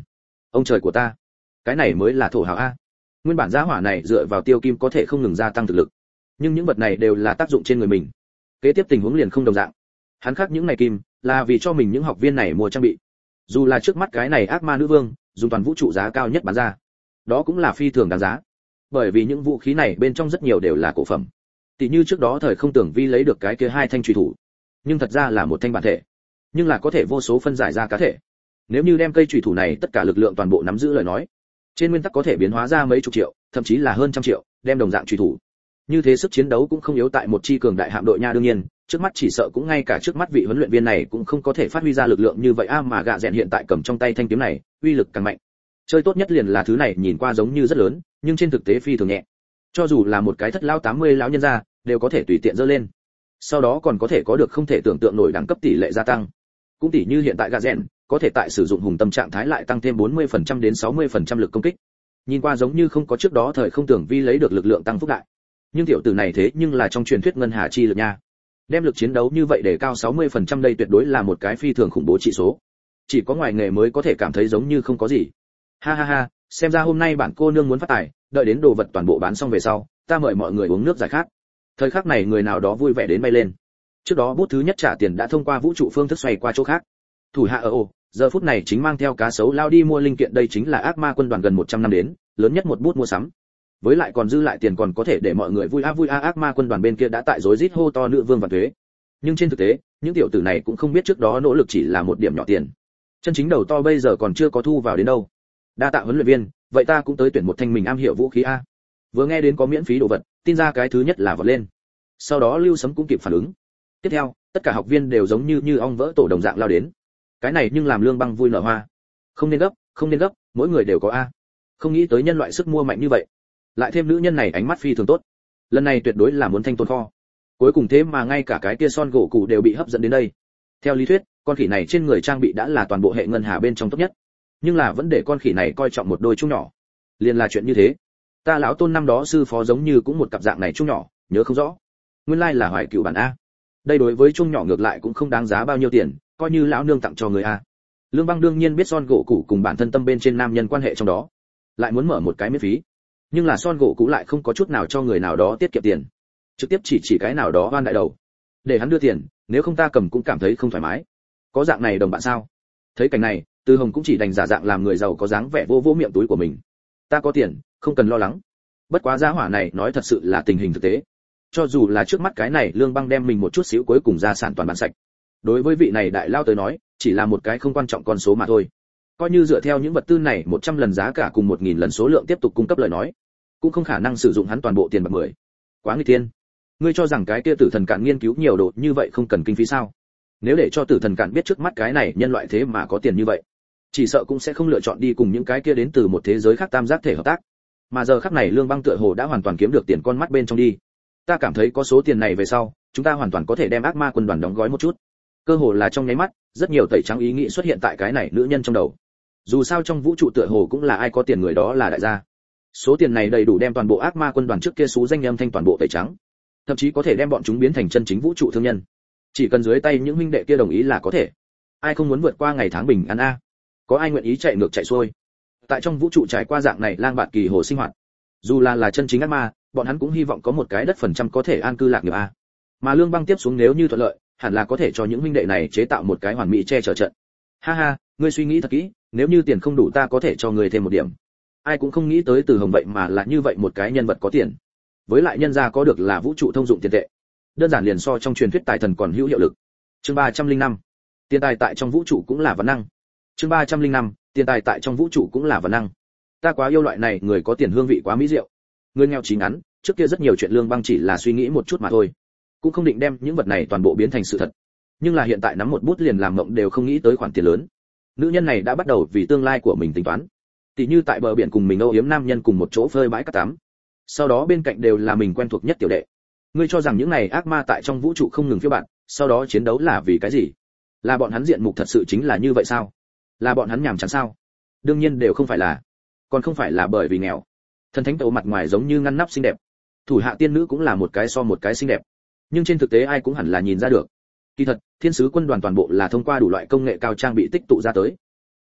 Ông trời của ta, cái này mới là thổ hào a. Nguyên bản giá hỏa này dựa vào tiêu kim có thể không ngừng gia tăng thực lực, nhưng những vật này đều là tác dụng trên người mình. Kế tiếp tình huống liền không đồng dạng. Hắn khắc những này kim là vì cho mình những học viên này mua trang bị. Dù là trước mắt cái này ác ma nữ vương dùng toàn vũ trụ giá cao nhất bán ra, đó cũng là phi thường đáng giá. Bởi vì những vũ khí này bên trong rất nhiều đều là cổ phẩm. Tỷ như trước đó thời không tưởng vi lấy được cái kia 2 thanh chùy thủ, nhưng thật ra là một thanh bản thể, nhưng là có thể vô số phân giải ra cá thể. Nếu như đem cây chùy thủ này tất cả lực lượng toàn bộ nắm giữ lời nói, trên nguyên tắc có thể biến hóa ra mấy chục triệu, thậm chí là hơn trăm triệu, đem đồng dạng chùy thủ. Như thế sức chiến đấu cũng không yếu tại một chi cường đại hạm đội nha. Đương nhiên, trước mắt chỉ sợ cũng ngay cả trước mắt vị huấn luyện viên này cũng không có thể phát huy ra lực lượng như vậy mà gạ rèn hiện tại cầm trong tay thanh kiếm này, uy lực càng mạnh. Chơi tốt nhất liền là thứ này nhìn qua giống như rất lớn, nhưng trên thực tế phi thường nhẹ. Cho dù là một cái thất lão 80 lão nhân gia, đều có thể tùy tiện giơ lên. Sau đó còn có thể có được không thể tưởng tượng nổi đẳng cấp tỷ lệ gia tăng. Cũng tỷ như hiện tại gạ rèn, có thể tại sử dụng hùng tâm trạng thái lại tăng thêm 40% đến 60% lực công kích. Nhìn qua giống như không có trước đó thời không tưởng vi lấy được lực lượng tăng phúc đại. Nhưng tiểu tử này thế nhưng là trong truyền thuyết ngân hà chi lực nha. Đem lực chiến đấu như vậy để cao 60% đây tuyệt đối là một cái phi thường khủng bố trị số. Chỉ có ngoài nghề mới có thể cảm thấy giống như không có gì. Ha ha ha, xem ra hôm nay bản cô nương muốn phát tài, đợi đến đồ vật toàn bộ bán xong về sau, ta mời mọi người uống nước giải khát. Thời khắc này người nào đó vui vẻ đến bay lên. Trước đó bút thứ nhất trả tiền đã thông qua vũ trụ phương thức xoay qua chỗ khác. Thủ hạ ở giờ phút này chính mang theo cá sấu lao đi mua linh kiện, đây chính là ác ma quân đoàn gần 100 năm đến, lớn nhất một bút mua sắm. Với lại còn dư lại tiền còn có thể để mọi người vui a. Ác ma quân đoàn bên kia đã tại rối rít hô to nữ vương và thuế. Nhưng trên thực tế, những tiểu tử này cũng không biết trước đó nỗ lực chỉ là một điểm nhỏ tiền. Chân chính đầu to bây giờ còn chưa có thu vào đến đâu. Đa tạ huấn luyện viên, vậy ta cũng tới tuyển một thanh mình am hiểu vũ khí a. Vừa nghe đến có miễn phí đồ vật, tin ra cái thứ nhất là vọt lên. Sau đó Lưu Sấm cũng kịp phản ứng. Tiếp theo, tất cả học viên đều giống như ong vỡ tổ đồng dạng lao đến. Cái này nhưng làm Lương Băng vui nở hoa. Không nên gấp, mỗi người đều có a. Không nghĩ tới nhân loại sức mua mạnh như vậy. Lại thêm nữ nhân này ánh mắt phi thường tốt. Lần này tuyệt đối là muốn thanh tồn kho. Cuối cùng thế mà ngay cả cái kia son gỗ cụ đều bị hấp dẫn đến đây. Theo lý thuyết, con khỉ này trên người trang bị đã là toàn bộ hệ ngân hà bên trong tốt nhất. Nhưng là vẫn để con khỉ này coi trọng một đôi chung nhỏ. Liền là chuyện như thế. Ta lão Tôn năm đó sư phó giống như cũng một cặp dạng này chung nhỏ, nhớ không rõ. Nguyên lai là Hoài Cựu bản a. Đây đối với chung nhỏ ngược lại cũng không đáng giá bao nhiêu tiền, coi như lão nương tặng cho người a. Lương Băng đương nhiên biết son gỗ cụ cùng bản thân tâm bên trên nam nhân quan hệ trong đó, lại muốn mở một cái miễn phí. Nhưng là son gỗ cụ lại không có chút nào cho người nào đó tiết kiệm tiền, trực tiếp chỉ cái nào đó oan đại đầu, để hắn đưa tiền, nếu không ta cầm cũng cảm thấy không thoải mái. Có dạng này đồng bạn sao? Thấy cảnh này, Từ Hồng cũng chỉ đành giả dạng làm người giàu có dáng vẻ vô miệng túi của mình. Ta có tiền, không cần lo lắng. Bất quá gia hỏa này nói thật sự là tình hình thực tế. Cho dù là trước mắt cái này Lương Băng đem mình một chút xíu cuối cùng gia sản toàn bán sạch. Đối với vị này đại lao tới nói, chỉ là một cái không quan trọng con số mà thôi. Coi như dựa theo những vật tư này 100 lần giá cả cùng 1000 lần số lượng tiếp tục cung cấp lời nói, cũng không khả năng sử dụng hắn toàn bộ tiền bạc 10. Quá nguy tiên. Ngươi cho rằng cái kia Tử Thần Cạn nghiên cứu nhiều đồ như vậy không cần kinh phí sao? Nếu để cho Tử Thần Cạn biết trước mắt cái này nhân loại thế mà có tiền như vậy, chỉ sợ cũng sẽ không lựa chọn đi cùng những cái kia đến từ một thế giới khác tam giác thể hợp tác. Mà giờ khắc này Lương Băng tựa hồ đã hoàn toàn kiếm được tiền con mắt bên trong đi. Ta cảm thấy có số tiền này về sau, chúng ta hoàn toàn có thể đem ác ma quân đoàn đóng gói một chút. Cơ hồ là trong nháy mắt, rất nhiều tẩy trắng ý nghĩ xuất hiện tại cái này nữ nhân trong đầu. Dù sao trong vũ trụ tựa hồ cũng là ai có tiền người đó là đại gia. Số tiền này đầy đủ đem toàn bộ ác ma quân đoàn trước kia số danh âm thanh toàn bộ tẩy trắng, thậm chí có thể đem bọn chúng biến thành chân chính vũ trụ thương nhân. Chỉ cần dưới tay những huynh đệ kia đồng ý là có thể. Ai không muốn vượt qua ngày tháng bình an a? Có ai nguyện ý chạy ngược chạy xuôi? Tại trong vũ trụ trải qua dạng này lang bạt kỳ hồ sinh hoạt, dù là chân chính ác ma, bọn hắn cũng hy vọng có một cái đất phần trăm có thể an cư lạc nghiệp a. Mà Lương Băng tiếp xuống nếu như thuận lợi, hẳn là có thể cho những huynh đệ này chế tạo một cái hoàn mỹ che chở trận. Ha ha, ngươi suy nghĩ thật kỹ, nếu như tiền không đủ ta có thể cho ngươi thêm một điểm. Ai cũng không nghĩ tới Từ Hồng vậy mà là như vậy một cái nhân vật có tiền. Với lại nhân gia có được là vũ trụ thông dụng tiền tệ. Đơn giản liền so trong truyền thuyết tài thần còn hữu hiệu lực. Chương 305. Tiền tài tại trong vũ trụ cũng là vấn năng. Chương 305. Tiền tài tại trong vũ trụ cũng là vấn năng. Ta quá yêu loại này, người có tiền hương vị quá mỹ diệu. Người nghèo trí ngắn, trước kia rất nhiều chuyện Lương Băng chỉ là suy nghĩ một chút mà thôi, cũng không định đem những vật này toàn bộ biến thành sự thật. Nhưng là hiện tại nắm một bút liền làm mộng đều không nghĩ tới khoản tiền lớn. Nữ nhân này đã bắt đầu vì tương lai của mình tính toán. Tỷ như tại bờ biển cùng mình âu yếm nam nhân cùng một chỗ phơi bãi cát tắm. Sau đó bên cạnh đều là mình quen thuộc nhất tiểu đệ. Ngươi cho rằng những này ác ma tại trong vũ trụ không ngừng phiêu bạt, sau đó chiến đấu là vì cái gì? Là bọn hắn diện mục thật sự chính là như vậy sao? Là bọn hắn nhàm chán sao? Đương nhiên đều không phải là. Còn không phải là bởi vì nghèo. Thần thánh tổ mặt ngoài giống như ngăn nắp xinh đẹp, thủ hạ tiên nữ cũng là một cái so một cái xinh đẹp. Nhưng trên thực tế ai cũng hẳn là nhìn ra được. Kỳ thật, thiên sứ quân đoàn toàn bộ là thông qua đủ loại công nghệ cao trang bị tích tụ ra tới.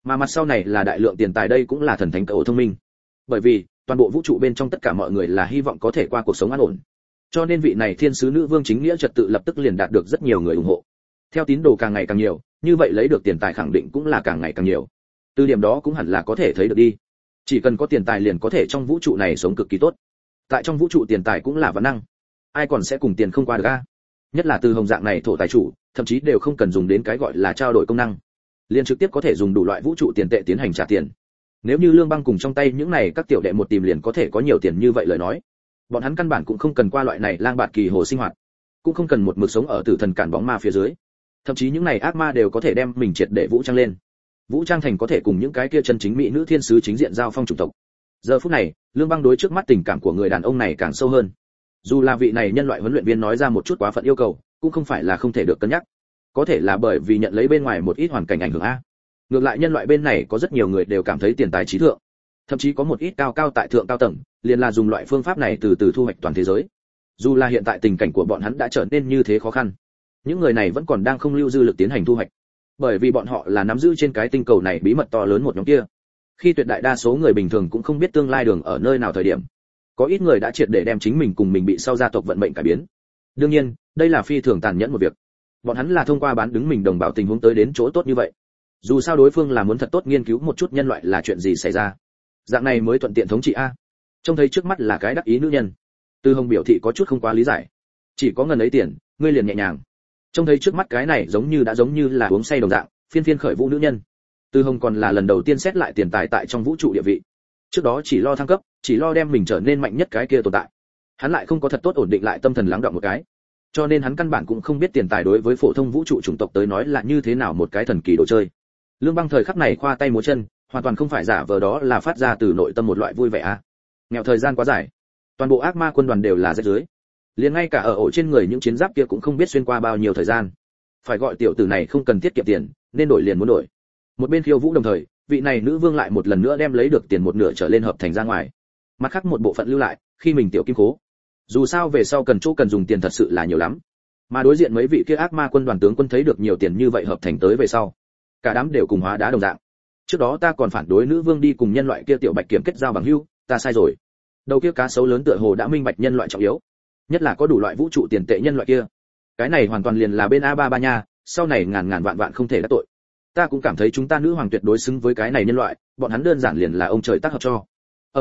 Mà mặt sau này là đại lượng tiền tài, đây cũng là thần thánh cầu thông minh. Bởi vì toàn bộ vũ trụ bên trong tất cả mọi người là hy vọng có thể qua cuộc sống an ổn, cho nên vị này thiên sứ nữ vương chính nghĩa trật tự lập tức liền đạt được rất nhiều người ủng hộ. Theo tín đồ càng ngày càng nhiều, như vậy lấy được tiền tài khẳng định cũng là càng ngày càng nhiều. Từ điểm đó cũng hẳn là có thể thấy được đi. Chỉ cần có tiền tài liền có thể trong vũ trụ này sống cực kỳ tốt. Tại trong vũ trụ tiền tài cũng là vạn năng, ai còn sẽ cùng tiền không qua được a? Nhất là từ hồng dạng này thổ tài chủ, thậm chí đều không cần dùng đến cái gọi là trao đổi công năng, liền trực tiếp có thể dùng đủ loại vũ trụ tiền tệ tiến hành trả tiền. Nếu như Lương Băng cùng trong tay những này các tiểu đệ một tìm liền có thể có nhiều tiền như vậy lời nói, bọn hắn căn bản cũng không cần qua loại này lang bạt kỳ hồ sinh hoạt, cũng không cần một mực sống ở tử thần cản bóng ma phía dưới. Thậm chí những này ác ma đều có thể đem mình triệt để vũ trang lên, vũ trang thành có thể cùng những cái kia chân chính mỹ nữ thiên sứ chính diện giao phong chủng tộc. Giờ phút này, Lương Băng đối trước mắt tình cảm của người đàn ông này càng sâu hơn. Dù là vị này nhân loại huấn luyện viên nói ra một chút quá phận yêu cầu, cũng không phải là không thể được cân nhắc. Có thể là bởi vì nhận lấy bên ngoài một ít hoàn cảnh ảnh hưởng a. Ngược lại nhân loại bên này có rất nhiều người đều cảm thấy tiền tài trí thượng, thậm chí có một ít cao tại thượng cao tầng, liền là dùng loại phương pháp này từ từ thu hoạch toàn thế giới. Dù là hiện tại tình cảnh của bọn hắn đã trở nên như thế khó khăn, những người này vẫn còn đang không lưu dư lực tiến hành thu hoạch, bởi vì bọn họ là nắm giữ trên cái tinh cầu này bí mật to lớn một nhóm kia. Khi tuyệt đại đa số người bình thường cũng không biết tương lai đường ở nơi nào thời điểm, có ít người đã triệt để đem chính mình cùng mình bị sau gia tộc vận mệnh cải biến. Đương nhiên, đây là phi thường tàn nhẫn một việc. Bọn hắn là thông qua bán đứng mình đồng bào tình huống tới đến chỗ tốt như vậy. Dù sao đối phương là muốn thật tốt nghiên cứu một chút nhân loại là chuyện gì xảy ra, dạng này mới thuận tiện thống trị a. Trông thấy trước mắt là cái đắc ý nữ nhân, Tư Hồng biểu thị có chút không quá lý giải. Chỉ có ngần ấy tiền, ngươi liền nhẹ nhàng. Trông thấy trước mắt cái này giống như là uống say đồng dạng, phiên phiên khởi vũ nữ nhân. Tư Hồng còn là lần đầu tiên xét lại tiền tài tại trong vũ trụ địa vị. Trước đó chỉ lo thăng cấp, chỉ lo đem mình trở nên mạnh nhất cái kia tồn tại. Hắn lại không có thật tốt ổn định lại tâm thần lắng đọng một cái. Cho nên hắn căn bản cũng không biết tiền tài đối với phổ thông vũ trụ chủng tộc tới nói là như thế nào một cái thần kỳ đồ chơi. Lương Băng thời khắc này khoa tay múa chân, hoàn toàn không phải giả vờ, đó là phát ra từ nội tâm một loại vui vẻ a. Nghèo thời gian quá dài, toàn bộ ác ma quân đoàn đều là rách rưới, liền ngay cả ở ổ trên người những chiến giáp kia cũng không biết xuyên qua bao nhiêu thời gian. Phải gọi tiểu tử này không cần tiết kiệm tiền, nên đổi liền muốn đổi. Một bên khiêu vũ đồng thời, vị này nữ vương lại một lần nữa đem lấy được tiền một nửa trở lên hợp thành ra ngoài, mặt khác một bộ phận lưu lại khi mình tiểu kim cố. Dù sao về sau cần chỗ cần dùng tiền thật sự là nhiều lắm. Mà đối diện mấy vị kia ác ma quân đoàn tướng quân thấy được nhiều tiền như vậy hợp thành tới về sau, cả đám đều cùng hóa đá đồng dạng. Trước đó ta còn phản đối nữ vương đi cùng nhân loại kia tiểu bạch kiểm kết giao bằng hữu, ta sai rồi. Đầu kia cá sấu lớn tựa hồ đã minh bạch nhân loại trọng yếu, nhất là có đủ loại vũ trụ tiền tệ nhân loại kia. Cái này hoàn toàn liền là bên A33 nha, sau này ngàn vạn không thể đắc tội. Ta cũng cảm thấy chúng ta nữ hoàng tuyệt đối xứng với cái này nhân loại, bọn hắn đơn giản liền là ông trời tác hợp cho.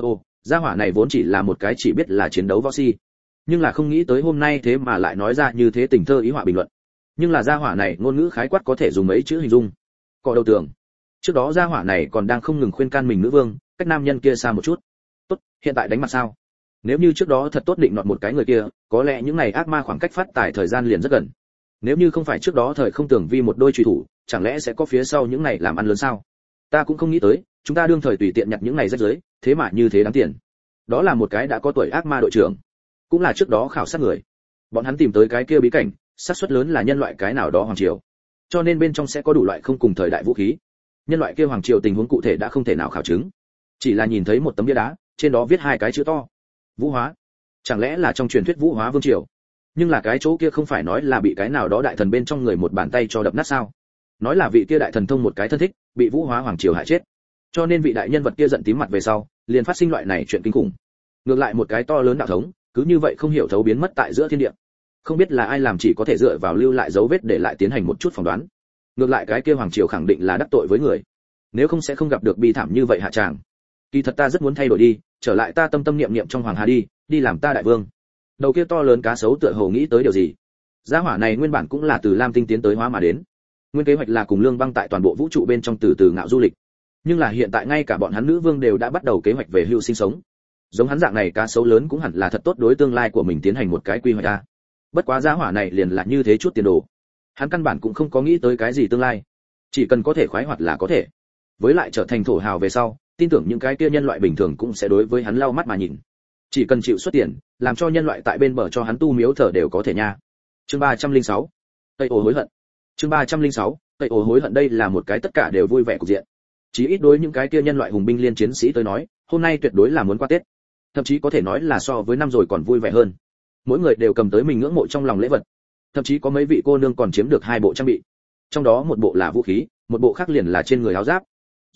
Gia hỏa này vốn chỉ là một cái chỉ biết là chiến đấu võ si, nhưng là không nghĩ tới hôm nay thế mà lại nói ra như thế tình thơ ý họa bình luận. Nhưng là gia hỏa này ngôn ngữ khái quát có thể dùng mấy chữ hình dung. Cọ đầu tường. Trước đó gia hỏa này còn đang không ngừng khuyên can mình nữ vương, cách nam nhân kia xa một chút. Tốt, hiện tại đánh mặt sao? Nếu như trước đó thật tốt định nọt một cái người kia, có lẽ những này ác ma khoảng cách phát tài thời gian liền rất gần. Nếu như không phải trước đó thời không tưởng vi một đôi truy thủ, chẳng lẽ sẽ có phía sau những này làm ăn lớn sao? Ta cũng không nghĩ tới, chúng ta đương thời tùy tiện nhặt những này rách rưới, thế mà như thế đáng tiền. Đó là một cái đã có tuổi ác ma đội trưởng, cũng là trước đó khảo sát người. Bọn hắn tìm tới cái kia bí cảnh, xác suất lớn là nhân loại cái nào đó hoàng triều, cho nên bên trong sẽ có đủ loại không cùng thời đại vũ khí. Nhân loại kia hoàng triều tình huống cụ thể đã không thể nào khảo chứng, chỉ là nhìn thấy một tấm bia đá, trên đó viết hai cái chữ to: Vũ Hóa. Chẳng lẽ là trong truyền thuyết Vũ Hóa vương triều? Nhưng là cái chỗ kia không phải nói là bị cái nào đó đại thần bên trong người một bàn tay cho đập nát sao? Nói là vị kia đại thần thông một cái thân thích, bị Vũ Hóa hoàng triều hại chết. Cho nên vị đại nhân vật kia giận tím mặt về sau, liền phát sinh loại này chuyện kinh khủng. Ngược lại một cái to lớn đạo thống, cứ như vậy không hiểu thấu biến mất tại giữa thiên địa. Không biết là ai làm, chỉ có thể dựa vào lưu lại dấu vết để lại tiến hành một chút phỏng đoán. Ngược lại cái kia hoàng triều khẳng định là đắc tội với người, nếu không sẽ không gặp được bi thảm như vậy hạ tràng. Kỳ thật ta rất muốn thay đổi đi, trở lại ta tâm tâm niệm niệm trong hoàng hà đi làm ta đại vương. Đầu kia to lớn cá sấu tựa hồ nghĩ tới điều gì. Gia hỏa này nguyên bản cũng là từ Lam Tinh tiến tới Hóa mà đến, nguyên kế hoạch là cùng Lương Băng tại toàn bộ vũ trụ bên trong từ từ ngạo du lịch. Nhưng là hiện tại ngay cả bọn hắn nữ vương đều đã bắt đầu kế hoạch về hưu sinh sống. Giống hắn dạng này cá sấu lớn cũng hẳn là thật tốt đối tương lai của mình tiến hành một cái quy hoạch ra. Bất quá gia hỏa này liền là như thế chút tiền đồ, hắn căn bản cũng không có nghĩ tới cái gì tương lai, chỉ cần có thể khoái hoạt là có thể. Với lại trở thành thổ hào về sau, tin tưởng những cái kia nhân loại bình thường cũng sẽ đối với hắn lau mắt mà nhìn. Chỉ cần chịu xuất tiền, làm cho nhân loại tại bên bờ cho hắn tu miếu thờ đều có thể nha. Chương 306. Tây ổ hối hận. Chương 306. Tây ổ hối hận. Đây là một cái tất cả đều vui vẻ cục diện. Chí ít đối những cái kia nhân loại hùng binh liên chiến sĩ tới nói, hôm nay tuyệt đối là muốn qua Tết. Thậm chí có thể nói là so với năm rồi còn vui vẻ hơn. Mỗi người đều cầm tới mình ngưỡng mộ trong lòng lễ vật. Thậm chí có mấy vị cô nương còn chiếm được hai bộ trang bị. Trong đó một bộ là vũ khí, một bộ khác liền là trên người áo giáp.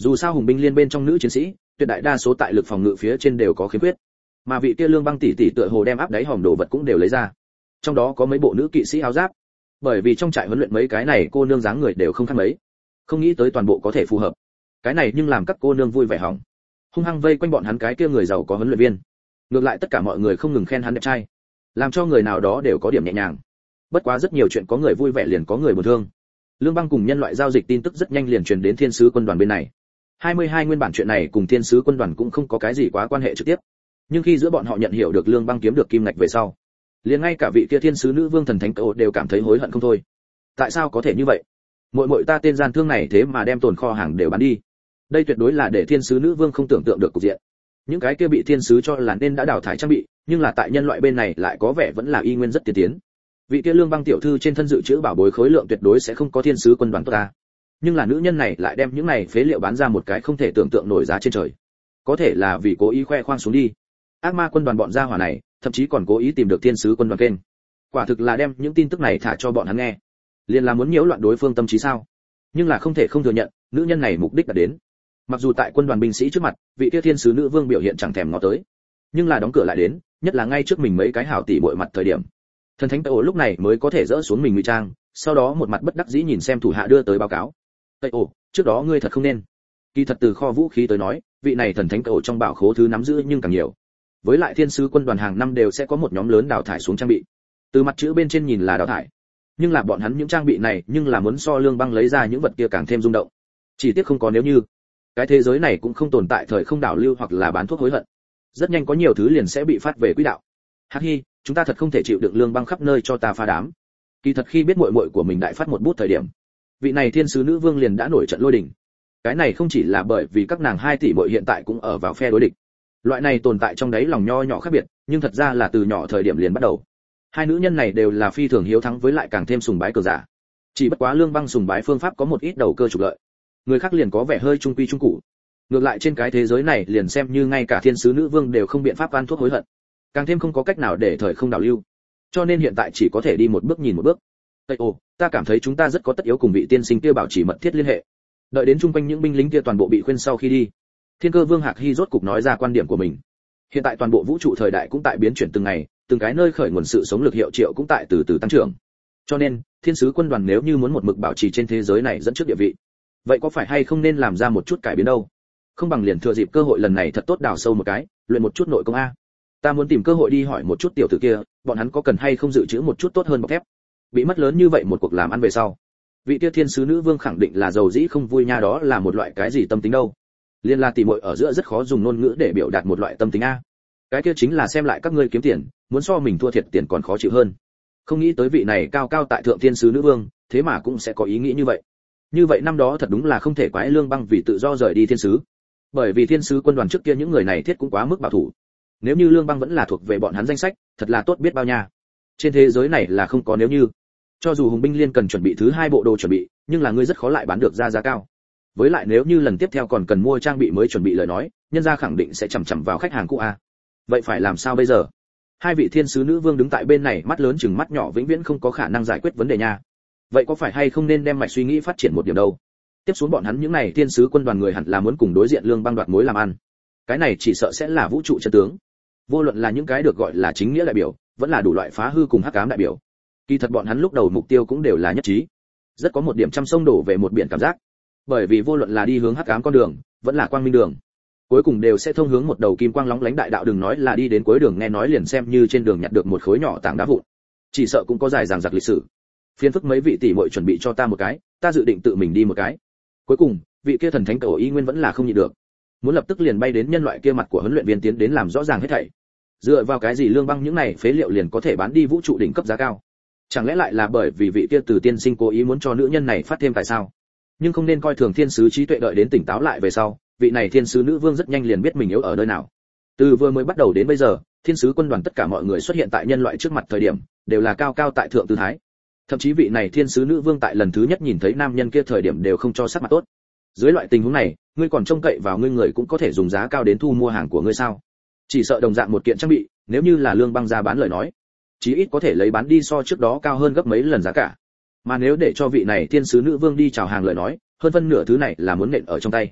Dù sao hùng binh liên bên trong nữ chiến sĩ, tuyệt đại đa số tại lực phòng ngự phía trên đều có khiếm khuyết. Mà vị kia Lương Băng tỷ tỷ tựa hồ đem áp đáy hòm đồ vật cũng đều lấy ra. Trong đó có mấy bộ nữ kỵ sĩ áo giáp. Bởi vì trong trại huấn luyện mấy cái này cô nương dáng người đều không khác mấy. Không nghĩ tới toàn bộ có thể phù hợp. Cái này nhưng làm các cô nương vui vẻ hỏng. Hung hăng vây quanh bọn hắn cái kia người giàu có huấn luyện viên. Ngược lại tất cả mọi người không ngừng khen hắn đẹp trai, làm cho người nào đó đều có điểm nhẹ nhàng. Bất quá rất nhiều chuyện có người vui vẻ liền có người buồn thương. Lương Băng cùng nhân loại giao dịch tin tức rất nhanh liền truyền đến Thiên sứ quân đoàn bên này. 22 nguyên bản chuyện này cùng Thiên sứ quân đoàn cũng không có cái gì quá quan hệ trực tiếp. Nhưng khi giữa bọn họ nhận hiểu được Lương Băng kiếm được kim ngạch về sau, liền ngay cả vị kia thiên sứ nữ vương thần thánh cậu đều cảm thấy hối hận không thôi. Tại sao có thể như vậy? Muội ta tên gian thương này thế mà đem tồn kho hàng đều bán đi. Đây tuyệt đối là để thiên sứ nữ vương không tưởng tượng được cục diện. Những cái kia bị thiên sứ cho là nên đã đào thải trang bị, nhưng là tại nhân loại bên này lại có vẻ vẫn là y nguyên rất tiên tiến. Vị kia Lương Băng tiểu thư trên thân dự trữ bảo bối khối lượng tuyệt đối sẽ không có thiên sứ quân đoàn tốt ta. Nhưng là nữ nhân này lại đem những này phế liệu bán ra một cái không thể tưởng tượng nổi giá trên trời. Có thể là vì cố ý khoe khoang xuống đi. Ác ma quân đoàn bọn gia hỏa này, thậm chí còn cố ý tìm được thiên sứ quân đoàn kênh. Quả thực là đem những tin tức này thả cho bọn hắn nghe. Liền là muốn nhiễu loạn đối phương tâm trí sao? Nhưng là không thể không thừa nhận, nữ nhân này mục đích đã đến. Mặc dù tại quân đoàn binh sĩ trước mặt, vị kia thiên sứ nữ vương biểu hiện chẳng thèm ngó tới, nhưng là đóng cửa lại đến, nhất là ngay trước mình mấy cái hảo tỷ muội mặt thời điểm. Thần thánh Tây Ổ lúc này mới có thể dỡ xuống mình ngụy trang, sau đó một mặt bất đắc dĩ nhìn xem thủ hạ đưa tới báo cáo. Tây Ổ, trước đó ngươi thật không nên. Kỳ thật từ kho vũ khí tới nói, vị này thần thánh Tây Ổ trong bảo khố thứ nắm giữ nhưng càng nhiều. Với lại thiên sứ quân đoàn hàng năm đều sẽ có một nhóm lớn đào thải xuống trang bị. Từ mặt chữ bên trên nhìn là đào thải, nhưng là bọn hắn những trang bị này nhưng là muốn so Lương Băng lấy ra những vật kia càng thêm rung động. Chỉ tiếc không có nếu như. Cái thế giới này cũng không tồn tại thời không đảo lưu hoặc là bán thuốc hối hận. Rất nhanh có nhiều thứ liền sẽ bị phát về quỹ đạo. Hắc Hi, chúng ta thật không thể chịu đựng Lương Băng khắp nơi cho ta phá đám. Kỳ thật khi biết muội muội của mình đại phát một bút thời điểm, vị này thiên sứ nữ vương liền đã nổi trận lôi đình. Cái này không chỉ là bởi vì các nàng hai tỷ muội hiện tại cũng ở vào phe đối địch. Loại này tồn tại trong đấy lòng nho nhỏ khác biệt, nhưng thật ra là từ nhỏ thời điểm liền bắt đầu. Hai nữ nhân này đều là phi thường hiếu thắng với lại càng thêm sùng bái cường giả. Chỉ bất quá Lương Băng sùng bái phương pháp có một ít đầu cơ trục lợi. Người khác liền có vẻ hơi trung quy trung cụ. Ngược lại trên cái thế giới này liền xem như ngay cả thiên sứ nữ vương đều không biện pháp ăn thuốc hối hận, càng thêm không có cách nào để thời không đảo lưu. Cho nên hiện tại chỉ có thể đi một bước nhìn một bước. Tây Ồ, ta cảm thấy chúng ta rất có tất yếu cùng vị tiên sinh kia bảo trì mật thiết liên hệ. Đợi đến chung quanh những binh lính kia toàn bộ bị khuyên sau khi đi, Thiên Cơ Vương Hạc Hi rốt cục nói ra quan điểm của mình. Hiện tại toàn bộ vũ trụ thời đại cũng tại biến chuyển từng ngày, từng cái nơi khởi nguồn sự sống lực hiệu triệu cũng tại từ từ tăng trưởng. Cho nên, thiên sứ quân đoàn nếu như muốn một mực bảo trì trên thế giới này dẫn trước địa vị, vậy có phải hay không nên làm ra một chút cải biến đâu? Không bằng liền thừa dịp cơ hội lần này thật tốt đào sâu một cái, luyện một chút nội công a. Ta muốn tìm cơ hội đi hỏi một chút tiểu tử kia, bọn hắn có cần hay không dự trữ một chút tốt hơn bọc thép. Bị mất lớn như vậy một cuộc làm ăn về sau, vị kia thiên sứ nữ vương khẳng định là giàu dĩ không vui nha, đó là một loại cái gì tâm tính đâu? Liên la tỷ muội ở giữa rất khó dùng ngôn ngữ để biểu đạt một loại tâm tính a. Cái kia chính là xem lại các ngươi kiếm tiền, muốn so mình thua thiệt tiền còn khó chịu hơn. Không nghĩ tới vị này cao cao tại thượng thiên sứ nữ vương, thế mà cũng sẽ có ý nghĩ như vậy. Như vậy năm đó thật đúng là không thể quái Lương Băng vì tự do rời đi thiên sứ. Bởi vì thiên sứ quân đoàn trước kia những người này thiết cũng quá mức bảo thủ. Nếu như Lương Băng vẫn là thuộc về bọn hắn danh sách, thật là tốt biết bao nha. Trên thế giới này là không có nếu như. Cho dù Hùng binh liên cần chuẩn bị thứ hai bộ đồ chuẩn bị, nhưng là ngươi rất khó lại bán được ra giá cao. Với lại nếu như lần tiếp theo còn cần mua trang bị mới chuẩn bị lời nói, nhân gia khẳng định sẽ chằm chằm vào khách hàng cũ a. Vậy phải làm sao bây giờ? Hai vị thiên sứ nữ vương đứng tại bên này, mắt lớn chừng mắt nhỏ vĩnh viễn không có khả năng giải quyết vấn đề nha. Vậy có phải hay không nên đem mạch suy nghĩ phát triển một điểm đâu? Tiếp xuống bọn hắn những này thiên sứ quân đoàn người hẳn là muốn cùng đối diện Lương Băng đoạt mối làm ăn. Cái này chỉ sợ sẽ là vũ trụ chân tướng. Vô luận là những cái được gọi là chính nghĩa đại biểu, vẫn là đủ loại phá hư cùng hắc ám đại biểu. Kỳ thật bọn hắn lúc đầu mục tiêu cũng đều là nhất trí. Rất có một điểm trăm sông đổ về một biển cảm giác. Bởi vì vô luận là đi hướng hắc ám con đường, vẫn là quang minh đường, cuối cùng đều sẽ thông hướng một đầu kim quang lóng lánh đại đạo, đừng nói là đi đến cuối đường, nghe nói liền xem như trên đường nhặt được một khối nhỏ tảng đá vụn, chỉ sợ cũng có dài dằng dặc lịch sử. Phiền phức mấy vị tỷ muội chuẩn bị cho ta một cái, ta dự định tự mình đi một cái. Cuối cùng, vị kia thần thánh tổ y nguyên vẫn là không nhịn được, muốn lập tức liền bay đến nhân loại kia mặt của huấn luyện viên tiến đến làm rõ ràng hết thảy. Dựa vào cái gì Lương Băng những này phế liệu liền có thể bán đi vũ trụ đỉnh cấp giá cao? Chẳng lẽ lại là bởi vì vị kia Từ tiên sinh cố ý muốn cho nữ nhân này phát thêm tại sao? Nhưng không nên coi thường thiên sứ trí tuệ, đợi đến tỉnh táo lại về sau, vị này thiên sứ nữ vương rất nhanh liền biết mình yếu ở nơi nào. Từ vừa mới bắt đầu đến bây giờ, thiên sứ quân đoàn tất cả mọi người xuất hiện tại nhân loại trước mặt thời điểm, đều là cao cao tại thượng tư thái. Thậm chí vị này thiên sứ nữ vương tại lần thứ nhất nhìn thấy nam nhân kia thời điểm đều không cho sắc mặt tốt. Dưới loại tình huống này, ngươi còn trông cậy vào ngươi người cũng có thể dùng giá cao đến thu mua hàng của ngươi sao? Chỉ sợ đồng dạng một kiện trang bị, nếu như là Lương Băng ra bán lời nói, chí ít có thể lấy bán đi so trước đó cao hơn gấp mấy lần giá cả. Mà nếu để cho vị này thiên sứ nữ vương đi chào hàng lời nói, hơn phân nửa thứ này là muốn nện ở trong tay.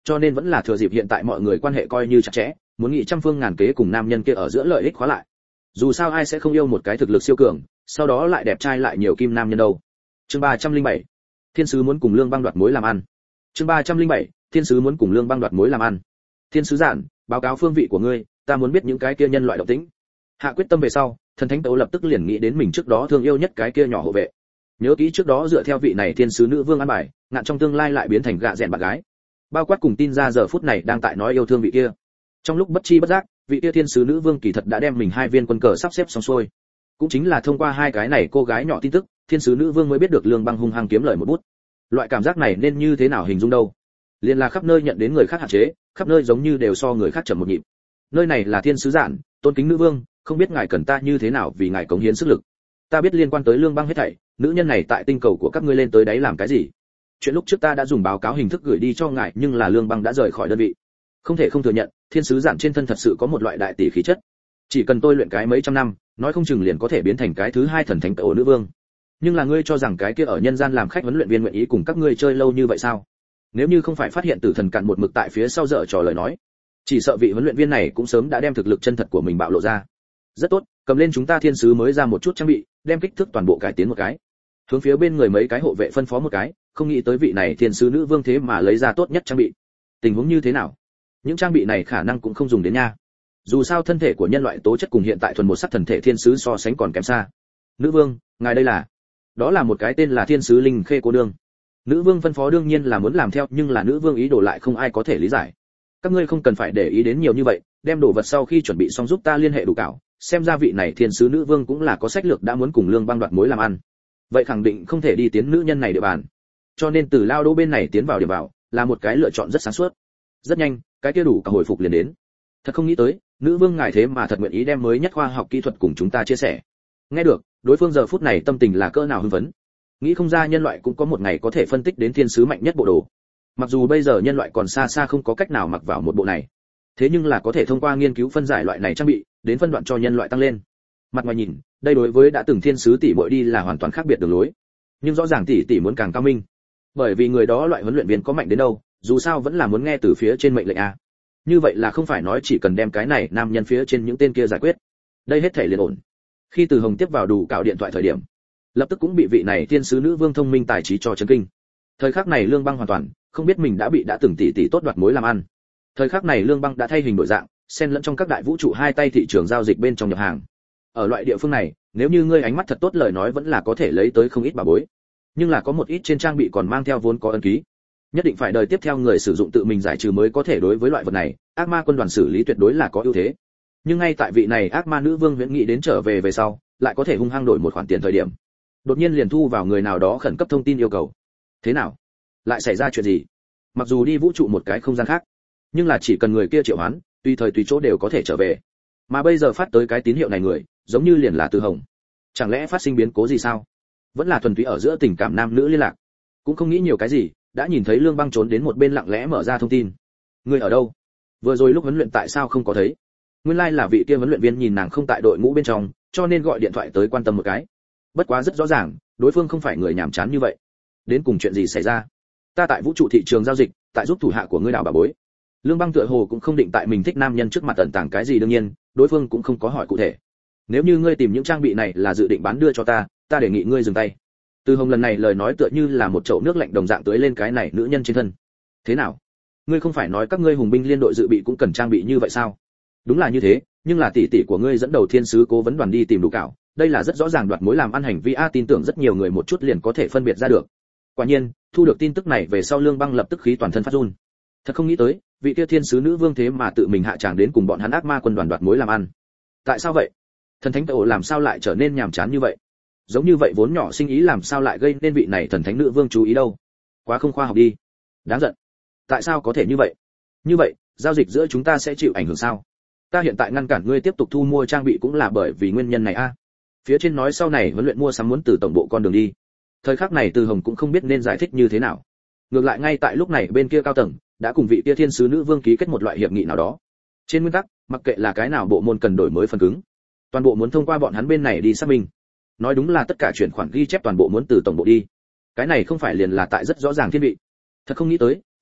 cho nên vẫn là thừa dịp hiện tại mọi người quan hệ coi như chặt chẽ, muốn nghị trăm phương ngàn kế cùng nam nhân kia ở giữa lợi ích khóa lại. Dù sao ai sẽ không yêu một cái thực lực siêu cường, sau đó lại đẹp trai lại nhiều kim nam nhân đâu. Chương 307. Thiên sứ muốn cùng Lương Băng đoạt mối làm ăn. Chương 307. Thiên sứ muốn cùng Lương Băng đoạt mối làm ăn. Thiên sứ giản, báo cáo phương vị của ngươi, ta muốn biết những cái kia nhân loại động tĩnh. Hạ quyết tâm về sau, thần thánh tấu lập tức liền nghĩ đến mình trước đó thương yêu nhất cái kia nhỏ hộ vệ. Nhớ kỹ trước đó dựa theo vị này thiên sứ nữ vương an bài, ngạn trong tương lai lại biến thành gạ rèn bạn gái. Bao quát cùng tin ra giờ phút này đang tại nói yêu thương vị kia. Trong lúc bất chi bất giác, vị kia thiên sứ nữ vương kỳ thật đã đem mình hai viên quân cờ sắp xếp xong xuôi. Cũng chính là thông qua hai cái này cô gái nhỏ tin tức, thiên sứ nữ vương mới biết được Lương Băng hung hăng kiếm lời một bút. Loại cảm giác này nên như thế nào hình dung đâu? Liên là khắp nơi nhận đến người khác hạn chế, khắp nơi giống như đều so người khác chậm một nhịp. Nơi này là thiên sứ giản, tôn kính nữ vương, không biết ngài cần ta như thế nào vì ngài cống hiến sức lực. Ta biết liên quan tới Lương Băng hết thảy, nữ nhân này tại tinh cầu của các ngươi lên tới đấy làm cái gì? Chuyện lúc trước ta đã dùng báo cáo hình thức gửi đi cho ngài, nhưng là Lương Băng đã rời khỏi đơn vị. Không thể không thừa nhận, thiên sứ giản trên thân thật sự có một loại đại tỷ khí chất. Chỉ cần tôi luyện cái mấy trăm năm, nói không chừng liền có thể biến thành cái thứ hai thần thánh tổ nữ vương. Nhưng là ngươi cho rằng cái kia ở nhân gian làm khách huấn luyện viên nguyện ý cùng các ngươi chơi lâu như vậy sao? Nếu như không phải phát hiện tử thần cặn một mực tại phía sau dở trò lời nói, chỉ sợ vị huấn luyện viên này cũng sớm đã đem thực lực chân thật của mình bạo lộ ra. Rất tốt, cầm lên chúng ta thiên sứ mới ra một chút trang bị, đem kích thước toàn bộ cải tiến một cái. Hướng phía bên người mấy cái hộ vệ phân phó một cái, không nghĩ tới vị này thiên sứ nữ vương thế mà lấy ra tốt nhất trang bị. Tình huống như thế nào? Những trang bị này khả năng cũng không dùng đến nha. Dù sao thân thể của nhân loại tố chất cùng hiện tại thuần một sắc thần thể thiên sứ so sánh còn kém xa. Nữ vương, ngài đây là? Đó là một cái tên là thiên sứ linh khê cô đương. Nữ vương phân phó đương nhiên là muốn làm theo, nhưng là nữ vương ý đồ lại không ai có thể lý giải. Các ngươi không cần phải để ý đến nhiều như vậy, đem đồ vật sau khi chuẩn bị xong giúp ta liên hệ đủ cảo, xem ra vị này thiên sứ nữ vương cũng là có sách lược đã muốn cùng Lương Băng đoạt mối làm ăn. Vậy khẳng định không thể đi tiến nữ nhân này địa bàn. Cho nên từ lao đô bên này tiến vào điểm vào, là một cái lựa chọn rất sáng suốt. Rất nhanh, cái kia đủ cả hồi phục liền đến. Thật không nghĩ tới, nữ vương ngài thế mà thật nguyện ý đem mới nhất khoa học kỹ thuật cùng chúng ta chia sẻ. Nghe được, đối phương giờ phút này tâm tình là cỡ nào hưng phấn. Nghĩ không ra nhân loại cũng có một ngày có thể phân tích đến thiên sứ mạnh nhất bộ đồ. Mặc dù bây giờ nhân loại còn xa xa không có cách nào mặc vào một bộ này, thế nhưng là có thể thông qua nghiên cứu phân giải loại này trang bị, đến phân đoạn cho nhân loại tăng lên. Mặt ngoài nhìn, đây đối với đã từng thiên sứ tỷ muội đi là hoàn toàn khác biệt đường lối. Nhưng rõ ràng tỷ muốn càng cao minh. Bởi vì người đó loại huấn luyện viên có mạnh đến đâu, dù sao vẫn là muốn nghe từ phía trên mệnh lệnh a. Như vậy là không phải nói chỉ cần đem cái này nam nhân phía trên những tên kia giải quyết, đây hết thể liền ổn. Khi Từ Hồng tiếp vào đủ cạo điện thoại thời điểm, lập tức cũng bị vị này thiên sứ nữ vương thông minh tài trí cho chấn kinh. Thời khắc này Lương Băng hoàn toàn không biết mình đã từng tỷ tốt đoạt mối làm ăn. Thời khắc này Lương Băng đã thay hình đổi dạng, xen lẫn trong các đại vũ trụ hai tay thị trường giao dịch bên trong nhập hàng. Ở loại địa phương này, nếu như ngươi ánh mắt thật tốt lời nói vẫn là có thể lấy tới không ít bà bối. Nhưng là có một ít trên trang bị còn mang theo vốn có ấn ký. Nhất định phải đời tiếp theo người sử dụng tự mình giải trừ mới có thể đối với loại vật này, ác ma quân đoàn xử lý tuyệt đối là có ưu thế. Nhưng ngay tại vị này ác ma nữ vương viễn nghĩ đến trở về về sau, lại có thể hung hăng đổi một khoản tiền thời điểm. Đột nhiên liền thu vào người nào đó khẩn cấp thông tin yêu cầu. Thế nào? Lại xảy ra chuyện gì? Mặc dù đi vũ trụ một cái không gian khác, nhưng là chỉ cần người kia triệu hoán, tùy thời tùy chỗ đều có thể trở về. Mà bây giờ phát tới cái tín hiệu này người, giống như liền là Từ Hồng. Chẳng lẽ phát sinh biến cố gì sao? Vẫn là thuần túy ở giữa tình cảm nam nữ liên lạc. Cũng không nghĩ nhiều cái gì, đã nhìn thấy Lương Băng trốn đến một bên lặng lẽ mở ra thông tin. Người ở đâu? Vừa rồi lúc huấn luyện tại sao không có thấy? Nguyên lai là vị kia huấn luyện viên nhìn nàng không tại đội ngũ bên trong, cho nên gọi điện thoại tới quan tâm một cái. Bất quá rất rõ ràng, đối phương không phải người nhàm chán như vậy. Đến cùng chuyện gì xảy ra? Ta tại vũ trụ thị trường giao dịch, tại giúp thủ hạ của ngươi đào bà bối. Lương Băng tựa hồ cũng không định tại mình thích nam nhân trước mặt tận tàng cái gì, đương nhiên, đối phương cũng không có hỏi cụ thể. Nếu như ngươi tìm những trang bị này là dự định bán đưa cho ta đề nghị ngươi dừng tay. Từ Hồng lần này lời nói tựa như là một chậu nước lạnh đồng dạng tưới lên cái này nữ nhân trên thân. Thế nào? Ngươi không phải nói các ngươi hùng binh liên đội dự bị cũng cần trang bị như vậy sao? Đúng là như thế, nhưng là tỷ tỷ của ngươi dẫn đầu thiên sứ cố vấn đoàn đi tìm đủ cạo, đây là rất rõ ràng đoạt mối làm ăn hành vi a, tin tưởng rất nhiều người một chút liền có thể phân biệt ra được. Quả nhiên, thu được tin tức này về sau Lương Băng lập tức khí toàn thân phát run. Thật không nghĩ tới, vị kia thiên sứ nữ vương thế mà tự mình hạ tràng đến cùng bọn hắn ác ma quân đoàn đoạt mối làm ăn. Tại sao vậy? Thần thánh tổ làm sao lại trở nên nhàm chán như vậy? Giống như vậy vốn nhỏ sinh ý làm sao lại gây nên vị này thần thánh nữ vương chú ý đâu? Quá không khoa học đi. Đáng giận. Tại sao có thể như vậy? Như vậy, giao dịch giữa chúng ta sẽ chịu ảnh hưởng sao? Ta hiện tại ngăn cản ngươi tiếp tục thu mua trang bị cũng là bởi vì nguyên nhân này a. Phía trên nói sau này huấn luyện mua sắm muốn từ tổng bộ con đường đi. Thời khắc này Từ Hồng cũng không biết nên giải thích như thế nào. Ngược lại ngay tại lúc này bên kia cao tầng đã cùng vị kia thiên sứ nữ vương ký kết một loại hiệp nghị nào đó. Trên nguyên tắc, mặc kệ là cái nào bộ môn cần đổi mới phần cứng, toàn bộ muốn thông qua bọn hắn bên này đi xác minh. Nói đúng là tất cả chuyển khoản ghi chép toàn bộ muốn từ tổng bộ đi. Cái này không phải liền là tại rất rõ ràng thiên vị. Thật không nghĩ tới,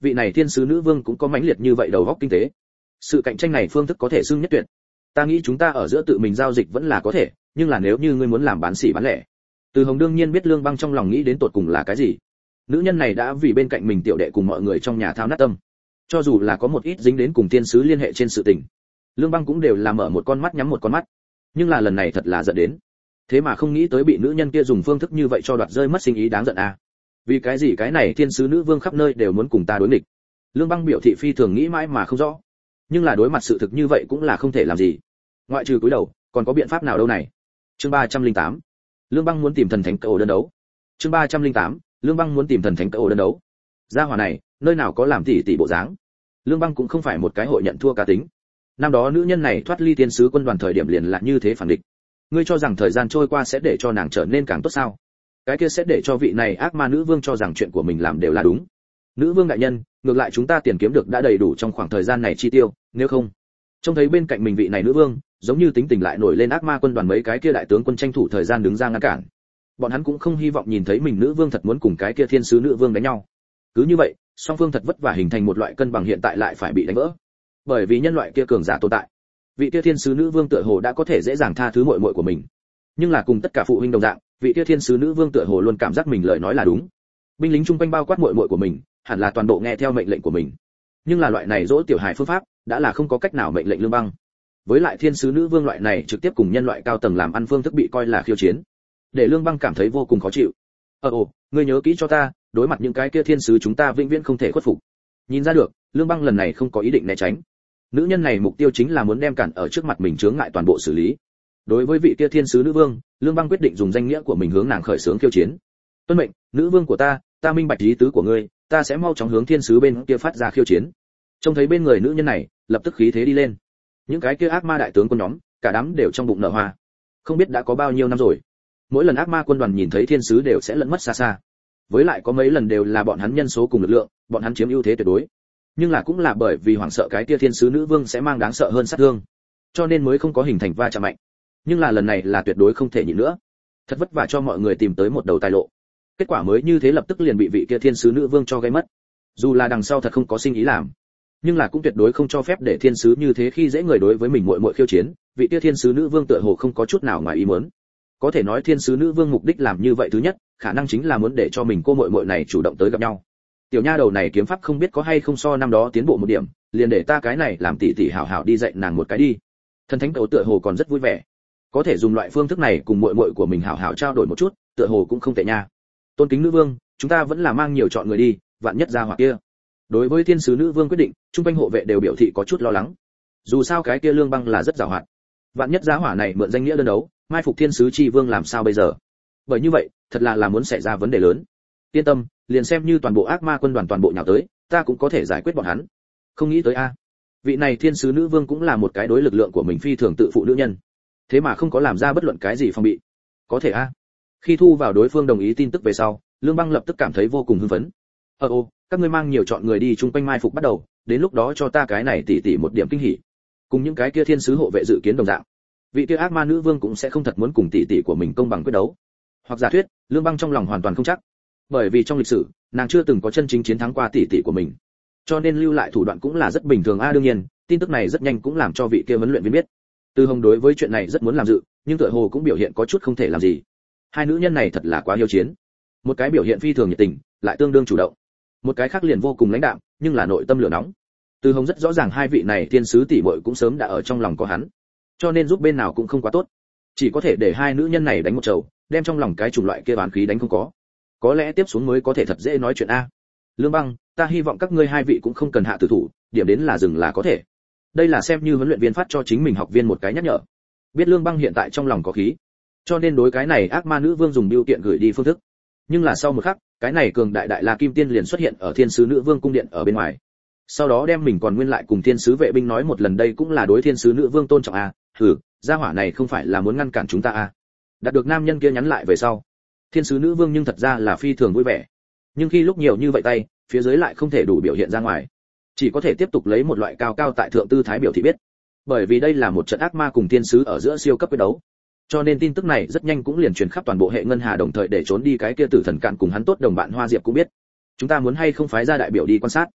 vị này thiên sứ nữ vương cũng có mãnh liệt như vậy đầu óc kinh tế. Sự cạnh tranh này phương thức có thể xưng nhất tuyệt. Ta nghĩ chúng ta ở giữa tự mình giao dịch vẫn là có thể, nhưng là nếu như ngươi muốn làm bán sỉ bán lẻ. Từ Hồng đương nhiên biết Lương Băng trong lòng nghĩ đến tột cùng là cái gì. Nữ nhân này đã vì bên cạnh mình tiểu đệ cùng mọi người trong nhà thao nát tâm. Cho dù là có một ít dính đến cùng thiên sứ liên hệ trên sự tình, Lương Băng cũng đều là mở một con mắt nhắm một con mắt. Nhưng là lần này thật là giận đến. Thế mà không nghĩ tới bị nữ nhân kia dùng phương thức như vậy cho đoạt rơi mất sinh ý đáng giận à. Vì cái gì cái này thiên sứ nữ vương khắp nơi đều muốn cùng ta đối nghịch. Lương Băng biểu thị phi thường nghĩ mãi mà không rõ. Nhưng là đối mặt sự thực như vậy cũng là không thể làm gì. Ngoại trừ cúi đầu, còn có biện pháp nào đâu này. Chương 308. Lương Băng muốn tìm thần thánh cậu đơn đấu. Chương 308. Lương Băng muốn tìm thần thánh cậu đơn đấu. Gia hỏa này, nơi nào có làm tỉ bộ dáng. Lương Băng cũng không phải một cái hội nhận thua cá tính. Năm đó nữ nhân này thoát ly thiên sứ quân đoàn thời điểm liền là như thế phản địch. Ngươi cho rằng thời gian trôi qua sẽ để cho nàng trở nên càng tốt sao? Cái kia sẽ để cho vị này ác ma nữ vương cho rằng chuyện của mình làm đều là đúng. Nữ vương đại nhân, ngược lại chúng ta tiền kiếm được đã đầy đủ trong khoảng thời gian này chi tiêu, nếu không. Trông thấy bên cạnh mình vị này nữ vương, giống như tính tình lại nổi lên ác ma quân đoàn mấy cái kia đại tướng quân tranh thủ thời gian đứng ra ngăn cản. Bọn hắn cũng không hy vọng nhìn thấy mình nữ vương thật muốn cùng cái kia thiên sứ nữ vương đánh nhau. Cứ như vậy, song phương thật vất vả hình thành một loại cân bằng hiện tại lại phải bị đánh vỡ. Bởi vì nhân loại kia cường giả tồn tại, vị kia thiên sứ nữ vương tựa hồ đã có thể dễ dàng tha thứ muội muội của mình. Nhưng là cùng tất cả phụ huynh đồng dạng, vị kia thiên sứ nữ vương tựa hồ luôn cảm giác mình lời nói là đúng. Binh lính chung quanh bao quát muội muội của mình, hẳn là toàn bộ nghe theo mệnh lệnh của mình. Nhưng là loại này dỗ tiểu hài phương pháp, đã là không có cách nào mệnh lệnh Lương Băng. Với lại thiên sứ nữ vương loại này trực tiếp cùng nhân loại cao tầng làm ăn phương thức bị coi là khiêu chiến, để Lương Băng cảm thấy vô cùng khó chịu. Ngươi nhớ kỹ cho ta, đối mặt những cái kia thiên sứ chúng ta vĩnh viễn không thể khuất phục. Nhìn ra được, Lương Băng lần này không có ý định né tránh. Nữ nhân này mục tiêu chính là muốn đem cản ở trước mặt mình chướng ngại toàn bộ xử lý. Đối với vị kia thiên sứ nữ vương, Lương Băng quyết định dùng danh nghĩa của mình hướng nàng khởi xướng khiêu chiến. Tuân mệnh, nữ vương của ta minh bạch ý tứ của ngươi, ta sẽ mau chóng hướng thiên sứ bên kia phát ra khiêu chiến. Trông thấy bên người nữ nhân này, lập tức khí thế đi lên. Những cái kia ác ma đại tướng quân nhóm, cả đám đều trong bụng nở hoa. Không biết đã có bao nhiêu năm rồi. Mỗi lần ác ma quân đoàn nhìn thấy thiên sứ đều sẽ lẫn mất xa xa. Với lại có mấy lần đều là bọn hắn nhân số cùng lực lượng, bọn hắn chiếm ưu thế tuyệt đối. Nhưng là cũng là bởi vì hoảng sợ cái kia thiên sứ nữ vương sẽ mang đáng sợ hơn sát thương, cho nên mới không có hình thành va chạm mạnh. Nhưng là lần này là tuyệt đối không thể nhịn nữa. Thật vất vả cho mọi người tìm tới một đầu tài lộ. Kết quả mới như thế lập tức liền bị vị kia thiên sứ nữ vương cho gây mất. Dù là đằng sau thật không có sinh ý làm, nhưng là cũng tuyệt đối không cho phép để thiên sứ như thế khi dễ người đối với mình muội muội khiêu chiến, vị kia thiên sứ nữ vương tựa hồ không có chút nào ngoài ý muốn. Có thể nói thiên sứ nữ vương mục đích làm như vậy thứ nhất, khả năng chính là muốn để cho mình cô muội muội này chủ động tới gặp nhau. Tiểu nha đầu này kiếm pháp không biết có hay không so năm đó tiến bộ một điểm, liền để ta cái này làm tỷ tỷ hảo hảo đi dạy nàng một cái đi. Thần thánh cậu tựa hồ còn rất vui vẻ, có thể dùng loại phương thức này cùng muội muội của mình hảo hảo trao đổi một chút, tựa hồ cũng không tệ nha. Tôn kính nữ vương, chúng ta vẫn là mang nhiều chọn người đi, vạn nhất ra hỏa kia. Đối với thiên sứ nữ vương quyết định, trung quanh hộ vệ đều biểu thị có chút lo lắng. Dù sao cái kia Lương Băng là rất giàu hoạt, vạn nhất giá hỏa này mượn danh nghĩa đơn đấu, mai phục thiên sứ chi vương làm sao bây giờ? Bởi như vậy, thật là muốn xảy ra vấn đề lớn. Yên tâm, liền xem như toàn bộ ác ma quân đoàn toàn bộ nhào tới, ta cũng có thể giải quyết bọn hắn. Không nghĩ tới a, vị này thiên sứ nữ vương cũng là một cái đối lực lượng của mình phi thường tự phụ nữ nhân, thế mà không có làm ra bất luận cái gì phòng bị. Có thể a. Khi thu vào đối phương đồng ý tin tức về sau, Lương Băng lập tức cảm thấy vô cùng hưng phấn. Các ngươi mang nhiều chọn người đi chung quanh mai phục bắt đầu, đến lúc đó cho ta cái này tỉ một điểm kinh hỉ. Cùng những cái kia thiên sứ hộ vệ dự kiến đồng dạng, vị kia ác ma nữ vương cũng sẽ không thật muốn cùng tỉ của mình công bằng quyết đấu. Hoặc giả thuyết, Lương Băng trong lòng hoàn toàn không chắc, bởi vì trong lịch sử, nàng chưa từng có chân chính chiến thắng qua tỉ của mình, cho nên lưu lại thủ đoạn cũng là rất bình thường a. Đương nhiên, tin tức này rất nhanh cũng làm cho vị kia huấn luyện viên biết. Từ Hồng đối với chuyện này rất muốn làm dự, nhưng tựa hồ cũng biểu hiện có chút không thể làm gì. Hai nữ nhân này thật là quá hiếu chiến. Một cái biểu hiện phi thường nhiệt tình, lại tương đương chủ động. Một cái khác liền vô cùng lãnh đạm, nhưng là nội tâm lửa nóng. Từ Hồng rất rõ ràng hai vị này thiên sứ tỷ muội cũng sớm đã ở trong lòng có hắn, cho nên giúp bên nào cũng không quá tốt. Chỉ có thể để hai nữ nhân này đánh một trầu, đem trong lòng cái chủng loại kia oán khí đánh không có. Có lẽ tiếp xuống mới có thể thật dễ nói chuyện a. Lương Băng, ta hy vọng các ngươi hai vị cũng không cần hạ tử thủ, điểm đến là dừng là có thể. Đây là xem như huấn luyện viên phát cho chính mình học viên một cái nhắc nhở. Biết Lương Băng hiện tại trong lòng có khí, cho nên đối cái này ác ma nữ vương dùng bưu kiện gửi đi phương thức. Nhưng là sau một khắc, cái này cường đại đại La Kim Tiên liền xuất hiện ở thiên sứ nữ vương cung điện ở bên ngoài. Sau đó đem mình còn nguyên lại cùng thiên sứ vệ binh nói một lần, đây cũng là đối thiên sứ nữ vương tôn trọng a. Gia hỏa này không phải là muốn ngăn cản chúng ta a. Đạt được nam nhân kia nhắn lại về sau, thiên sứ nữ vương nhưng thật ra là phi thường vui vẻ. Nhưng khi lúc nhiều như vậy tay, phía dưới lại không thể đủ biểu hiện ra ngoài, chỉ có thể tiếp tục lấy một loại cao cao tại thượng tư thái biểu thị biết. Bởi vì đây là một trận ác ma cùng thiên sứ ở giữa siêu cấp quyết đấu, cho nên tin tức này rất nhanh cũng liền truyền khắp toàn bộ hệ ngân hà, đồng thời để trốn đi cái kia tử thần cạn cùng hắn tốt đồng bạn Hoa Diệp cũng biết. Chúng ta muốn hay không phái ra đại biểu đi quan sát?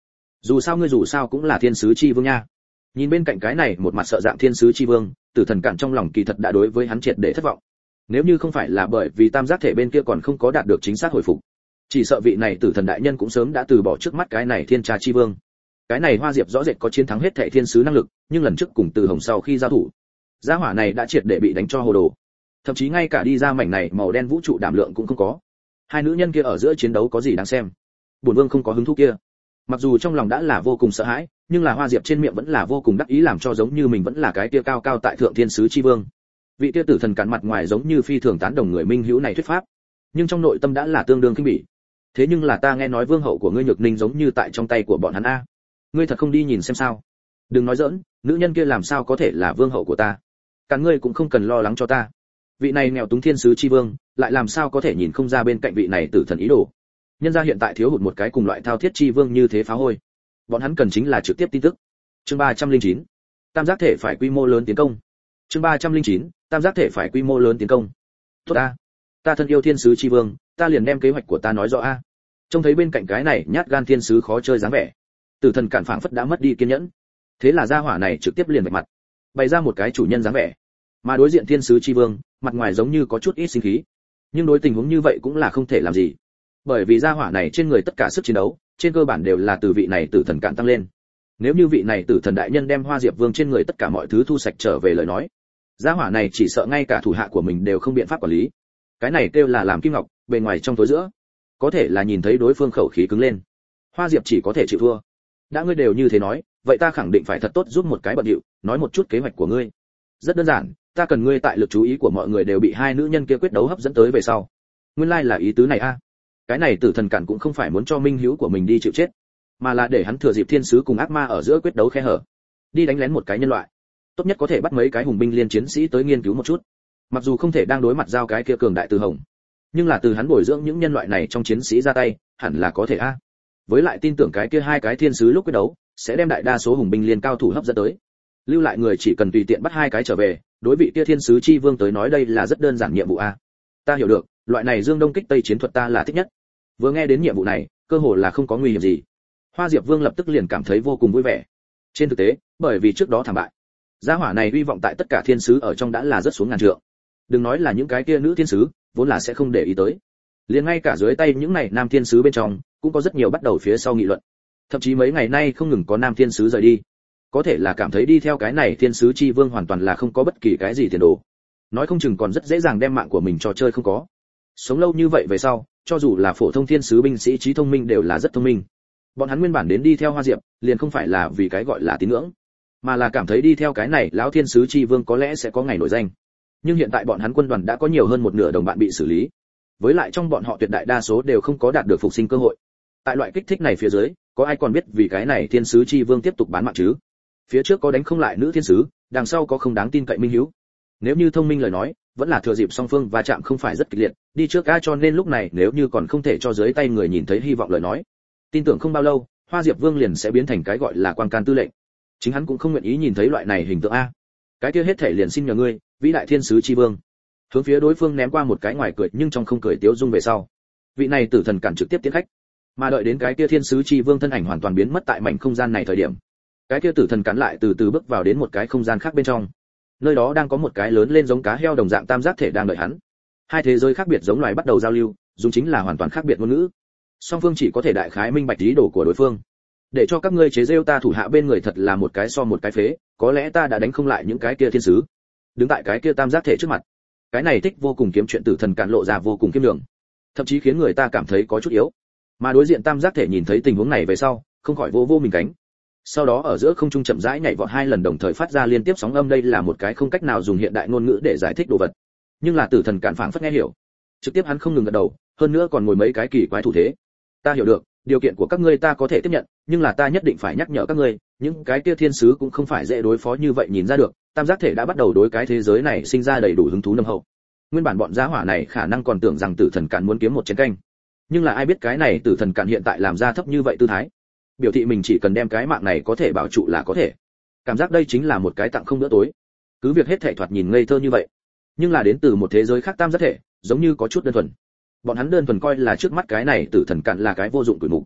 Dù sao cũng là thiên sứ chi vương nha. Nhìn bên cạnh cái này một mặt sợ dạng thiên sứ chi vương, Tử Thần Cản trong lòng kỳ thật đã đối với hắn triệt để thất vọng. Nếu như không phải là bởi vì tam giác thể bên kia còn không có đạt được chính xác hồi phục, chỉ sợ vị này Tử Thần đại nhân cũng sớm đã từ bỏ trước mắt cái này thiên tra chi vương. Cái này Hoa Diệp rõ rệt có chiến thắng hết thảy thiên sứ năng lực, nhưng lần trước cùng Từ Hồng sau khi giao thủ, gia hỏa này đã triệt để bị đánh cho hồ đồ. Thậm chí ngay cả đi ra mảnh này màu đen vũ trụ đảm lượng cũng không có. Hai nữ nhân kia ở giữa chiến đấu có gì đáng xem? Bổn vương không có hứng thú kia. Mặc dù trong lòng đã là vô cùng sợ hãi, nhưng là Hoa Diệp trên miệng vẫn là vô cùng đắc ý, làm cho giống như mình vẫn là cái kia cao cao tại thượng thiên sứ chi vương. Vị kia Tử Thần Cản mặt ngoài giống như phi thường tán đồng người minh hữu này thuyết pháp, nhưng trong nội tâm đã là tương đương khinh bỉ. Thế nhưng là ta nghe nói vương hậu của ngươi Nhược Ninh giống như tại trong tay của bọn hắn a. Ngươi thật không đi nhìn xem sao? Đừng nói giỡn, nữ nhân kia làm sao có thể là vương hậu của ta? Cả ngươi cũng không cần lo lắng cho ta. Vị này nghèo túng thiên sứ chi vương, lại làm sao có thể nhìn không ra bên cạnh vị này Tử Thần ý đồ? Nhân gia hiện tại thiếu hụt một cái cùng loại thao thiết chi vương như thế phá hôi. Bọn hắn cần chính là trực tiếp tin tức. Chương 309. Tam giác thể phải quy mô lớn tiến công. Chương 309. Tam giác thể phải quy mô lớn tiến công. Tốt a, ta thân yêu thiên sứ chi vương, ta liền đem kế hoạch của ta nói rõ a. Trông thấy bên cạnh cái này nhát gan thiên sứ khó chơi dáng vẻ, Tử Thần Cản phảng phất đã mất đi kiên nhẫn. Thế là gia hỏa này trực tiếp liền vạch mặt, bày ra một cái chủ nhân dáng vẻ. Mà đối diện thiên sứ chi vương, mặt ngoài giống như có chút ít sinh khí, nhưng đối tình huống như vậy cũng là không thể làm gì. Bởi vì gia hỏa này trên người tất cả sức chiến đấu, trên cơ bản đều là từ vị này Tử Thần Cản tăng lên. Nếu như vị này Tử Thần đại nhân đem Hoa Diệp Vương trên người tất cả mọi thứ thu sạch trở về lời nói, gia hỏa này chỉ sợ ngay cả thủ hạ của mình đều không biện pháp quản lý. Cái này kêu là làm kim ngọc, bề ngoài trong tối giữa. Có thể là nhìn thấy đối phương khẩu khí cứng lên. Hoa Diệp chỉ có thể chịu thua. Đã ngươi đều như thế nói, vậy ta khẳng định phải thật tốt giúp một cái bận điệu, nói một chút kế hoạch của ngươi. Rất đơn giản, ta cần ngươi tại lực chú ý của mọi người đều bị hai nữ nhân kia quyết đấu hấp dẫn tới về sau. Nguyên lai là ý tứ này a. Cái này Tử Thần Cản cũng không phải muốn cho minh hữu của mình đi chịu chết, mà là để hắn thừa dịp thiên sứ cùng ác ma ở giữa quyết đấu khe hở, đi đánh lén một cái nhân loại. Tốt nhất có thể bắt mấy cái hùng binh liên chiến sĩ tới nghiên cứu một chút. Mặc dù không thể đang đối mặt giao cái kia cường đại Từ Hồng, nhưng là từ hắn bồi dưỡng những nhân loại này trong chiến sĩ ra tay, hẳn là có thể a. Với lại tin tưởng cái kia hai cái thiên sứ lúc quyết đấu, sẽ đem đại đa số hùng binh liên cao thủ hấp dẫn tới. Lưu lại người chỉ cần tùy tiện bắt hai cái trở về, đối vị kia thiên sứ chi vương tới nói đây là rất đơn giản nhiệm vụ a. Ta hiểu được, loại này dương đông kích tây chiến thuật ta là thích nhất. Vừa nghe đến nhiệm vụ này, cơ hồ là không có nguy hiểm gì. Hoa Diệp Vương lập tức liền cảm thấy vô cùng vui vẻ. Trên thực tế, bởi vì trước đó thảm bại, gia hỏa này hy vọng tại tất cả thiên sứ ở trong đã là rất xuống ngàn trượng. Đừng nói là những cái kia nữ thiên sứ, vốn là sẽ không để ý tới. Liền ngay cả dưới tay những này nam thiên sứ bên trong, cũng có rất nhiều bắt đầu phía sau nghị luận. Thậm chí mấy ngày nay không ngừng có nam thiên sứ rời đi. Có thể là cảm thấy đi theo cái này thiên sứ chi vương hoàn toàn là không có bất kỳ cái gì tiền đồ. Nói không chừng còn rất dễ dàng đem mạng của mình cho chơi không có. Sống lâu như vậy về sau, cho dù là phổ thông thiên sứ binh sĩ trí thông minh đều là rất thông minh. Bọn hắn nguyên bản đến đi theo Hoa Diệp, liền không phải là vì cái gọi là tín ngưỡng, mà là cảm thấy đi theo cái này lão thiên sứ chi vương có lẽ sẽ có ngày nổi danh. Nhưng hiện tại bọn hắn quân đoàn đã có nhiều hơn một nửa đồng bạn bị xử lý, với lại trong bọn họ tuyệt đại đa số đều không có đạt được phục sinh cơ hội. Tại loại kích thích này phía dưới, có ai còn biết vì cái này thiên sứ chi vương tiếp tục bán mạng chứ? Phía trước có đánh không lại nữ thiên sứ, đằng sau có không đáng tin cậy minh hiếu. Nếu như thông minh lời nói, vẫn là thừa dịp song phương va chạm không phải rất kịch liệt, đi trước a, cho nên lúc này nếu như còn không thể cho dưới tay người nhìn thấy hy vọng lời nói, tin tưởng không bao lâu, Hoa Diệp Vương liền sẽ biến thành cái gọi là quan can tư lệnh. Chính hắn cũng không nguyện ý nhìn thấy loại này hình tượng a. Cái kia hết thể liền xin nhờ ngươi, vĩ đại thiên sứ chi vương. Hướng phía đối phương ném qua một cái ngoài cười nhưng trong không cười tiếu dung về sau. Vị này Tử Thần Cản trực tiếp tiến khách. Mà đợi đến cái kia thiên sứ chi vương thân ảnh hoàn toàn biến mất tại mảnh không gian này thời điểm, cái kia Tử Thần Cản lại từ từ bước vào đến một cái không gian khác bên trong. Nơi đó đang có một cái lớn lên giống cá heo đồng dạng tam giác thể đang đợi hắn. Hai thế giới khác biệt giống loài bắt đầu giao lưu, dùng chính là hoàn toàn khác biệt ngôn ngữ. Song phương chỉ có thể đại khái minh bạch ý đồ của đối phương. Để cho các ngươi chế giễu ta thủ hạ bên người thật là một cái so một cái phế, có lẽ ta đã đánh không lại những cái kia thiên sứ. Đứng tại cái kia tam giác thể trước mặt, cái này thích vô cùng kiếm chuyện Tử Thần Cản lộ ra vô cùng kiêm lượng, thậm chí khiến người ta cảm thấy có chút yếu. Mà đối diện tam giác thể nhìn thấy tình huống này về sau, không khỏi vô mình cánh. Sau đó ở giữa không trung chậm rãi nhảy vọt hai lần đồng thời phát ra liên tiếp sóng âm, đây là một cái không cách nào dùng hiện đại ngôn ngữ để giải thích đồ vật. Nhưng là Tử Thần Cản phảng phất nghe hiểu. Trực tiếp hắn không ngừng gật đầu, hơn nữa còn ngồi mấy cái kỳ quái thủ thế. Ta hiểu được, điều kiện của các ngươi ta có thể tiếp nhận, nhưng là ta nhất định phải nhắc nhở các ngươi, những cái kia thiên sứ cũng không phải dễ đối phó như vậy, nhìn ra được, tam giác thể đã bắt đầu đối cái thế giới này sinh ra đầy đủ hứng thú nồng hậu. Nguyên bản bọn gia hỏa này khả năng còn tưởng rằng Tử Thần Cản muốn kiếm một chén canh, nhưng là ai biết cái này Tử Thần Cản hiện tại làm ra thấp như vậy tư thái, biểu thị mình chỉ cần đem cái mạng này có thể bảo trụ là có thể. Cảm giác đây chính là một cái tặng không bữa tối. Cứ việc hết thảy thoạt nhìn ngây thơ như vậy, nhưng là đến từ một thế giới khác tam giác thể, giống như có chút đơn thuần. Bọn hắn đơn thuần coi là trước mắt cái này Tử Thần Cản là cái vô dụng tuổi mục.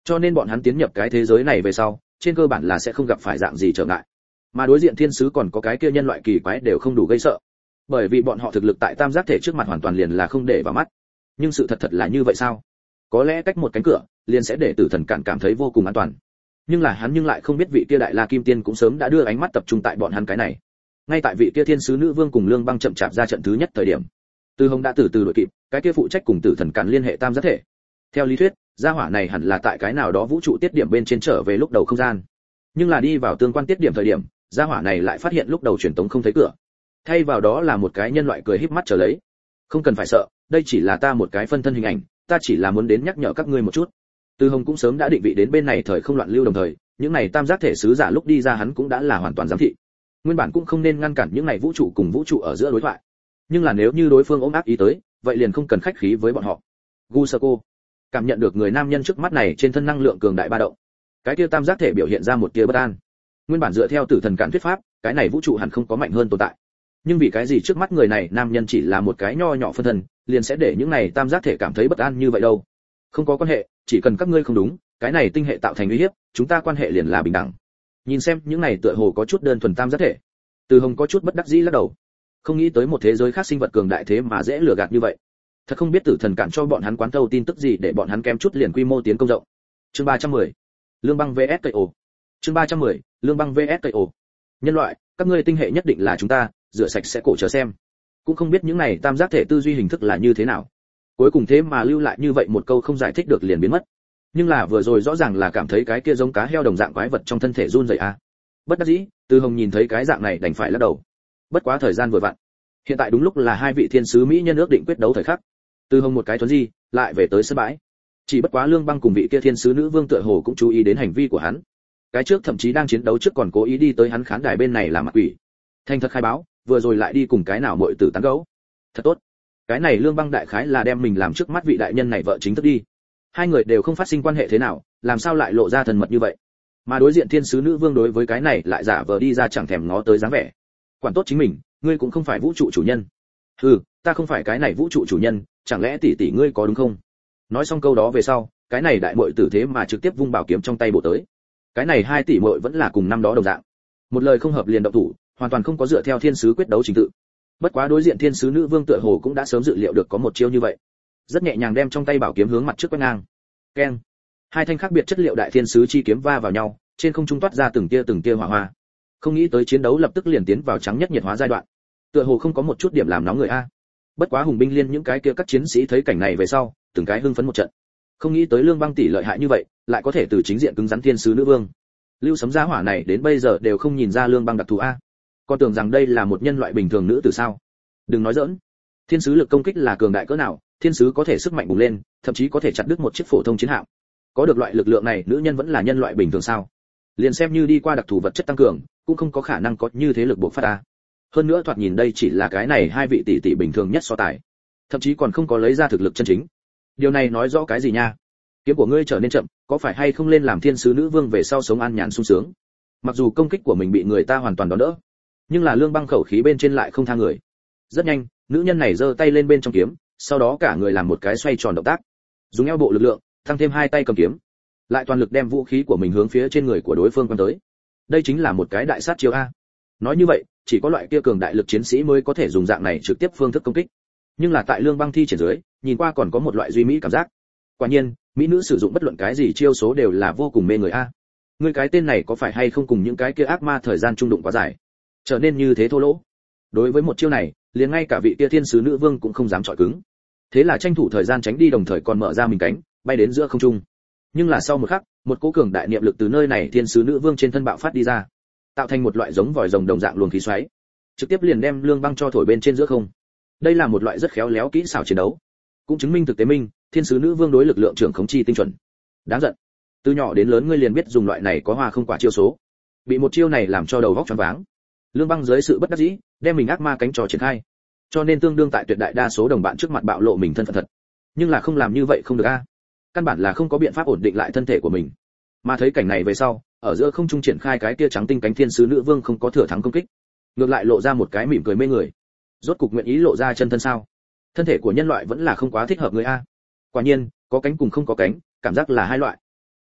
Cho nên bọn hắn tiến nhập cái thế giới này về sau, trên cơ bản là sẽ không gặp phải dạng gì trở ngại. Mà đối diện thiên sứ còn có cái kia nhân loại kỳ quái đều không đủ gây sợ. Bởi vì bọn họ thực lực tại tam giác thể trước mặt hoàn toàn liền là không để vào mắt. Nhưng sự thật là như vậy sao? Có lẽ cách một cánh cửa, liền sẽ để Tử Thần Cản cảm thấy vô cùng an toàn. Nhưng là hắn nhưng lại không biết vị kia Đại La Kim Tiên cũng sớm đã đưa ánh mắt tập trung tại bọn hắn cái này. Ngay tại vị kia thiên sứ nữ vương cùng Lương Băng chậm chạp ra trận thứ nhất thời điểm, Từ Hồng đã từ từ đội kịp, cái kia phụ trách cùng Tử Thần Cản liên hệ tam giác thể. Theo lý thuyết, gia hỏa này hẳn là tại cái nào đó vũ trụ tiết điểm bên trên trở về lúc đầu không gian. Nhưng là đi vào tương quan tiết điểm thời điểm, gia hỏa này lại phát hiện lúc đầu truyền tống không thấy cửa. Thay vào đó là một cái nhân loại cười híp mắt chờ lấy. Không cần phải sợ, đây chỉ là ta một cái phân thân hình ảnh, ta chỉ là muốn đến nhắc nhở các ngươi một chút. Từ Hồng cũng sớm đã định vị đến bên này thời không loạn lưu đồng thời, những này tam giác thể sứ giả lúc đi ra hắn cũng đã là hoàn toàn giám thị. Nguyên bản cũng không nên ngăn cản những này vũ trụ cùng vũ trụ ở giữa đối thoại. Nhưng là nếu như đối phương ôm áp ý tới, vậy liền không cần khách khí với bọn họ. Gusako cảm nhận được người nam nhân trước mắt này trên thân năng lượng cường đại ba động. Cái kia tam giác thể biểu hiện ra một tia bất an. Nguyên bản dựa theo Tử Thần Cản thuyết pháp, cái này vũ trụ hẳn không có mạnh hơn tồn tại. Nhưng vì cái gì trước mắt người này nam nhân chỉ là một cái nho nhỏ phân thân, liền sẽ để những này tam giác thể cảm thấy bất an như vậy đâu? Không có quan hệ, chỉ cần các ngươi không đúng, cái này tinh hệ tạo thành uy hiếp, chúng ta quan hệ liền là bình đẳng. Nhìn xem những này tựa hồ có chút đơn thuần tam giác thể. Từ Hồng có chút bất đắc dĩ lắc đầu. Không nghĩ tới một thế giới khác sinh vật cường đại thế mà dễ lừa gạt như vậy. Thật không biết Tử Thần Cản cho bọn hắn quán thâu tin tức gì để bọn hắn kém chút liền quy mô tiến công rộng. Chương 310. Lương Băng vs KO. Chương 310. Lương Băng vs KO. Nhân loại, các ngươi tinh hệ nhất định là chúng ta, rửa sạch sẽ cổ chờ xem. Cũng không biết những này tam giác thể tư duy hình thức là như thế nào. Cuối cùng thế mà lưu lại như vậy một câu không giải thích được liền biến mất. Nhưng là vừa rồi rõ ràng là cảm thấy cái kia giống cá heo đồng dạng quái vật trong thân thể run rẩy a. Bất đắc dĩ, Từ Hồng nhìn thấy cái dạng này đành phải lắc đầu. Bất quá thời gian vừa vặn. Hiện tại đúng lúc là hai vị thiên sứ mỹ nhân ước định quyết đấu thời khắc. Từ Hồng một cái thuấn di, lại về tới sân bãi. Chỉ bất quá Lương Băng cùng vị kia thiên sứ nữ vương tựa hồ cũng chú ý đến hành vi của hắn. Cái trước thậm chí đang chiến đấu trước còn cố ý đi tới hắn khán đài bên này làm mặt quỷ. Thành thật khai báo, vừa rồi lại đi cùng cái nào muội tử tán gẫu. Thật tốt. Cái này Lương Băng đại khái là đem mình làm trước mắt vị đại nhân này vợ chính thức đi. Hai người đều không phát sinh quan hệ thế nào, làm sao lại lộ ra thân mật như vậy? Mà đối diện thiên sứ nữ vương đối với cái này lại giả vờ đi ra chẳng thèm ngó tới dáng vẻ. Quản tốt chính mình, ngươi cũng không phải vũ trụ chủ nhân. Ta không phải cái này vũ trụ chủ nhân, chẳng lẽ tỷ tỷ ngươi có đúng không? Nói xong câu đó về sau, cái này đại muội tử thế mà trực tiếp vung bảo kiếm trong tay bổ tới. Cái này hai tỷ muội vẫn là cùng năm đó đồng dạng. Một lời không hợp liền động thủ, hoàn toàn không có dựa theo thiên sứ quyết đấu trình tự. Bất quá đối diện thiên sứ nữ vương tựa hồ cũng đã sớm dự liệu được có một chiêu như vậy, rất nhẹ nhàng đem trong tay bảo kiếm hướng mặt trước quét ngang. Keng. Hai thanh khác biệt chất liệu đại thiên sứ chi kiếm va vào nhau, trên không trung toát ra từng tia hỏa hoa. Không nghĩ tới chiến đấu lập tức liền tiến vào trắng nhất nhiệt hóa giai đoạn. Tựa hồ không có một chút điểm làm nóng người a. Bất quá Hùng binh liên những cái kia các chiến sĩ thấy cảnh này về sau, từng cái hưng phấn một trận. Không nghĩ tới Lương Băng tỷ lợi hại như vậy, lại có thể từ chính diện cứng rắn thiên sứ nữ vương. Lưu Sấm gia hỏa này đến bây giờ đều không nhìn ra Lương Băng đặc thù a. Còn tưởng rằng đây là một nhân loại bình thường nữ từ sao? Đừng nói giỡn. Thiên sứ lực công kích là cường đại cỡ nào, thiên sứ có thể sức mạnh bùng lên, thậm chí có thể chặt đứt một chiếc phổ thông chiến hạm. Có được loại lực lượng này, nữ nhân vẫn là nhân loại bình thường sao? Liền xem như đi qua đặc thù vật chất tăng cường, cũng không có khả năng có như thế lực bộc phát ta. Hơn nữa thoạt nhìn đây chỉ là cái này hai vị tỷ tỷ bình thường nhất so tài, thậm chí còn không có lấy ra thực lực chân chính. Điều này nói rõ cái gì nha? Kiếm của ngươi trở nên chậm, có phải hay không lên làm thiên sứ nữ vương về sau sống an nhàn sung sướng? Mặc dù công kích của mình bị người ta hoàn toàn đón đỡ, nhưng là Lương Băng khẩu khí bên trên lại không tha người. Rất nhanh, nữ nhân này giơ tay lên bên trong kiếm, sau đó cả người làm một cái xoay tròn động tác, dùng eo bộ lực lượng tăng thêm hai tay cầm kiếm, lại toàn lực đem vũ khí của mình hướng phía trên người của đối phương quăng tới. Đây chính là một cái đại sát chiêu a. Nói như vậy, chỉ có loại kia cường đại lực chiến sĩ mới có thể dùng dạng này trực tiếp phương thức công kích. Nhưng là tại Lương Băng thi triển dưới, nhìn qua còn có một loại duy mỹ cảm giác. Quả nhiên, mỹ nữ sử dụng bất luận cái gì chiêu số đều là vô cùng mê người a. Ngươi cái tên này có phải hay không cùng những cái kia ác ma thời gian trung đụng quá dài, trở nên như thế thô lỗ? Đối với một chiêu này, liền ngay cả vị kia thiên sứ nữ vương cũng không dám chọi cứng. Thế là tranh thủ thời gian tránh đi, đồng thời còn mở ra mình cánh, bay đến giữa không trung. Nhưng là sau một khắc, một cỗ cường đại niệm lực từ nơi này thiên sứ nữ vương trên thân bạo phát đi ra, tạo thành một loại giống vòi rồng đồng dạng luồng khí xoáy, trực tiếp liền đem Lương Băng cho thổi bên trên giữa không. Đây là một loại rất khéo léo kỹ xảo chiến đấu, cũng chứng minh thực tế minh thiên sứ nữ vương đối lực lượng trưởng khống chi tinh chuẩn. Đáng giận, từ nhỏ đến lớn ngươi liền biết dùng loại này có hoa không quả chiêu số, bị một chiêu này làm cho đầu óc choáng váng. Lương Băng dưới sự bất đắc dĩ, đem mình ác ma cánh trò triển khai, cho nên tương đương tại tuyệt đại đa số đồng bạn trước mặt bạo lộ mình thân phận thật. Nhưng là không làm như vậy không được a, căn bản là không có biện pháp ổn định lại thân thể của mình. Mà thấy cảnh này về sau, ở giữa không trung triển khai cái kia trắng tinh cánh thiên sứ nữ vương không có thừa thắng công kích, ngược lại lộ ra một cái mỉm cười mê người. Rốt cục nguyện ý lộ ra chân thân sao? Thân thể của nhân loại vẫn là không quá thích hợp người a. Quả nhiên, có cánh cùng không có cánh, cảm giác là hai loại.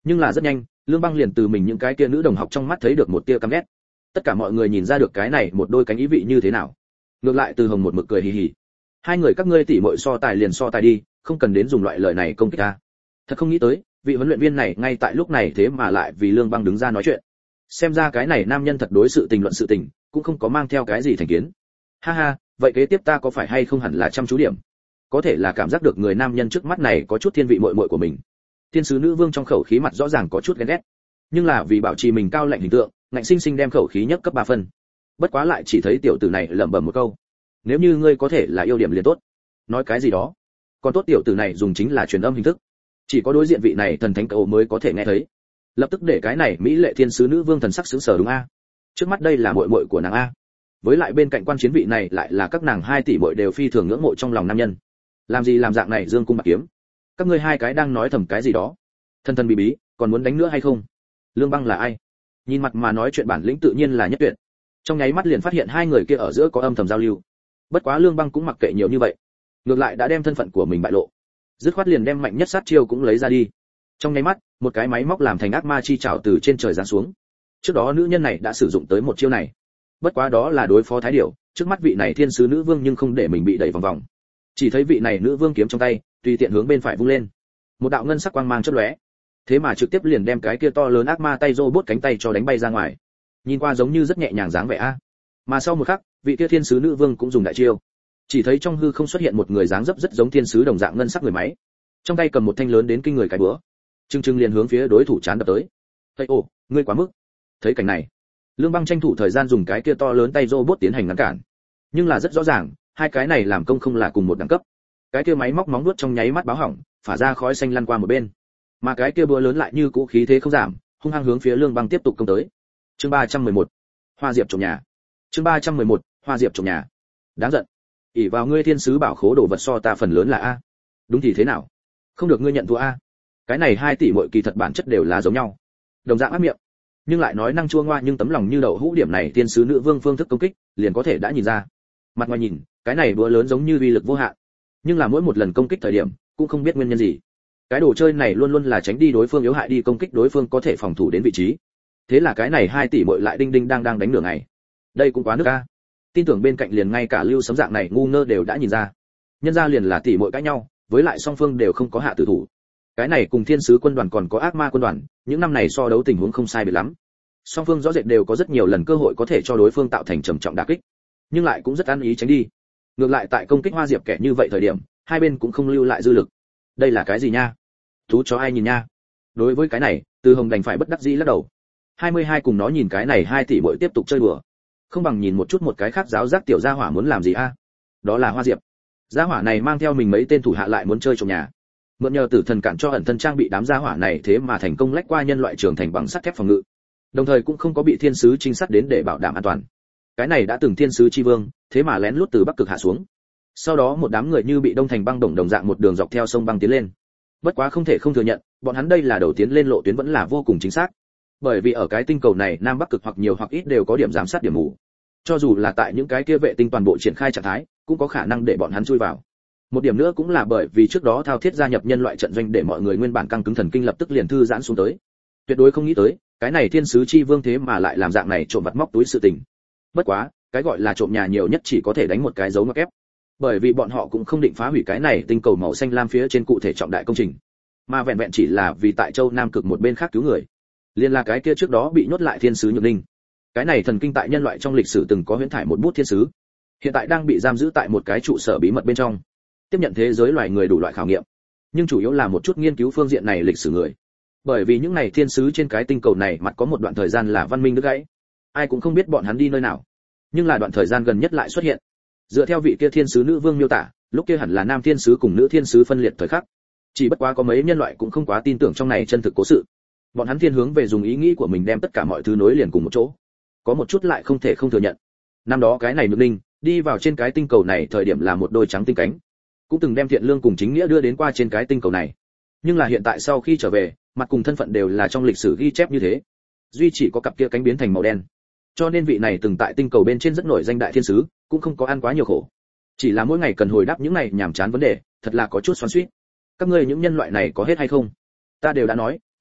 Nhưng là rất nhanh, Lương Băng liền từ mình những cái kia nữ đồng học trong mắt thấy được một tia căm ghét. Tất cả mọi người nhìn ra được cái này một đôi cánh ý vị như thế nào. Ngược lại Từ Hồng một mực cười hì hì. Hai người các ngươi tỉ muội so tài liền so tài đi, không cần đến dùng loại lời này công kích ta. Thật không nghĩ tới, vị huấn luyện viên này ngay tại lúc này thế mà lại vì Lương Băng đứng ra nói chuyện. Xem ra cái này nam nhân thật đối sự tình luận sự tình, cũng không có mang theo cái gì thành kiến. Ha ha, vậy kế tiếp ta có phải hay không hẳn là chăm chú điểm. Có thể là cảm giác được người nam nhân trước mắt này có chút thiên vị muội muội của mình. Thiên sứ nữ vương trong khẩu khí mặt rõ ràng có chút ghen ghét, nhưng là vì bảo trì mình cao lạnh hình tượng, ngạnh sinh sinh đem khẩu khí nhất cấp 3 phân. Bất quá lại chỉ thấy tiểu tử này lẩm bẩm một câu: nếu như ngươi có thể là yêu điểm liền tốt. Nói cái gì đó, còn tốt tiểu tử này dùng chính là truyền âm hình thức, chỉ có đối diện vị này thần thánh cậu mới có thể nghe thấy. Lập tức để cái này mỹ lệ thiên sứ nữ vương thần sắc sững sờ, đúng a? Trước mắt đây là muội muội của nàng a. Với lại bên cạnh quan chiến vị này lại là các nàng hai tỷ muội đều phi thường ngưỡng mộ trong lòng nam nhân. Làm gì làm dạng này dương cung bạc kiếm? Các ngươi hai cái đang nói thầm cái gì đó? Thân thân bí bí, còn muốn đánh nữa hay không? Lương Băng là ai? Nhìn mặt mà nói chuyện bản lĩnh tự nhiên là nhất tuyệt. Trong nháy mắt liền phát hiện hai người kia ở giữa có âm thầm giao lưu. Bất quá Lương Băng cũng mặc kệ nhiều như vậy, ngược lại đã đem thân phận của mình bại lộ, dứt khoát liền đem mạnh nhất sát chiêu cũng lấy ra đi. Trong nháy mắt, một cái máy móc làm thành ác ma chi trảo từ trên trời giáng xuống. Trước đó nữ nhân này đã sử dụng tới một chiêu này, bất quá đó là đối phó thái điểu, trước mắt vị này thiên sứ nữ vương nhưng không để mình bị đẩy vòng vòng. Chỉ thấy vị này nữ vương kiếm trong tay, tùy tiện hướng bên phải vung lên, một đạo ngân sắc quang mang chớp lóe, thế mà trực tiếp liền đem cái kia to lớn ác ma tay robot cánh tay cho đánh bay ra ngoài. Nhìn qua giống như rất nhẹ nhàng dáng vẻ a. Mà sau một khắc, vị kia thiên sứ nữ vương cũng dùng đại chiêu. Chỉ thấy trong hư không xuất hiện một người dáng dấp rất giống thiên sứ đồng dạng ngân sắc người máy, trong tay cầm một thanh lớn đến kinh người cái búa, chưng liền hướng phía đối thủ chán đập tới. Ê ồ, ngươi quá mức. Thấy cảnh này, Lương Băng tranh thủ thời gian dùng cái kia to lớn tay robot tiến hành ngăn cản. Nhưng là rất rõ ràng, hai cái này làm công không là cùng một đẳng cấp. Cái kia máy móc móng vuốt trong nháy mắt báo hỏng, phả ra khói xanh lăn qua một bên. Mà cái kia búa lớn lại như cũ khí thế không giảm, hung hăng hướng phía Lương Băng tiếp tục công tới. Chương 311, Hoa Diệp trộm nhà. Chương 311, Hoa Diệp trộm nhà. Đáng giận. ỷ vào ngươi thiên sứ bảo khố đồ vật so ta phần lớn là a. Đúng thì thế nào? Không được ngươi nhận thua a. Cái này hai tỷ muội kỳ thật bản chất đều là giống nhau, đồng dạng ác miệng, nhưng lại nói năng chua ngoa nhưng tấm lòng như đậu hũ, điểm này thiên sứ nữ vương phương thức công kích liền có thể đã nhìn ra. Mặt ngoài nhìn, cái này búa lớn giống như uy lực vô hạn, nhưng là mỗi một lần công kích thời điểm cũng không biết nguyên nhân gì, cái đồ chơi này luôn luôn là tránh đi đối phương yếu hại đi công kích đối phương có thể phòng thủ đến vị trí. Thế là cái này hai tỷ muội lại đinh đinh đang đánh nửa ngày. Đây cũng quá nước a. Tin tưởng bên cạnh liền ngay cả Lưu Sấm dạng này ngu ngơ đều đã nhìn ra. Nhân ra liền là tỷ muội cãi nhau, với lại song phương đều không có hạ tử thủ. Cái này cùng thiên sứ quân đoàn còn có ác ma quân đoàn, những năm này so đấu tình huống không sai biệt lắm. Song phương rõ rệt đều có rất nhiều lần cơ hội có thể cho đối phương tạo thành trầm trọng đả kích, nhưng lại cũng rất ăn ý tránh đi. Ngược lại tại công kích Hoa Diệp kẻ như vậy thời điểm, hai bên cũng không lưu lại dư lực. Đây là cái gì nha? Thú cho ai nhìn nha? Đối với cái này, Từ Hồng đành phải bất đắc dĩ lắc đầu. 22 cùng nó nhìn cái này hai tỷ muội tiếp tục chơi đùa, không bằng nhìn một chút một cái khác giáo giác tiểu gia hỏa muốn làm gì a. Đó là Hoa Diệp. Gia hỏa này mang theo mình mấy tên thủ hạ lại muốn chơi trộm nhà. Mượn nhờ tử thần cản cho ẩn thân trang bị đám gia hỏa này thế mà thành công lách qua nhân loại trưởng thành bằng sắt thép phòng ngự. Đồng thời cũng không có bị thiên sứ trinh sát đến để bảo đảm an toàn. Cái này đã từng thiên sứ chi vương, thế mà lén lút từ Bắc Cực hạ xuống. Sau đó một đám người như bị đông thành băng đồng dạng một đường dọc theo sông băng tiến lên. Bất quá không thể không thừa nhận, bọn hắn đây là đầu tiến lên lộ tuyến vẫn là vô cùng chính xác. Bởi vì ở cái tinh cầu này Nam Bắc Cực hoặc nhiều hoặc ít đều có điểm giám sát điểm mù. Cho dù là tại những cái kia vệ tinh toàn bộ triển khai trạng thái, cũng có khả năng để bọn hắn chui vào. Một điểm nữa cũng là bởi vì trước đó Thao Thiết gia nhập nhân loại trận doanh để mọi người nguyên bản căng cứng thần kinh lập tức liền thư giãn xuống tới. Tuyệt đối không nghĩ tới, cái này thiên sứ chi vương thế mà lại làm dạng này trộm vặt móc túi sự tình. Bất quá, cái gọi là trộm nhà nhiều nhất chỉ có thể đánh một cái dấu ngoặc kép. Bởi vì bọn họ cũng không định phá hủy cái này tinh cầu màu xanh lam phía trên cụ thể trọng đại công trình, mà vẹn vẹn chỉ là vì tại châu Nam Cực một bên khác cứu người. Liên là cái kia trước đó bị nhốt lại thiên sứ Nhược Ninh. Cái này thần kinh tại nhân loại trong lịch sử từng có huyễn thải một bút thiên sứ, hiện tại đang bị giam giữ tại một cái trụ sở bí mật bên trong, tiếp nhận thế giới loài người đủ loại khảo nghiệm, nhưng chủ yếu là một chút nghiên cứu phương diện này lịch sử người. Bởi vì những này thiên sứ trên cái tinh cầu này mặt có một đoạn thời gian là văn minh đứt gãy, ai cũng không biết bọn hắn đi nơi nào, nhưng là đoạn thời gian gần nhất lại xuất hiện. Dựa theo vị kia thiên sứ nữ vương miêu tả, lúc kia hẳn là nam thiên sứ cùng nữ thiên sứ phân liệt thời khắc. Chỉ bất quá có mấy nhân loại cũng không quá tin tưởng trong này chân thực cố sự, bọn hắn thiên hướng về dùng ý nghĩ của mình đem tất cả mọi thứ nối liền cùng một chỗ. Có một chút lại không thể không thừa nhận, năm đó cái này Nhược Ninh đi vào trên cái tinh cầu này thời điểm là một đôi trắng tinh cánh, cũng từng đem thiện lương cùng chính nghĩa đưa đến qua trên cái tinh cầu này. Nhưng là hiện tại sau khi trở về, mặt cùng thân phận đều là trong lịch sử ghi chép như thế, duy chỉ có cặp kia cánh biến thành màu đen. Cho nên vị này từng tại tinh cầu bên trên rất nổi danh đại thiên sứ, cũng không có ăn quá nhiều khổ, chỉ là mỗi ngày cần hồi đáp những này nhàm chán vấn đề, thật là có chút xoắn xuýt. Các ngươi những nhân loại này có hết hay không? Ta đều đã nói,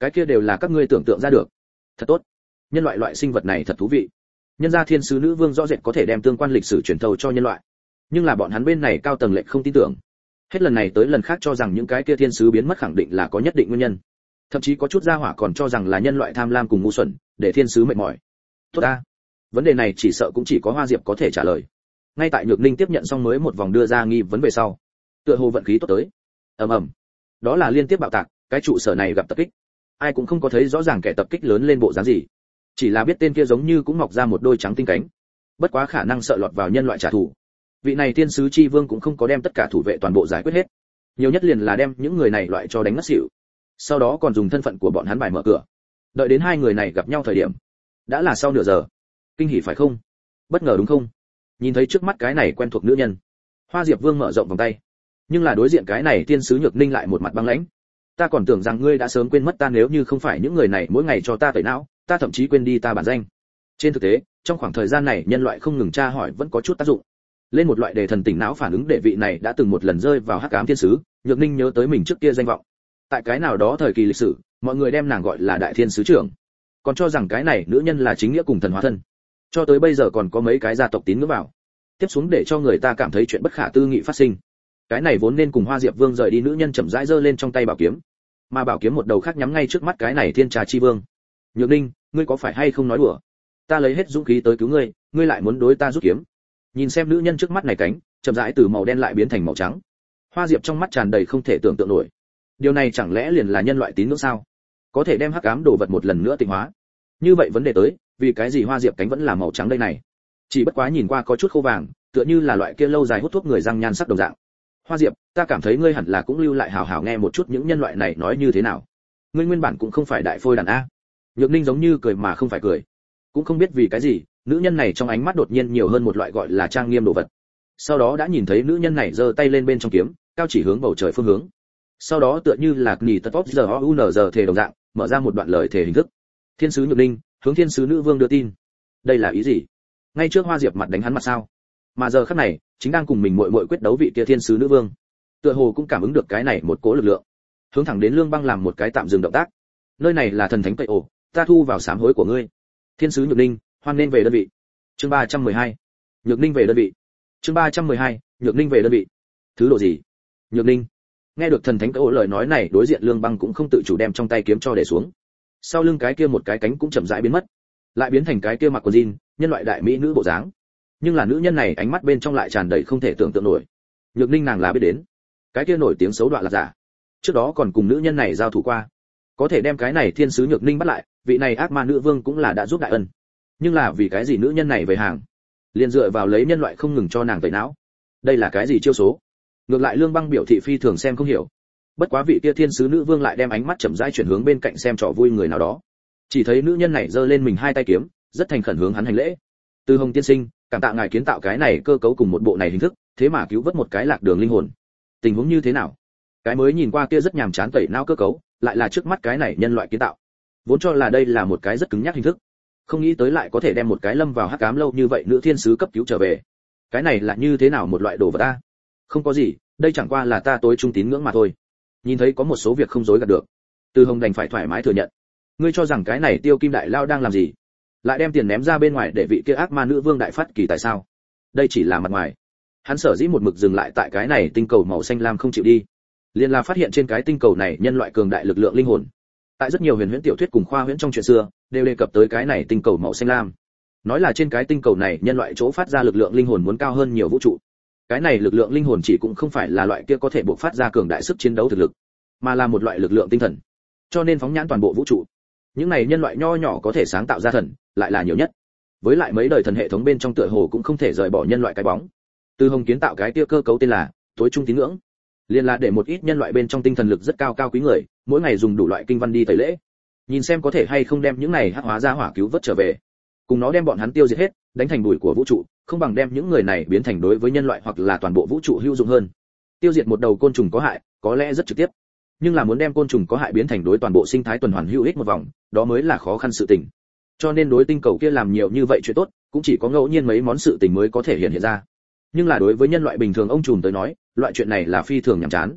cái kia đều là các ngươi tưởng tượng ra được. Thật tốt, nhân loại loại sinh vật này thật thú vị. Nhân gia thiên sứ nữ vương rõ rệt có thể đem tương quan lịch sử truyền thâu cho nhân loại, nhưng là bọn hắn bên này cao tầng lệnh không tin tưởng. Hết lần này tới lần khác cho rằng những cái kia thiên sứ biến mất khẳng định là có nhất định nguyên nhân, thậm chí có chút gia hỏa còn cho rằng là nhân loại tham lam cùng ngu xuẩn để thiên sứ mệt mỏi. Tốt a, vấn đề này chỉ sợ cũng chỉ có Hoa Diệp có thể trả lời. Ngay tại Nhược Ninh tiếp nhận xong mới một vòng đưa ra nghi vấn về sau, tựa hồ vận khí tốt tới. Ầm ầm, đó là liên tiếp bạo tạc, cái trụ sở này gặp tập kích. Ai cũng không có thấy rõ ràng kẻ tập kích lớn lên bộ dáng gì, chỉ là biết tên kia giống như cũng mọc ra một đôi trắng tinh cánh, bất quá khả năng sợ lọt vào nhân loại trả thù. Vị này thiên sứ chi vương cũng không có đem tất cả thủ vệ toàn bộ giải quyết hết, nhiều nhất liền là đem những người này loại cho đánh ngất xỉu, sau đó còn dùng thân phận của bọn hắn bài mở cửa. Đợi đến hai người này gặp nhau thời điểm đã là sau nửa giờ. Kinh hỉ phải không? Bất ngờ đúng không? Nhìn thấy trước mắt cái này quen thuộc nữ nhân, Hoa Diệp Vương mở rộng vòng tay, nhưng là đối diện cái này thiên sứ Nhược Ninh lại một mặt băng lãnh. Ta còn tưởng rằng ngươi đã sớm quên mất ta, nếu như không phải những người này mỗi ngày cho ta tẩy não, ta thậm chí quên đi ta bản danh. Trên thực tế, trong khoảng thời gian này nhân loại không ngừng tra hỏi vẫn có chút tác dụng, lên một loại đề thần tỉnh não phản ứng để vị này đã từng một lần rơi vào hắc ám thiên sứ Nhược Ninh nhớ tới mình trước kia danh vọng. Tại cái nào đó thời kỳ lịch sử, mọi người đem nàng gọi là đại thiên sứ trưởng, còn cho rằng cái này nữ nhân là chính nghĩa cùng thần hóa thân. Cho tới bây giờ còn có mấy cái gia tộc tín ngưỡng vào, tiếp xuống để cho người ta cảm thấy chuyện bất khả tư nghị phát sinh. Cái này vốn nên cùng Hoa Diệp Vương rời đi nữ nhân chậm rãi giơ lên trong tay bảo kiếm, mà bảo kiếm một đầu khác nhắm ngay trước mắt cái này thiên trà chi vương. Nhược Ninh, ngươi có phải hay không nói đùa? Ta lấy hết dũng khí tới cứu ngươi, ngươi lại muốn đối ta rút kiếm. Nhìn xem nữ nhân trước mắt này cánh chậm rãi từ màu đen lại biến thành màu trắng, Hoa Diệp trong mắt tràn đầy không thể tưởng tượng nổi. Điều này chẳng lẽ liền là nhân loại tín ngưỡng sao? Có thể đem hắc ám đồ vật một lần nữa tịnh hóa. Như vậy vấn đề tới, vì cái gì Hoa Diệp cánh vẫn là màu trắng đây này? Chỉ bất quá nhìn qua có chút khô vàng, tựa như là loại kia lâu dài hút thuốc người răng nhan sắc đồng dạng. Hoa Diệp, ta cảm thấy ngươi hẳn là cũng lưu lại hào hào nghe một chút những nhân loại này nói như thế nào. Ngươi nguyên bản cũng không phải đại phôi đàn a. Nhược Ninh giống như cười mà không phải cười, cũng không biết vì cái gì, nữ nhân này trong ánh mắt đột nhiên nhiều hơn một loại gọi là trang nghiêm đồ vật. Sau đó đã nhìn thấy nữ nhân này giơ tay lên bên trong kiếm, cao chỉ hướng bầu trời phương hướng. Sau đó tựa như là nhì tật pop giờ un giờ thể đồng dạng, mở ra một đoạn lời thể hình thức. Thiên sứ Nhược Ninh hướng thiên sứ nữ vương đưa tin. Đây là ý gì? Ngay trước Hoa Diệp mặt đánh hắn mặt sao? Mà giờ khắc này, chính đang cùng mình muội muội quyết đấu vị kia thiên sứ nữ vương, tựa hồ cũng cảm ứng được cái này một cỗ lực lượng, hướng thẳng đến Lương Băng làm một cái tạm dừng động tác. Nơi này là thần thánh Tây ổ, ta thu vào sám hối của ngươi. Thiên sứ Nhược Ninh, hoan nên về đơn vị. Chương 312. Nhược Ninh về đơn vị. Chương 312. Nhược Ninh về đơn vị. Thứ độ gì? Nhược Ninh. Nghe được thần thánh Tây ổ lời nói này, đối diện Lương Băng cũng không tự chủ đem trong tay kiếm cho để xuống. Sau lưng cái kia một cái cánh cũng chậm rãi biến mất, lại biến thành cái kia mặc quần jean, nhân loại đại mỹ nữ bộ dáng. Nhưng là nữ nhân này ánh mắt bên trong lại tràn đầy không thể tưởng tượng nổi. Nhược Ninh nàng là biết đến, cái kia nổi tiếng xấu đoạn là giả. Trước đó còn cùng nữ nhân này giao thủ qua, có thể đem cái này thiên sứ Nhược Ninh bắt lại, vị này ác ma nữ vương cũng là đã giúp đại ân. Nhưng là vì cái gì nữ nhân này về hàng, liền dựa vào lấy nhân loại không ngừng cho nàng tẩy não? Đây là cái gì chiêu số? Ngược lại Lương Băng biểu thị phi thường xem không hiểu. Bất quá vị kia thiên sứ nữ vương lại đem ánh mắt chậm rãi chuyển hướng bên cạnh xem trò vui người nào đó. Chỉ thấy nữ nhân này giơ lên mình hai tay kiếm, rất thành khẩn hướng hắn hành lễ. Từ Hồng tiên sinh, cảm tạ ngài kiến tạo cái này cơ cấu cùng một bộ này hình thức, thế mà cứu vớt một cái lạc đường linh hồn. Tình huống như thế nào? Cái mới nhìn qua kia rất nhàm chán tẩy não cơ cấu, lại là trước mắt cái này nhân loại kiến tạo. Vốn cho là đây là một cái rất cứng nhắc hình thức, không nghĩ tới lại có thể đem một cái lâm vào hắc ám lâu như vậy nữ thiên sứ cấp cứu trở về. Cái này là như thế nào một loại đồ vật ta? Không có gì, đây chẳng qua là ta tối trung tín ngưỡng mà thôi. Nhìn thấy có một số việc không dối gạt được, Từ Hồng đành phải thoải mái thừa nhận. Ngươi cho rằng cái này Tiêu Kim đại lao đang làm gì? Lại đem tiền ném ra bên ngoài để vị kia ác ma nữ vương đại phát kỳ tại sao? Đây chỉ là mặt ngoài. Hắn sở dĩ một mực dừng lại tại cái này tinh cầu màu xanh lam không chịu đi, liền là phát hiện trên cái tinh cầu này nhân loại cường đại lực lượng linh hồn. Tại rất nhiều huyền huyễn tiểu thuyết cùng khoa huyễn trong chuyện xưa, đều đề cập tới cái này tinh cầu màu xanh lam. Nói là trên cái tinh cầu này nhân loại chỗ phát ra lực lượng linh hồn muốn cao hơn nhiều vũ trụ. Cái này lực lượng linh hồn chỉ cũng không phải là loại kia có thể bộc phát ra cường đại sức chiến đấu thực lực, mà là một loại lực lượng tinh thần. Cho nên phóng nhãn toàn bộ vũ trụ, những này nhân loại nho nhỏ có thể sáng tạo ra thần, lại là nhiều nhất. Với lại mấy đời thần hệ thống bên trong tựa hồ cũng không thể rời bỏ nhân loại cái bóng. Từ Hồng kiến tạo cái kia cơ cấu tên là tối trung tín ngưỡng, liên là để một ít nhân loại bên trong tinh thần lực rất cao quý người, mỗi ngày dùng đủ loại kinh văn đi tẩy lễ, nhìn xem có thể hay không đem những này hắc hóa ra hỏa cứu vớt trở về, cùng nó đem bọn hắn tiêu diệt hết, đánh thành bụi của vũ trụ, không bằng đem những người này biến thành đối với nhân loại hoặc là toàn bộ vũ trụ hữu dụng hơn. Tiêu diệt một đầu côn trùng có hại, có lẽ rất trực tiếp, nhưng là muốn đem côn trùng có hại biến thành đối toàn bộ sinh thái tuần hoàn hữu ích một vòng, đó mới là khó khăn sự tình. Cho nên đối tinh cầu kia làm nhiều như vậy chuyện tốt, cũng chỉ có ngẫu nhiên mấy món sự tình mới có thể hiện ra. Nhưng là đối với nhân loại bình thường ông trùm tới nói, loại chuyện này là phi thường nhàm chán.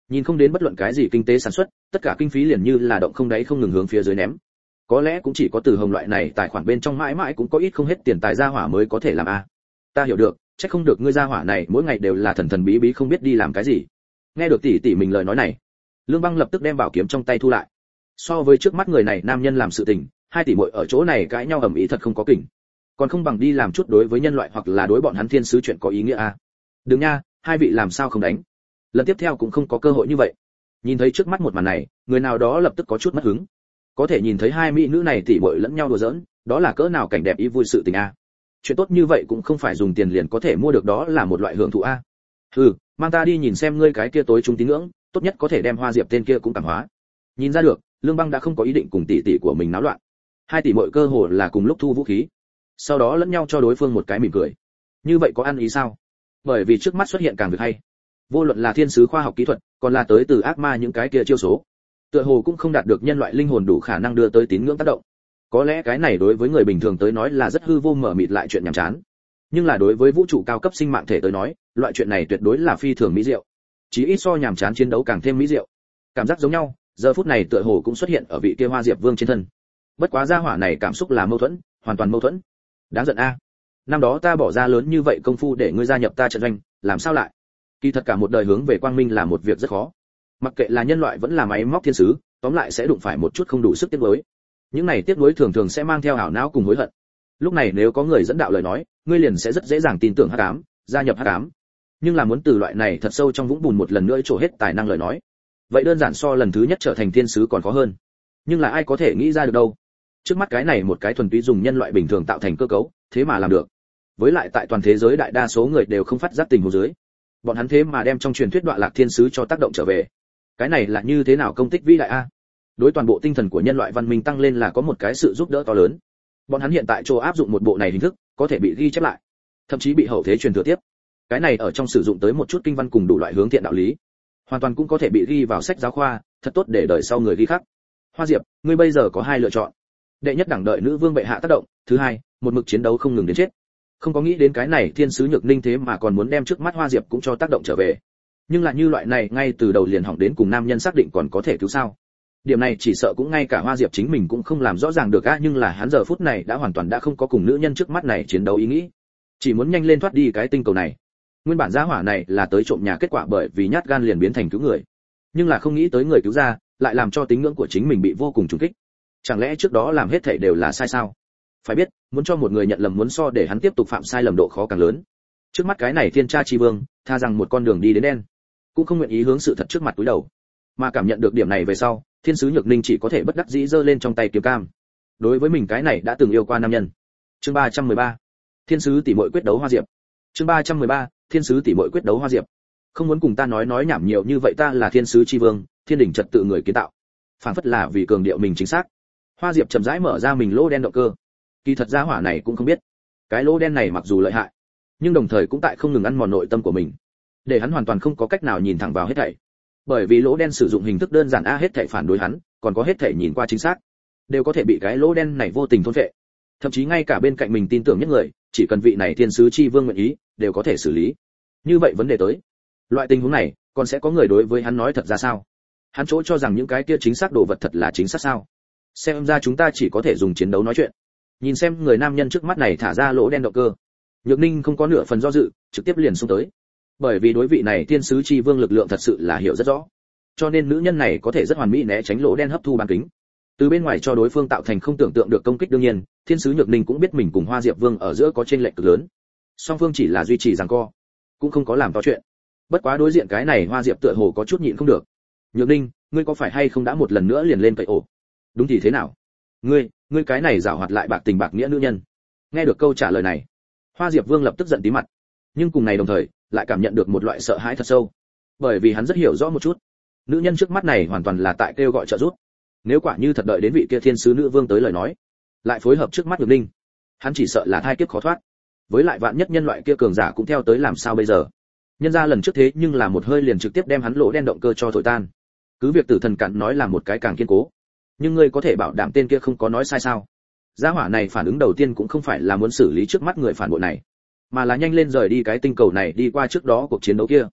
nhìn không đến bất luận cái gì kinh tế sản xuất, tất cả kinh phí liền như là động không đáy không ngừng hướng phía dưới ném. Có lẽ cũng chỉ có Từ Hồng loại này tài khoản bên trong mãi mãi cũng có ít không hết tiền tài gia hỏa mới có thể làm a. Ta hiểu được, chắc không được ngươi gia hỏa này mỗi ngày đều là thần thần bí bí không biết đi làm cái gì. Nghe được tỷ tỷ mình lời nói này, Lương Băng lập tức đem bảo kiếm trong tay thu lại. So với trước mắt người này nam nhân làm sự tình, hai tỷ muội ở chỗ này cãi nhau ầm ĩ thật không có kỉnh. Còn không bằng đi làm chút đối với nhân loại hoặc là đối bọn hắn thiên sứ chuyện có ý nghĩa a. Đừng nha, hai vị làm sao không đánh? Lần tiếp theo cũng không có cơ hội như vậy. Nhìn thấy trước mắt một màn này, người nào đó lập tức có chút mất hứng. Có thể nhìn thấy hai mỹ nữ này tỷ muội lẫn nhau đùa giỡn, đó là cỡ nào cảnh đẹp ý vui sự tình a. Chuyện tốt như vậy cũng không phải dùng tiền liền có thể mua được, đó là một loại hưởng thụ a. Mang ta đi nhìn xem ngươi cái kia tối trung tín ngưỡng, tốt nhất có thể đem Hoa Diệp tên kia cũng cảm hóa. Nhìn ra được, Lương Băng đã không có ý định cùng tỷ tỷ của mình náo loạn. Hai tỷ muội cơ hồ là cùng lúc thu vũ khí, sau đó lẫn nhau cho đối phương một cái mỉm cười. Như vậy có ăn ý sao? Bởi vì trước mắt xuất hiện càng việc hay. Vô luận là thiên sứ khoa học kỹ thuật, còn là tới từ ác ma những cái kia chiêu số, tựa hồ cũng không đạt được nhân loại linh hồn đủ khả năng đưa tới tín ngưỡng tác động. Có lẽ cái này đối với người bình thường tới nói là rất hư vô mở mịt lại chuyện nhàm chán, nhưng là đối với vũ trụ cao cấp sinh mạng thể tới nói, loại chuyện này tuyệt đối là phi thường mỹ diệu. Chỉ ít so nhàm chán chiến đấu càng thêm mỹ diệu. Cảm giác giống nhau, giờ phút này tựa hồ cũng xuất hiện ở vị kia Hoa Diệp Vương trên thân. Bất quá gia hỏa này cảm xúc là mâu thuẫn, hoàn toàn mâu thuẫn. Đáng giận a. Năm đó ta bỏ ra lớn như vậy công phu để ngươi gia nhập ta trận doanh, làm sao lại? Kỳ thật cả một đời hướng về quang minh là một việc rất khó. Mặc kệ là nhân loại vẫn là máy móc thiên sứ, tóm lại sẽ đụng phải một chút không đủ sức tiếc nuối. Những này tiếc nuối thường thường sẽ mang theo ảo não cùng hối hận. Lúc này nếu có người dẫn đạo lời nói, ngươi liền sẽ rất dễ dàng tin tưởng hắc ám, gia nhập hắc ám. Nhưng là muốn từ loại này thật sâu trong vũng bùn một lần nữa trổ hết tài năng lời nói, vậy đơn giản so lần thứ nhất trở thành thiên sứ còn khó hơn. Nhưng là ai có thể nghĩ ra được đâu? Trước mắt cái này một cái thuần túy dùng nhân loại bình thường tạo thành cơ cấu, thế mà làm được. Với lại tại toàn thế giới đại đa số người đều không phát giác tình huống dưới, bọn hắn thế mà đem trong truyền thuyết Đoạn Lạc thiên sứ cho tác động trở về. Cái này là như thế nào công tích vĩ đại a? Đối toàn bộ tinh thần của nhân loại văn minh tăng lên là có một cái sự giúp đỡ to lớn. Bọn hắn hiện tại chỗ áp dụng một bộ này hình thức, có thể bị ghi chép lại, thậm chí bị hậu thế truyền thừa tiếp. Cái này ở trong sử dụng tới một chút kinh văn cùng đủ loại hướng thiện đạo lý, hoàn toàn cũng có thể bị ghi vào sách giáo khoa, thật tốt để đời sau người ghi khắc. Hoa Diệp, ngươi bây giờ có hai lựa chọn. Đệ nhất, đẳng đợi nữ vương bệ hạ tác động, thứ hai, một mực chiến đấu không ngừng đến chết. Không có nghĩ đến cái này thiên sứ Nhược Ninh thế mà còn muốn đem trước mắt Hoa Diệp cũng cho tác động trở về. Nhưng là như loại này ngay từ đầu liền hỏng đến cùng nam nhân xác định còn có thể cứu sao? Điểm này chỉ sợ cũng ngay cả Hoa Diệp chính mình cũng không làm rõ ràng được a, nhưng là hắn giờ phút này đã hoàn toàn đã không có cùng nữ nhân trước mắt này chiến đấu ý nghĩ, chỉ muốn nhanh lên thoát đi cái tinh cầu này. Nguyên bản gia hỏa này là tới trộm nhà, kết quả bởi vì nhát gan liền biến thành cứu người, nhưng là không nghĩ tới người cứu ra lại làm cho tín ngưỡng của chính mình bị vô cùng trùng kích. Chẳng lẽ trước đó làm hết thảy đều là sai sao? Phải biết, muốn cho một người nhận lầm muốn so để hắn tiếp tục phạm sai lầm độ khó càng lớn. Trước mắt cái này thiên tra chi vương, tha rằng một con đường đi đến đen, cũng không nguyện ý hướng sự thật trước mặt túi đầu. Mà cảm nhận được điểm này về sau, thiên sứ Nhược Ninh chỉ có thể bất đắc dĩ giơ lên trong tay kiếm cam. Đối với mình cái này đã từng yêu qua nam nhân. Chương 313. Thiên sứ tỷ muội quyết đấu Hoa Diệp. Chương 313. Thiên sứ tỷ muội quyết đấu Hoa Diệp. Không muốn cùng ta nói nhảm nhiều như vậy, ta là thiên sứ chi vương, thiên đỉnh trật tự người kiến tạo. Phản phất là vì cường điệu mình chính xác. Hoa Diệp chậm rãi mở ra mình lỗ đen động cơ. Kỳ thật gia hỏa này cũng không biết, cái lỗ đen này mặc dù lợi hại, nhưng đồng thời cũng tại không ngừng ăn mòn nội tâm của mình, để hắn hoàn toàn không có cách nào nhìn thẳng vào hết thảy. Bởi vì lỗ đen sử dụng hình thức đơn giản a, hết thảy phản đối hắn, còn có hết thảy nhìn qua chính xác, đều có thể bị cái lỗ đen này vô tình thôn phệ. Thậm chí ngay cả bên cạnh mình tin tưởng nhất người, chỉ cần vị này thiên sứ chi vương nguyện ý, đều có thể xử lý. Như vậy vấn đề tới, loại tình huống này, còn sẽ có người đối với hắn nói thật ra sao? Hắn chỗ cho rằng những cái kia chính xác đồ vật thật là chính xác sao? Xem ra chúng ta chỉ có thể dùng chiến đấu nói chuyện. Nhìn xem người nam nhân trước mắt này thả ra lỗ đen động cơ, Nhược Ninh không có nửa phần do dự, trực tiếp liền xông tới. Bởi vì đối vị này thiên sứ chi vương lực lượng thật sự là hiểu rất rõ, cho nên nữ nhân này có thể rất hoàn mỹ né tránh lỗ đen hấp thu bán kính, từ bên ngoài cho đối phương tạo thành không tưởng tượng được công kích. đương nhiên, thiên sứ Nhược Ninh cũng biết mình cùng Hoa Diệp Vương ở giữa có chênh lệch cực lớn, song phương chỉ là duy trì giằng co, cũng không có làm to chuyện. Bất quá đối diện cái này Hoa Diệp tựa hồ có chút nhịn không được. Nhược Ninh, ngươi có phải hay không đã một lần nữa liền lên cậy ổ? Đúng thì thế nào? Ngươi cái này giảo hoạt lại bạc tình bạc nghĩa nữ nhân. Nghe được câu trả lời này, Hoa Diệp Vương lập tức giận tí mặt, nhưng cùng này đồng thời lại cảm nhận được một loại sợ hãi thật sâu, bởi vì hắn rất hiểu rõ một chút, nữ nhân trước mắt này hoàn toàn là tại kêu gọi trợ giúp. Nếu quả như thật đợi đến vị kia thiên sứ nữ vương tới lời nói, lại phối hợp trước mắt Nhược Ninh, hắn chỉ sợ là thai kiếp khó thoát. Với lại vạn nhất nhân loại kia cường giả cũng theo tới làm sao bây giờ? Nhân ra lần trước thế nhưng là một hơi liền trực tiếp đem hắn lỗ đen động cơ cho thổi tan. Cứ việc Tử Thần cặn nói là một cái càng kiên cố, nhưng ngươi có thể bảo đảm tên kia không có nói sai sao? Gia hỏa này phản ứng đầu tiên cũng không phải là muốn xử lý trước mắt người phản bội này, mà là nhanh lên rời đi cái tinh cầu này, đi qua trước đó cuộc chiến đấu kia.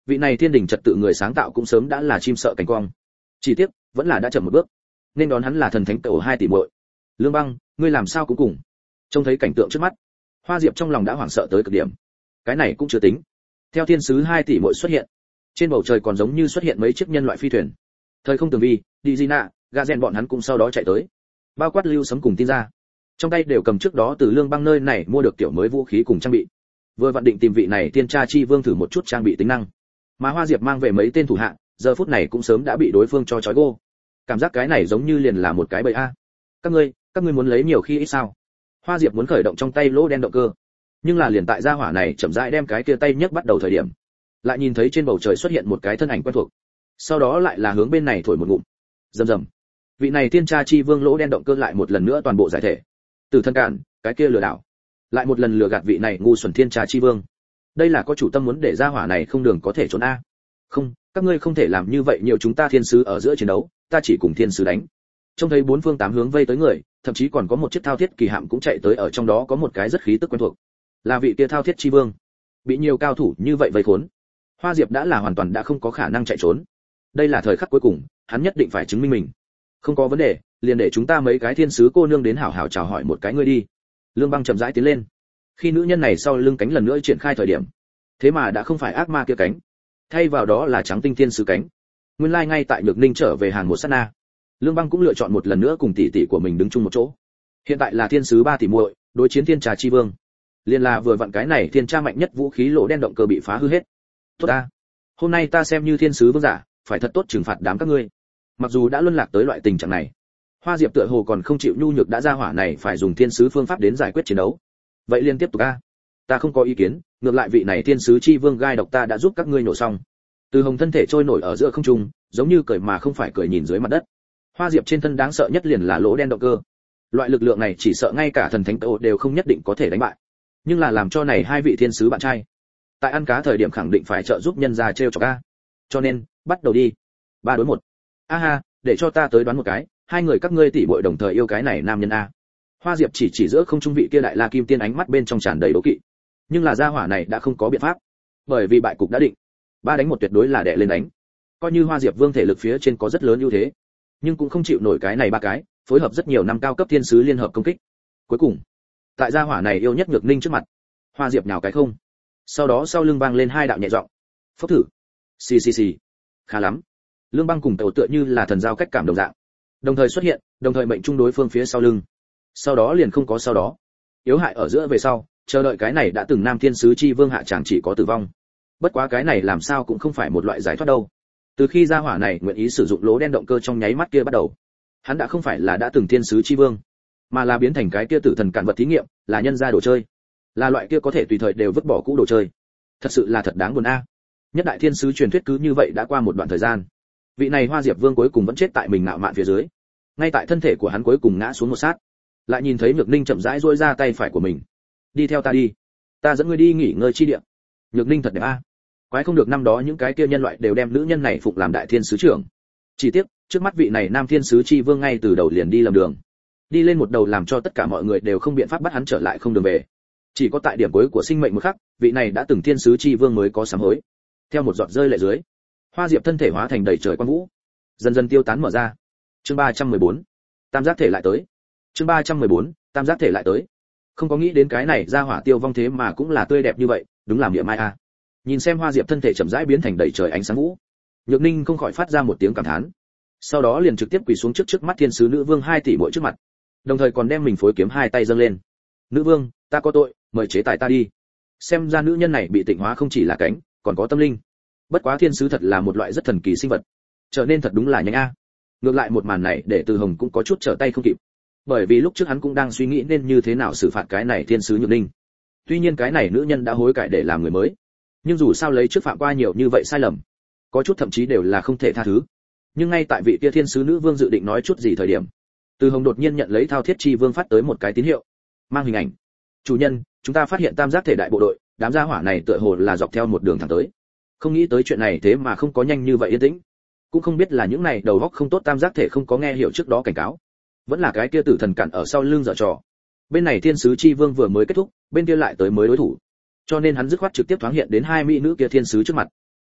Vị này thiên đình trật tự người sáng tạo cũng sớm đã là chim sợ cánh quang. Chỉ tiếc, vẫn là đã chậm một bước. Nên đón hắn là thần thánh tổ 2 tỷ muội. Lương Băng, ngươi làm sao cũng cùng. Trông thấy cảnh tượng trước mắt, Hoa Diệp trong lòng đã hoảng sợ tới cực điểm. Cái này cũng chưa tính. Theo thiên sứ 2 tỷ muội xuất hiện, trên bầu trời còn giống như xuất hiện mấy chiếc nhân loại phi thuyền. Thời không tường vi, Dizina, Gazen bọn hắn cũng sau đó chạy tới. Bao quát Lưu Sấm cùng tin ra. Trong tay đều cầm trước đó từ Lương Băng nơi này mua được tiểu mới vũ khí cùng trang bị. Vừa vận định tìm vị này tiên tra chi vương thử một chút trang bị tính năng. Mà Hoa Diệp mang về mấy tên thủ hạ, giờ phút này cũng sớm đã bị đối phương cho trói gô. Cảm giác cái này giống như liền là một cái bẫy a. Các ngươi muốn lấy nhiều khi ít sao? Hoa Diệp muốn khởi động trong tay lỗ đen động cơ, nhưng là liền tại gia hỏa này chậm rãi đem cái kia tay nhấc bắt đầu thời điểm, lại nhìn thấy trên bầu trời xuất hiện một cái thân ảnh quen thuộc, sau đó lại là hướng bên này thổi một ngụm, rầm rầm. Vị này tiên tra chi vương lỗ đen động cơ lại một lần nữa toàn bộ giải thể. Từ thân cản, cái kia lừa đảo, lại một lần lừa gạt vị này ngu xuẩn tiên tra chi vương. Đây là có chủ tâm muốn để gia hỏa này không đường có thể trốn a. Không, các ngươi không thể làm như vậy, nhiều chúng ta thiên sứ ở giữa chiến đấu, ta chỉ cùng thiên sứ đánh. Trông thấy bốn phương tám hướng vây tới người, thậm chí còn có một chiếc thao thiết kỳ hạm cũng chạy tới, ở trong đó có một cái rất khí tức quen thuộc, là vị kia thao thiết chi vương. Bị nhiều cao thủ như vậy vây khốn, Hoa Diệp đã là hoàn toàn đã không có khả năng chạy trốn. Đây là thời khắc cuối cùng, hắn nhất định phải chứng minh mình. Không có vấn đề, liền để chúng ta mấy cái thiên sứ cô nương đến hảo hảo chào hỏi một cái ngươi đi. Lương Băng chậm rãi tiến lên. Khi nữ nhân này sau lưng cánh lần nữa triển khai thời điểm, thế mà đã không phải ác ma kia cánh, thay vào đó là trắng tinh thiên sứ cánh. Nguyên lai ngay tại Nhược Ninh trở về hàng một sát na, Lương Băng cũng lựa chọn một lần nữa cùng tỷ tỷ của mình đứng chung một chỗ. Hiện tại là thiên sứ 3 tỷ muội đối chiến thiên trà chi vương. Liên là vừa vặn cái này thiên tra mạnh nhất vũ khí lỗ đen động cơ bị phá hư hết. Tốt ta, hôm nay ta xem như thiên sứ vương giả, phải thật tốt trừng phạt đám các ngươi. Mặc dù đã luân lạc tới loại tình trạng này, Hoa Diệp tựa hồ còn không chịu nhu nhược, đã ra hỏa này phải dùng thiên sứ phương pháp đến giải quyết chiến đấu. Vậy liên tiếp tục a. Ta không có ý kiến, ngược lại vị này thiên sứ chi vương gai độc ta đã giúp các ngươi nổ xong. Từ Hồng thân thể trôi nổi ở giữa không trung, giống như cười mà không phải cười nhìn dưới mặt đất. Hoa Diệp trên thân đáng sợ nhất liền là lỗ đen động cơ. Loại lực lượng này chỉ sợ ngay cả thần thánh tổ đều không nhất định có thể đánh bại. Nhưng là làm cho này hai vị thiên sứ bạn trai, tại ăn cá thời điểm khẳng định phải trợ giúp nhân gia treo chọc a. Cho nên, bắt đầu đi. 3 đối 1. Ha, để cho ta tới đoán một cái, hai người các ngươi tỷ muội đồng thời yêu cái này nam nhân a. Hoa Diệp chỉ giữa không trung vị kia đại la kim tiên, ánh mắt bên trong tràn đầy đố kỵ. Nhưng là gia hỏa này đã không có biện pháp, bởi vì bại cục đã định. 3 đánh 1 tuyệt đối là đè lên đánh. Coi như Hoa Diệp vương thể lực phía trên có rất lớn ưu thế, nhưng cũng không chịu nổi cái này 3 cái phối hợp rất nhiều năm cao cấp thiên sứ liên hợp công kích. Cuối cùng, tại gia hỏa này yêu nhất Nhược Ninh trước mặt, Hoa Diệp nhào cái không. Sau đó sau lưng vang lên 2 đạo nhẹ giọng. Phốc thử. Xì. Khá lắm. Lương Băng cùng Tẩu tựa như là thần giao cách cảm đồng dạng, đồng thời xuất hiện, đồng thời mệnh trung đối phương phía sau lưng. Sau đó liền không có sau đó. Yếu hại ở giữa về sau, chờ đợi cái này đã từng nam thiên sứ chi vương hạ chẳng chỉ có tử vong. Bất quá cái này làm sao cũng không phải một loại giải thoát đâu. Từ khi gia hỏa này nguyện ý sử dụng lỗ đen động cơ trong nháy mắt kia bắt đầu, hắn đã không phải là đã từng thiên sứ chi vương, mà là biến thành cái kia tử thần cản vật thí nghiệm, là nhân gia đồ chơi, là loại kia có thể tùy thời đều vứt bỏ cũ đồ chơi. Thật sự là thật đáng buồn a. Nhất đại thiên sứ truyền thuyết cứ như vậy đã qua một đoạn thời gian, vị này Hoa Diệp vương cuối cùng vẫn chết tại mình ngạo mạn phía dưới. Ngay tại thân thể của hắn cuối cùng ngã xuống một sát, lại nhìn thấy Nhược Ninh chậm rãi duỗi ra tay phải của mình. Đi theo ta đi, ta dẫn ngươi đi nghỉ ngơi chi địa. Nhược Ninh thật đẹp a. Quái không được năm đó những cái kia nhân loại đều đem nữ nhân này phục làm đại thiên sứ trưởng. Chỉ tiếc, trước mắt vị này nam thiên sứ chi vương ngay từ đầu liền đi lầm đường. Đi lên một đầu làm cho tất cả mọi người đều không biện pháp bắt hắn trở lại không đường về. Chỉ có tại điểm cuối của sinh mệnh một khắc, vị này đã từng thiên sứ chi vương mới có sám hối. Theo một giọt rơi lệ dưới, Hoa Diệp thân thể hóa thành đầy trời quang vũ, dần dần tiêu tán mở ra. Chương 314. Tam giác thể lại tới. Chương 314. Tam giác thể lại tới. Không có nghĩ đến cái này ra hỏa tiêu vong thế mà cũng là tươi đẹp như vậy, đúng là miệng mai a. Nhìn xem Hoa Diệp thân thể chậm rãi biến thành đầy trời ánh sáng vũ, Nhược Ninh không khỏi phát ra một tiếng cảm thán. Sau đó liền trực tiếp quỳ xuống trước mắt thiên sứ nữ vương 2 tỷ muội trước mặt, đồng thời còn đem mình phối kiếm 2 tay dâng lên. Nữ vương, ta có tội, mời chế tài ta đi. Xem ra nữ nhân này bị tịnh hóa không chỉ là cánh, còn có tâm linh. Bất quá thiên sứ thật là một loại rất thần kỳ sinh vật, trở nên thật đúng là nhanh a. Ngược lại một màn này để Từ Hồng cũng có chút trở tay không kịp, bởi vì lúc trước hắn cũng đang suy nghĩ nên như thế nào xử phạt cái này thiên sứ Nhược Ninh. Tuy nhiên cái này nữ nhân đã hối cải để làm người mới, nhưng dù sao lấy trước phạm qua nhiều như vậy sai lầm, có chút thậm chí đều là không thể tha thứ. Nhưng ngay tại vị kia thiên sứ nữ vương dự định nói chút gì thời điểm, Từ Hồng đột nhiên nhận lấy thao thiết chi vương phát tới một cái tín hiệu, mang hình ảnh. Chủ nhân, chúng ta phát hiện tam giác thể đại bộ đội, đám gia hỏa này tựa hồ là dọc theo một đường thẳng tới. Không nghĩ tới chuyện này thế mà không có nhanh như vậy yên tĩnh. Cũng không biết là những này đầu óc không tốt tam giác thể không có nghe hiểu trước đó cảnh cáo, vẫn là cái kia tử thần cản ở sau lưng giở trò. Bên này thiên sứ chi vương vừa mới kết thúc, bên kia lại tới mới đối thủ, cho nên hắn dứt khoát trực tiếp thoáng hiện đến 2 mỹ nữ kia thiên sứ trước mặt.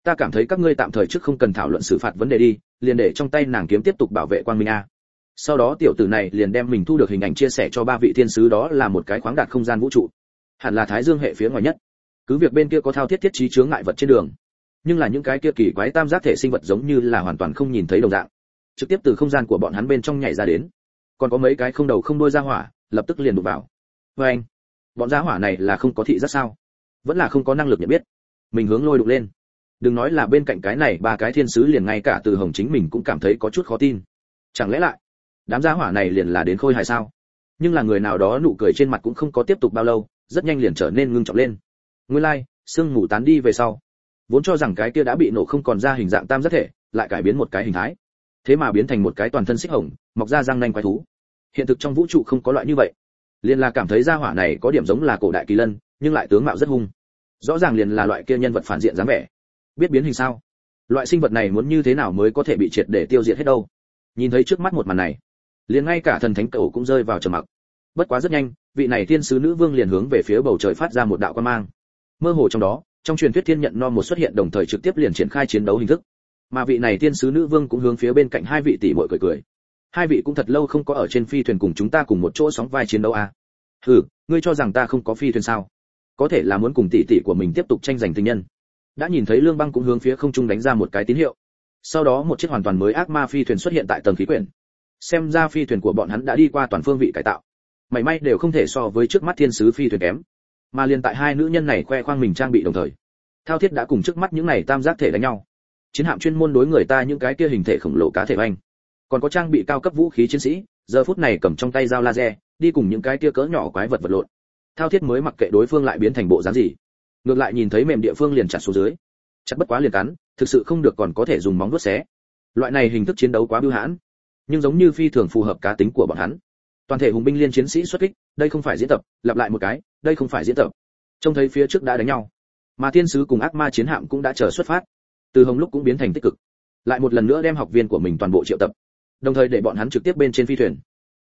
ta cảm thấy các ngươi tạm thời trước không cần thảo luận xử phạt vấn đề đi, liền để trong tay nàng kiếm tiếp tục bảo vệ quang minh a. Sau đó tiểu tử này liền đem mình thu được hình ảnh chia sẻ cho ba vị thiên sứ, đó là một cái khoáng đạt không gian vũ trụ, hẳn là Thái Dương hệ phía ngoài nhất. Cứ việc bên kia có thao thiết thiết trí chướng ngại vật trên đường, nhưng là những cái kia kỳ quái tam giác thể sinh vật giống như là hoàn toàn không nhìn thấy đồng dạng, trực tiếp từ không gian của bọn hắn bên trong nhảy ra đến. Còn có mấy cái không đầu không đuôi ra hỏa, lập tức liền đụng vào. Với anh, bọn gia hỏa này là không có thị giác sao? Vẫn là không có năng lực nhận biết. Mình hướng lôi đụng lên. Đừng nói là bên cạnh cái này ba cái thiên sứ, liền ngay cả Từ Hồng chính mình cũng cảm thấy có chút khó tin. Chẳng lẽ lại đám gia hỏa này liền là đến khôi hài sao? Nhưng là người nào đó nụ cười trên mặt cũng không có tiếp tục bao lâu, rất nhanh liền trở nên ngưng trọng lên. Nguyên lai, sương mù tán đi về sau, vốn cho rằng cái kia đã bị nổ không còn ra hình dạng tam giác thể, lại cải biến một cái hình thái. Thế mà biến thành một cái toàn thân xích hồng, mọc ra răng nanh quái thú. Hiện thực trong vũ trụ không có loại như vậy. Liên là cảm thấy gia hỏa này có điểm giống là cổ đại kỳ lân, nhưng lại tướng mạo rất hung. Rõ ràng liền là loại kia nhân vật phản diện dáng vẻ. Biết biến hình sao? Loại sinh vật này muốn như thế nào mới có thể bị triệt để tiêu diệt hết đâu? Nhìn thấy trước mắt một màn này, liền ngay cả thần thánh cậu cũng rơi vào trầm mặc. Bất quá rất nhanh, vị này thiên sứ nữ vương liền hướng về phía bầu trời phát ra một đạo quang mang. Mơ hồ trong đó, trong truyền thuyết thiên nhận no một xuất hiện, đồng thời trực tiếp liền triển khai chiến đấu hình thức. Mà vị này thiên sứ nữ vương cũng hướng phía bên cạnh hai vị tỷ muội cười cười. Hai vị cũng thật lâu không có ở trên phi thuyền cùng chúng ta cùng một chỗ sóng vai chiến đấu à? Hừ, ngươi cho rằng ta không có phi thuyền sao? Có thể là muốn cùng tỷ tỷ của mình tiếp tục tranh giành tình nhân. Đã nhìn thấy Lương Băng cũng hướng phía không trung đánh ra một cái tín hiệu. Sau đó một chiếc hoàn toàn mới ác ma phi thuyền xuất hiện tại tầng khí quyển. Xem ra phi thuyền của bọn hắn đã đi qua toàn phương vị cải tạo, mảy may đều không thể so với trước mắt thiên sứ phi thuyền kém. Mà liền tại hai nữ nhân này khoe khoang mình trang bị đồng thời, Thao Thiết đã cùng trước mắt những này tam giác thể đánh nhau. Chiến hạm chuyên môn đối người ta những cái kia hình thể khổng lồ cá thể oanh, còn có trang bị cao cấp vũ khí chiến sĩ, giờ phút này cầm trong tay dao laser, đi cùng những cái kia cỡ nhỏ quái vật vật lộn. Thao Thiết mới mặc kệ đối phương lại biến thành bộ dáng gì, ngược lại nhìn thấy mềm địa phương liền chặt xuống dưới, chặt bất quá liền cắn, thực sự không được còn có thể dùng móng vuốt xé. Loại này hình thức chiến đấu quá bưu hãn, nhưng giống như phi thường phù hợp cá tính của bọn hắn. Toàn thể hùng binh liên chiến sĩ xuất kích, đây không phải diễn tập, lặp lại một cái, đây không phải diễn tập. Trông thấy phía trước đã đánh nhau, mà thiên sứ cùng ác ma chiến hạm cũng đã chờ xuất phát. Từ Hồng lúc cũng biến thành tích cực, lại một lần nữa đem học viên của mình toàn bộ triệu tập, đồng thời để bọn hắn trực tiếp bên trên phi thuyền.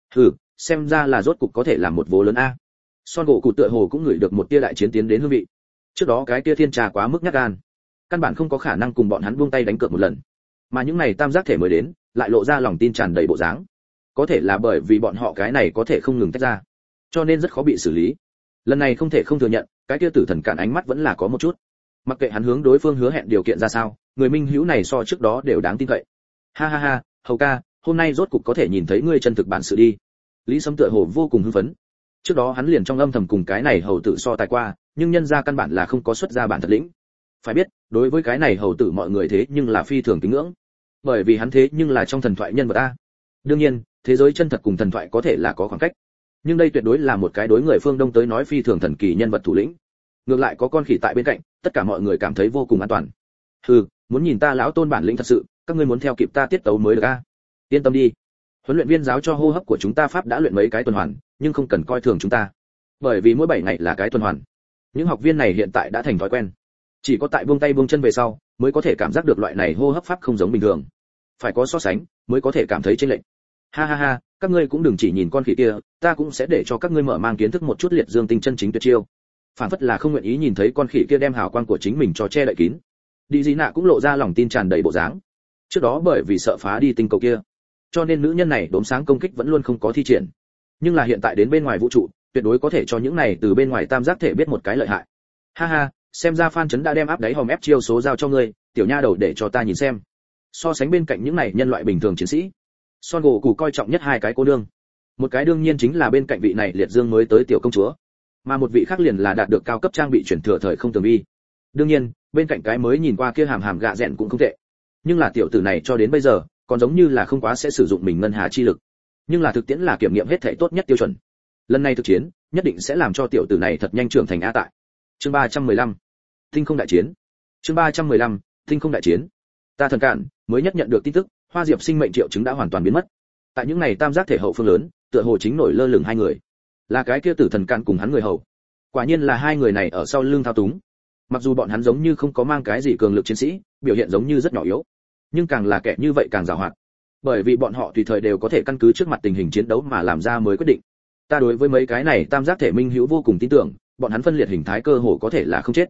Xem ra là rốt cục có thể làm một vố lớn a. Son gỗ cụ tựa hồ cũng ngửi được một tia đại chiến tiến đến hương vị. Trước đó cái tia thiên trà quá mức nhát gan, căn bản không có khả năng cùng bọn hắn buông tay đánh cược một lần. Mà những này tam giác thể mới đến, lại lộ ra lòng tin tràn đầy bộ dáng. Có thể là bởi vì bọn họ cái này có thể không ngừng tách ra, cho nên rất khó bị xử lý. Lần này không thể không thừa nhận, cái tia tử thần cản ánh mắt vẫn là có một chút. Mặc kệ hắn hướng đối phương hứa hẹn điều kiện ra sao, người minh hữu này so trước đó đều đáng tin cậy. Ha ha ha, Hầu ca, hôm nay rốt cục có thể nhìn thấy ngươi chân thực bản sự đi. Lý Sấm tựa hồ vô cùng hưng phấn. Trước đó hắn liền trong âm thầm cùng cái này hầu tử so tài qua, nhưng nhân ra căn bản là không có xuất ra bản thật lĩnh. Phải biết, đối với cái này hầu tử mọi người thế nhưng là phi thường kính ngưỡng, bởi vì hắn thế nhưng là trong thần thoại nhân vật a. Đương nhiên, thế giới chân thật cùng thần thoại có thể là có khoảng cách, nhưng đây tuyệt đối là một cái đối người phương Đông tới nói phi thường thần kỳ nhân vật thủ lĩnh. Ngược lại có con khỉ tại bên cạnh, tất cả mọi người cảm thấy vô cùng an toàn. Muốn nhìn ta lão tôn bản lĩnh thật sự, các ngươi muốn theo kịp ta tiết tấu mới được a. Yên tâm đi, huấn luyện viên giáo cho hô hấp của chúng ta pháp đã luyện mấy cái tuần hoàn, nhưng không cần coi thường chúng ta, bởi vì mỗi 7 ngày là cái tuần hoàn. Những học viên này hiện tại đã thành thói quen, chỉ có tại buông tay buông chân về sau mới có thể cảm giác được loại này hô hấp pháp không giống bình thường, phải có so sánh mới có thể cảm thấy chênh lệch. Ha ha ha, các ngươi cũng đừng chỉ nhìn con khỉ kia, ta cũng sẽ để cho các ngươi mở mang kiến thức một chút liệt dương tinh chân chính tuyệt chiêu. Phản phất là không nguyện ý nhìn thấy con khỉ kia đem hào quang của chính mình cho che đậy kín. Đi Dị Nạ cũng lộ ra lòng tin tràn đầy bộ dáng. Trước đó bởi vì sợ phá đi tinh cầu kia, cho nên nữ nhân này đốm sáng công kích vẫn luôn không có thi triển. Nhưng là hiện tại đến bên ngoài vũ trụ, tuyệt đối có thể cho những này từ bên ngoài tam giác thể biết một cái lợi hại. Ha ha, xem ra Phan Chấn đã đem áp đáy hòm ép chiêu số giao cho ngươi, tiểu nha đầu, để cho ta nhìn xem. So sánh bên cạnh những này nhân loại bình thường chiến sĩ, Son gỗ cụ coi trọng nhất hai cái cô nương. Một cái đương nhiên chính là bên cạnh vị này liệt dương mới tới tiểu công chúa, mà một vị khác liền là đạt được cao cấp trang bị chuyển thừa thời không tường vi. Đương nhiên, bên cạnh cái mới nhìn qua kia hàm hàm gạ rẹn cũng không tệ, nhưng là tiểu tử này cho đến bây giờ còn giống như là không quá sẽ sử dụng mình ngân hà chi lực, nhưng là thực tiễn là kiểm nghiệm hết thảy tốt nhất tiêu chuẩn. Lần này thực chiến nhất định sẽ làm cho tiểu tử này thật nhanh trưởng thành a tại. Chương 315, Tinh không đại chiến. Chương 315, Tinh không đại chiến. Ta thần cản mới nhất nhận được tin tức, Hoa Diệp sinh mệnh triệu chứng đã hoàn toàn biến mất. Tại những này tam giác thể hậu phương lớn, tựa hồ chính nổi lơ lửng hai người, là cái kia tử thần cản cùng hắn người hầu. Quả nhiên là hai người này ở sau lưng thao túng. Mặc dù bọn hắn giống như không có mang cái gì cường lực chiến sĩ, biểu hiện giống như rất nhỏ yếu, nhưng càng là kẻ như vậy càng giàu hoạt, bởi vì bọn họ tùy thời đều có thể căn cứ trước mặt tình hình chiến đấu mà làm ra mới quyết định. Ta đối với mấy cái này tam giác thể minh hữu vô cùng tin tưởng, bọn hắn phân liệt hình thái cơ hồ có thể là không chết.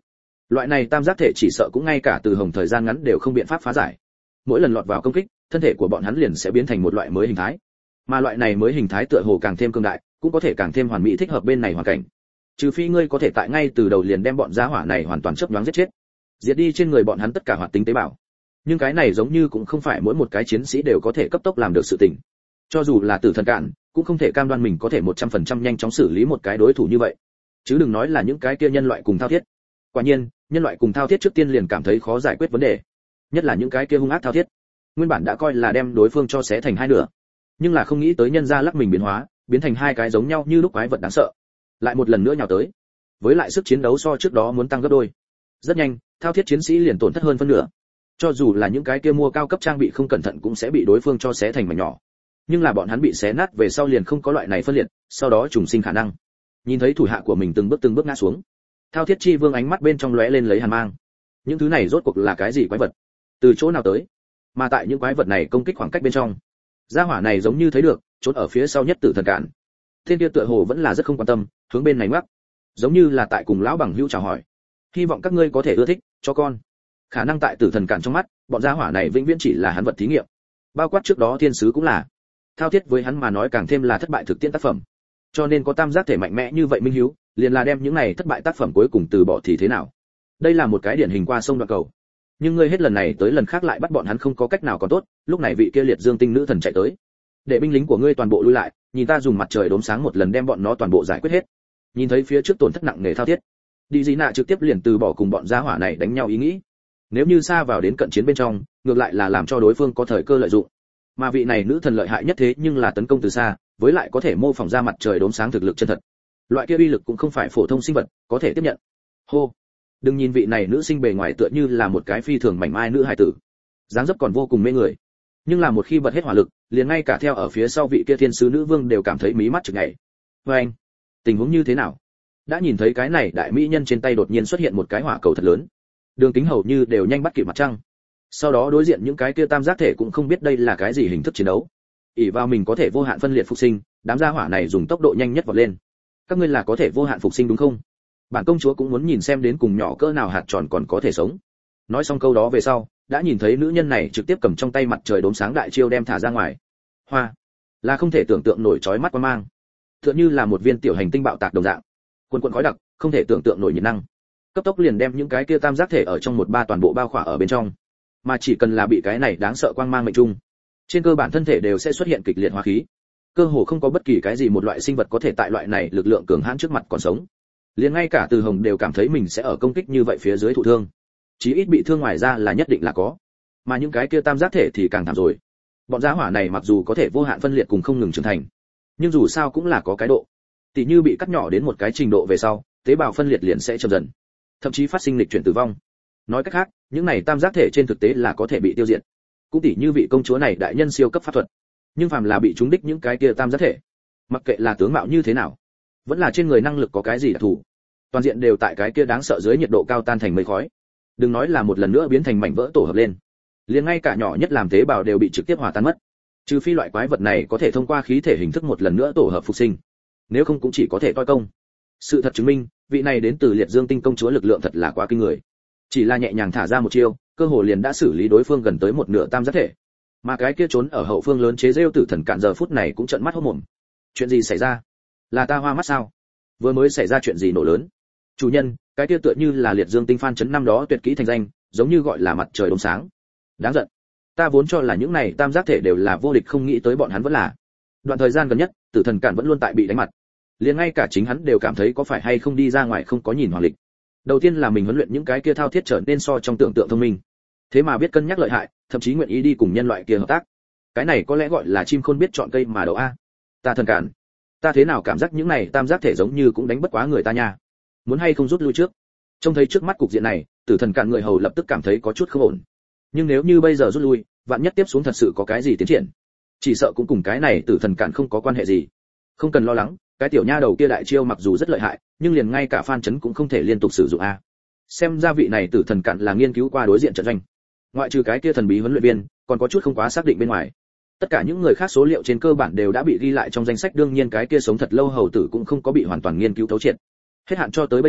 Loại này tam giác thể chỉ sợ cũng ngay cả từ hồng thời gian ngắn đều không biện pháp phá giải. Mỗi lần lọt vào công kích, thân thể của bọn hắn liền sẽ biến thành một loại mới hình thái. Mà loại này mới hình thái tựa hồ càng thêm cường đại, cũng có thể càng thêm hoàn mỹ thích hợp bên này hoàn cảnh. Trừ phi ngươi có thể tại ngay từ đầu liền đem bọn gia hỏa này hoàn toàn chớp nhoáng giết chết, diệt đi trên người bọn hắn tất cả hoạt tính tế bào. Nhưng cái này giống như cũng không phải mỗi một cái chiến sĩ đều có thể cấp tốc làm được sự tình. Cho dù là Tử Thần Cạn, cũng không thể cam đoan mình có thể 100% nhanh chóng xử lý một cái đối thủ như vậy. Chứ đừng nói là những cái kia nhân loại cùng thao thiết. Quả nhiên, nhân loại cùng thao thiết trước tiên liền cảm thấy khó giải quyết vấn đề. Nhất là những cái kia hung ác thao thiết. Nguyên bản đã coi là đem đối phương cho xé thành hai nửa, nhưng là không nghĩ tới nhân gia lắc mình biến hóa, biến thành hai cái giống nhau như lúc quái vật đáng sợ. Lại một lần nữa nhào tới. Với lại sức chiến đấu so trước đó muốn tăng gấp đôi. Rất nhanh, thao thiết chiến sĩ liền tổn thất hơn phân nửa. Cho dù là những cái kia mua cao cấp trang bị không cẩn thận cũng sẽ bị đối phương cho xé thành mảnh nhỏ. Nhưng là bọn hắn bị xé nát về sau liền không có loại này phân liệt, sau đó trùng sinh khả năng. Nhìn thấy thủ hạ của mình từng bước ngã xuống, thao thiết chi vương ánh mắt bên trong lóe lên lấy hàn mang. Những thứ này rốt cuộc là cái gì quái vật? Từ chỗ nào tới? Mà tại những quái vật này công kích khoảng cách bên trong, gia hỏa này giống như thấy được, trốn ở phía sau nhất Tử Thần Cạn. Thiên kia tựa hồ vẫn là rất không quan tâm, hướng bên này ngoắc, giống như là tại cùng lão bằng hữu chào hỏi. Hy vọng các ngươi có thể ưa thích, cho con. Khả năng tại Tử Thần Cạn trong mắt, bọn gia hỏa này vĩnh viễn chỉ là hắn vật thí nghiệm. Bao quát trước đó thiên sứ cũng là. Thao thiết với hắn mà nói càng thêm là thất bại thực tiễn tác phẩm. Cho nên có tam giác thể mạnh mẽ như vậy minh hiếu, liền là đem những này thất bại tác phẩm cuối cùng từ bỏ thì thế nào? Đây là một cái điển hình qua sông đoạn cầu. Nhưng ngươi hết lần này tới lần khác lại bắt bọn hắn không có cách nào còn tốt, lúc này vị kia liệt dương tinh nữ thần chạy tới. Để binh lính của ngươi toàn bộ lui lại, nhìn ta dùng mặt trời đốm sáng một lần đem bọn nó toàn bộ giải quyết hết. Nhìn thấy phía trước tổn thất nặng nề thao thiết, đi gì nạ trực tiếp liền từ bỏ cùng bọn gia hỏa này đánh nhau ý nghĩ. Nếu như xa vào đến cận chiến bên trong, ngược lại là làm cho đối phương có thời cơ lợi dụng. Mà vị này nữ thần lợi hại nhất thế nhưng là tấn công từ xa, với lại có thể mô phỏng ra mặt trời đốm sáng thực lực chân thật. Loại kia uy lực cũng không phải phổ thông sinh vật có thể tiếp nhận. Hô, đừng nhìn vị này nữ sinh bề ngoài tựa như là một cái phi thường mảnh mai nữ hài tử, dáng dấp còn vô cùng mê người. Nhưng là một khi bật hết hỏa lực, liền ngay cả theo ở phía sau vị kia thiên sứ nữ vương đều cảm thấy mí mắt chực nhảy. Với anh, tình huống như thế nào? Đã nhìn thấy cái này đại mỹ nhân trên tay đột nhiên xuất hiện một cái hỏa cầu thật lớn, đường kính hầu như đều nhanh bắt kịp mặt trăng. Sau đó đối diện những cái kia tam giác thể cũng không biết đây là cái gì hình thức chiến đấu. ỷ vào mình có thể vô hạn phân liệt phục sinh, đám gia hỏa này dùng tốc độ nhanh nhất vọt lên. Các ngươi là có thể vô hạn phục sinh đúng không? Bản công chúa cũng muốn nhìn xem đến cùng nhỏ cỡ nào hạt tròn còn có thể sống. Nói xong câu đó về sau, đã nhìn thấy nữ nhân này trực tiếp cầm trong tay mặt trời đốm sáng đại chiêu đem thả ra ngoài. Hoa, là không thể tưởng tượng nổi chói mắt qua mang. Tựa như là một viên tiểu hành tinh bạo tạc đồng dạng. Cuồn cuộn khói đặc, không thể tưởng tượng nổi nhiệt năng. Cấp tốc liền đem những cái kia tam giác thể ở trong một ba toàn bộ bao khỏa ở bên trong. Mà chỉ cần là bị cái này đáng sợ quang mang mệnh trung, trên cơ bản thân thể đều sẽ xuất hiện kịch liệt hóa khí. Cơ hồ không có bất kỳ cái gì một loại sinh vật có thể tại loại này lực lượng cường hãn trước mặt còn sống. Liền ngay cả Từ Hồng đều cảm thấy mình sẽ ở công kích như vậy phía dưới thụ thương. Chí ít bị thương ngoài ra là nhất định là có. Mà những cái kia tam giác thể thì càng thảm rồi. Bọn gia hỏa này mặc dù có thể vô hạn phân liệt cùng không ngừng trưởng thành, nhưng dù sao cũng là có cái độ. Tỷ như bị cắt nhỏ đến một cái trình độ về sau, tế bào phân liệt liền sẽ chậm dần, thậm chí phát sinh lịch chuyển tử vong. Nói cách khác, những này tam giác thể trên thực tế là có thể bị tiêu diệt. Cũng tỷ như vị công chúa này đại nhân siêu cấp pháp thuật, nhưng phàm là bị trúng đích những cái kia tam giác thể, mặc kệ là tướng mạo như thế nào, vẫn là trên người năng lực có cái gì đặc thù, toàn diện đều tại cái kia đáng sợ dưới nhiệt độ cao tan thành mây khói. Đừng nói là một lần nữa biến thành mảnh vỡ tổ hợp lên, liền ngay cả nhỏ nhất làm tế bào đều bị trực tiếp hòa tan mất. Trừ phi loại quái vật này có thể thông qua khí thể hình thức một lần nữa tổ hợp phục sinh, nếu không cũng chỉ có thể toi công. Sự thật chứng minh, vị này đến từ liệt dương tinh công chúa lực lượng thật là quá kinh người. Chỉ là nhẹ nhàng thả ra một chiêu, cơ hồ liền đã xử lý đối phương gần tới một nửa tam giác thể. Mà cái kia trốn ở hậu phương lớn chế rêu Tử Thần Cạn giờ phút này cũng trợn mắt hốt mồm. Chuyện gì xảy ra? Là ta hoa mắt sao? Vừa mới xảy ra chuyện gì nổ lớn? Chủ nhân, cái kia tựa như là liệt dương tinh phan chấn năm đó tuyệt kỹ thành danh, giống như gọi là mặt trời đốm sáng. Đáng giận. Ta vốn cho là những này tam giác thể đều là vô địch, không nghĩ tới bọn hắn vẫn là. Đoạn thời gian gần nhất, Tử Thần Cạn vẫn luôn tại bị đánh mặt. Liền ngay cả chính hắn đều cảm thấy có phải hay không đi ra ngoài không có nhìn hoàng lịch. Đầu tiên là mình huấn luyện những cái kia thao thiết trở nên so trong tưởng tượng thông minh. Thế mà biết cân nhắc lợi hại, thậm chí nguyện ý đi cùng nhân loại kia hợp tác. Cái này có lẽ gọi là chim khôn biết chọn cây mà đậu a. Ta Thần Cạn, ta thế nào cảm giác những này tam giác thể giống như cũng đánh bất quá người ta nha. Muốn hay không rút lui trước? Trông thấy trước mắt cục diện này, Tử Thần Cạn người hầu lập tức cảm thấy có chút không ổn. Nhưng nếu như bây giờ rút lui, vạn nhất tiếp xuống thật sự có cái gì tiến triển, chỉ sợ cũng cùng cái này Tử Thần Cạn không có quan hệ gì. Không cần lo lắng, cái tiểu nha đầu kia đại chiêu mặc dù rất lợi hại, nhưng liền ngay cả phan chấn cũng không thể liên tục sử dụng a. Xem ra vị này Tử Thần Cạn là nghiên cứu qua đối diện trận doanh. Ngoại trừ cái kia thần bí huấn luyện viên, còn có chút không quá xác định bên ngoài. Tất cả những người khác số liệu trên cơ bản đều đã bị ghi lại trong danh sách, đương nhiên cái kia sống thật lâu hầu tử cũng không có bị hoàn toàn nghiên cứu thấu triệt. Hết hạn cho tới bây giờ,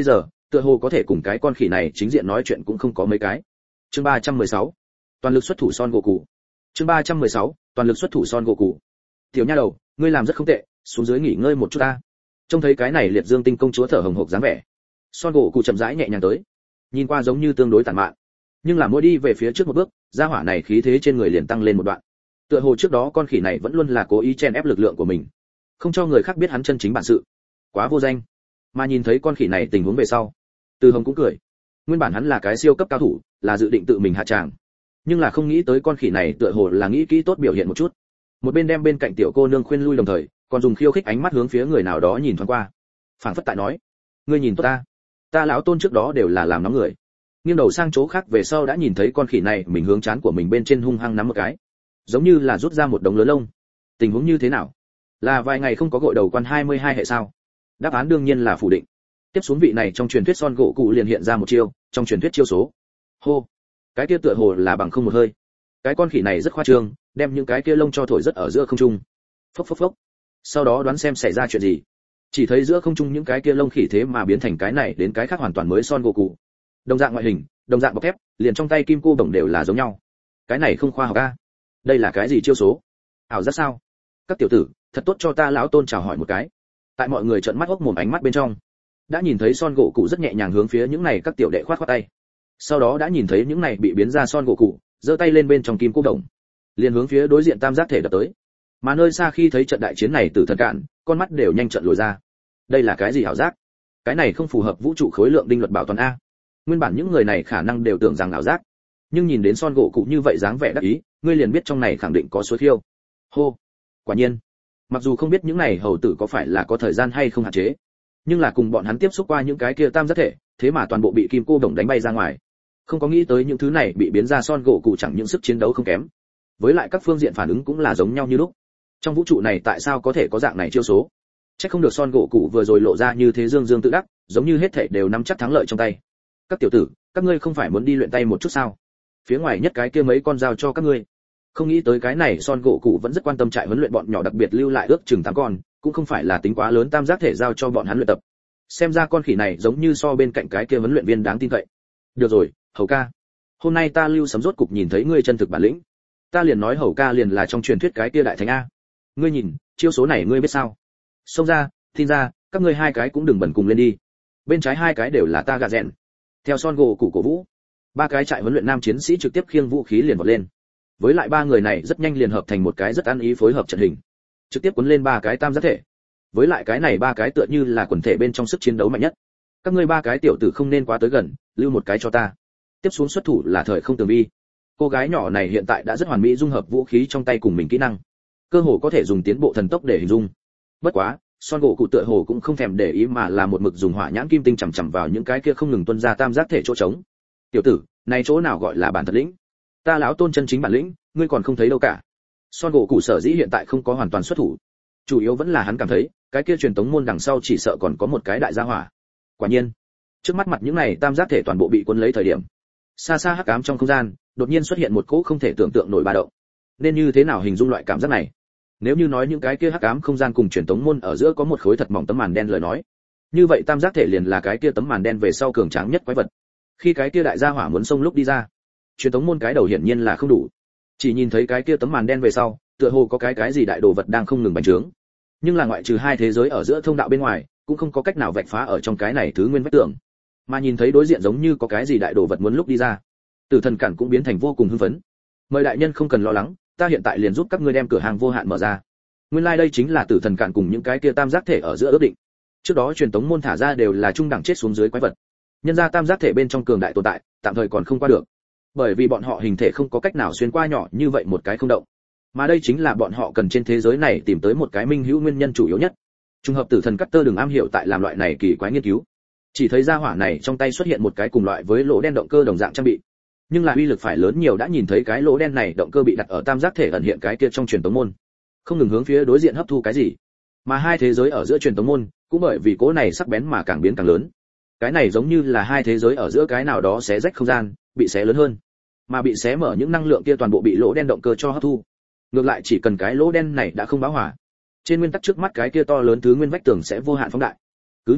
tựa hồ có thể cùng cái con khỉ này chính diện nói chuyện cũng không có mấy cái. Chương 316. Toàn lực xuất thủ Son Goku. Chương 316. Toàn lực xuất thủ Son Goku. Tiểu nha đầu, ngươi làm rất không tệ, xuống dưới nghỉ ngơi một chút ta. Trông thấy cái này Liệt Dương Tinh công chúa thở hồng hộc dáng vẻ, Son Goku chậm rãi nhẹ nhàng tới, nhìn qua giống như tương đối tàn mạn, nhưng là mỗi đi về phía trước một bước, gia hỏa này khí thế trên người liền tăng lên một đoạn. Tựa hồ trước đó con khỉ này vẫn luôn là cố ý chen ép lực lượng của mình, không cho người khác biết hắn chân chính bản sự. Quá vô danh. Mà nhìn thấy con khỉ này tình huống về sau, Từ Hồng cũng cười. Nguyên bản hắn là cái siêu cấp cao thủ, là dự định tự mình hạ tràng, nhưng là không nghĩ tới con khỉ này tựa hồ là nghĩ kỹ tốt biểu hiện một chút. Một bên đem bên cạnh tiểu cô nương khuyên lui, đồng thời còn dùng khiêu khích ánh mắt hướng phía người nào đó nhìn thoáng qua, phảng phất tại nói: ngươi nhìn tốt ta lão tôn trước đó đều là làm nóng người. Nghiêng đầu sang chỗ khác về sau đã nhìn thấy con khỉ này mình hướng trán của mình bên trên hung hăng nắm một cái, giống như là rút ra một đống lớn lông. Tình huống như thế nào? Là vài ngày không có gội đầu quan 22 hệ sao? Đáp án đương nhiên là phủ định. Tiếp xuống vị này trong truyền thuyết Son Goku liền hiện ra một chiêu, trong truyền thuyết chiêu số. Hô, cái kia tựa hồ là bằng không một hơi. Cái con khỉ này rất khoa trương, đem những cái kia lông cho thổi rất ở giữa không trung. Phốc phốc phốc. Sau đó đoán xem xảy ra chuyện gì. Chỉ thấy giữa không trung những cái kia lông khỉ thế mà biến thành cái này đến cái khác hoàn toàn mới Son Goku. Đồng dạng ngoại hình, đồng dạng bọc thép, liền trong tay kim cô bổng đều là giống nhau. Cái này không khoa học a. Đây là cái gì chiêu số? Ảo giác sao? Các tiểu tử, thật tốt cho ta lão tôn chào hỏi một cái. Tại mọi người trợn mắt hốc mồm ánh mắt bên trong, đã nhìn thấy Son Goku rất nhẹ nhàng hướng phía những này các tiểu đệ khoát khoát tay. Sau đó đã nhìn thấy những này bị biến ra Son Goku, giơ tay lên bên trong kim cô đồng, liền hướng phía đối diện tam giác thể đập tới. Mà nơi xa khi thấy trận đại chiến này, Tử Thần Cạn, con mắt đều nhanh trợn lồi ra. Đây là cái gì ảo giác? Cái này không phù hợp vũ trụ khối lượng định luật bảo toàn a. Nguyên bản những người này khả năng đều tưởng rằng ảo giác, nhưng nhìn đến Son Goku như vậy dáng vẻ đắc ý, ngươi liền biết trong này khẳng định có suối khiêu. Hô, quả nhiên. Mặc dù không biết những này hầu tử có phải là có thời gian hay không hạn chế, nhưng là cùng bọn hắn tiếp xúc qua những cái kia tam giác thể, thế mà toàn bộ bị kim cô đồng đánh bay ra ngoài. Không có nghĩ tới những thứ này bị biến ra Son Goku chẳng những sức chiến đấu không kém, với lại các phương diện phản ứng cũng là giống nhau như lúc. Trong vũ trụ này tại sao có thể có dạng này chiêu số? Chắc không được Son Goku vừa rồi lộ ra như thế dương dương tự đắc, giống như hết thảy đều nắm chắc thắng lợi trong tay. Các tiểu tử, các ngươi không phải muốn đi luyện tay một chút sao? Phía ngoài nhất cái kia mấy con giao cho các ngươi. Không nghĩ tới cái này Son Goku vẫn rất quan tâm trại huấn luyện bọn nhỏ, đặc biệt lưu lại ước chừng 8 con, cũng không phải là tính quá lớn tam giác thể giao cho bọn hắn luyện tập. Xem ra con khỉ này giống như so bên cạnh cái kia huấn luyện viên đáng tin cậy. Được rồi, Hầu ca, hôm nay ta Lưu Sấm rốt cục nhìn thấy ngươi chân thực bản lĩnh. Ta liền nói Hầu ca liền là trong truyền thuyết cái kia đại thánh a. Ngươi nhìn, chiêu số này ngươi biết sao? Xông ra, tin ra, các ngươi hai cái cũng đừng bẩn cùng lên đi. Bên trái hai cái đều là ta gạ rèn. Theo Son Goku cổ vũ, ba cái trại huấn luyện nam chiến sĩ trực tiếp khiêng vũ khí liền vọt lên. Với lại ba người này rất nhanh liền hợp thành một cái rất ăn ý phối hợp trận hình, trực tiếp cuốn lên ba cái tam giác thể. Với lại cái này ba cái tựa như là quần thể bên trong sức chiến đấu mạnh nhất. Các ngươi ba cái tiểu tử không nên quá tới gần, lưu một cái cho ta. Tiếp xuống xuất thủ là thời không tường vi. Cô gái nhỏ này hiện tại đã rất hoàn mỹ dung hợp vũ khí trong tay cùng mình kỹ năng, cơ hồ có thể dùng tiến bộ thần tốc để hình dung. Bất quá, Son Goku tựa hồ cũng không thèm để ý mà là một mực dùng hỏa nhãn kim tinh chằm chằm vào những cái kia không ngừng tuôn ra tam giác thể chỗ trống. Tiểu tử, này chỗ nào gọi là bản thật lĩnh? Ta lão tôn chân chính bản lĩnh, ngươi còn không thấy đâu cả. Son Goku sở dĩ hiện tại không có hoàn toàn xuất thủ, chủ yếu vẫn là hắn cảm thấy, cái kia truyền tống môn đằng sau chỉ sợ còn có một cái đại gia hỏa. Quả nhiên, trước mắt mặt những này tam giác thể toàn bộ bị cuốn lấy thời điểm, xa xa hắc ám trong không gian, đột nhiên xuất hiện một cỗ không thể tưởng tượng nổi ba động. Nên như thế nào hình dung loại cảm giác này? Nếu như nói những cái kia hắc ám không gian cùng truyền tống môn ở giữa có một khối thật mỏng tấm màn đen lời nói, như vậy tam giác thể liền là cái kia tấm màn đen về sau cường tráng nhất quái vật. Khi cái kia đại gia hỏa muốn xông lúc đi ra, truyền tống môn cái đầu hiển nhiên là không đủ. Chỉ nhìn thấy cái kia tấm màn đen về sau, tựa hồ có cái gì đại đồ vật đang không ngừng bành trướng. Nhưng là ngoại trừ hai thế giới ở giữa thông đạo bên ngoài, cũng không có cách nào vạch phá ở trong cái này thứ nguyên vách tường. Mà nhìn thấy đối diện giống như có cái gì đại đồ vật muốn lúc đi ra, Tử Thần Cản cũng biến thành vô cùng hưng phấn. Mời đại nhân không cần lo lắng, ta hiện tại liền giúp các ngươi đem cửa hàng vô hạn mở ra. Nguyên lai đây chính là Tử Thần Cản cùng những cái kia tam giác thể ở giữa ước định. Trước đó truyền tống môn thả ra đều là trung đẳng chết xuống dưới quái vật. Nhân ra tam giác thể bên trong cường đại tồn tại, tạm thời còn không qua được. Bởi vì bọn họ hình thể không có cách nào xuyên qua nhỏ như vậy một cái không động. Mà đây chính là bọn họ cần trên thế giới này tìm tới một cái minh hữu nguyên nhân chủ yếu nhất. Trùng hợp Tử Thần Cutter đừng am hiểu tại làm loại này kỳ quái nghiên cứu. Chỉ thấy ra hỏa này trong tay xuất hiện một cái cùng loại với lỗ đen động cơ đồng dạng trang bị. Nhưng là uy lực phải lớn nhiều, đã nhìn thấy cái lỗ đen này động cơ bị đặt ở tam giác thể ẩn hiện cái kia trong truyền tống môn, không ngừng hướng phía đối diện hấp thu cái gì. Mà hai thế giới ở giữa truyền tống môn cũng bởi vì cố này sắc bén mà càng biến càng lớn. Cái này giống như là hai thế giới ở giữa cái nào đó xé rách không gian, bị xé lớn hơn, mà bị xé mở những năng lượng kia toàn bộ bị lỗ đen động cơ cho hấp thu. Ngược lại chỉ cần cái lỗ đen này đã không báo hỏa, trên nguyên tắc trước mắt cái kia to lớn thứ nguyên vách tường sẽ vô hạn phóng đại. Cứ như vậy,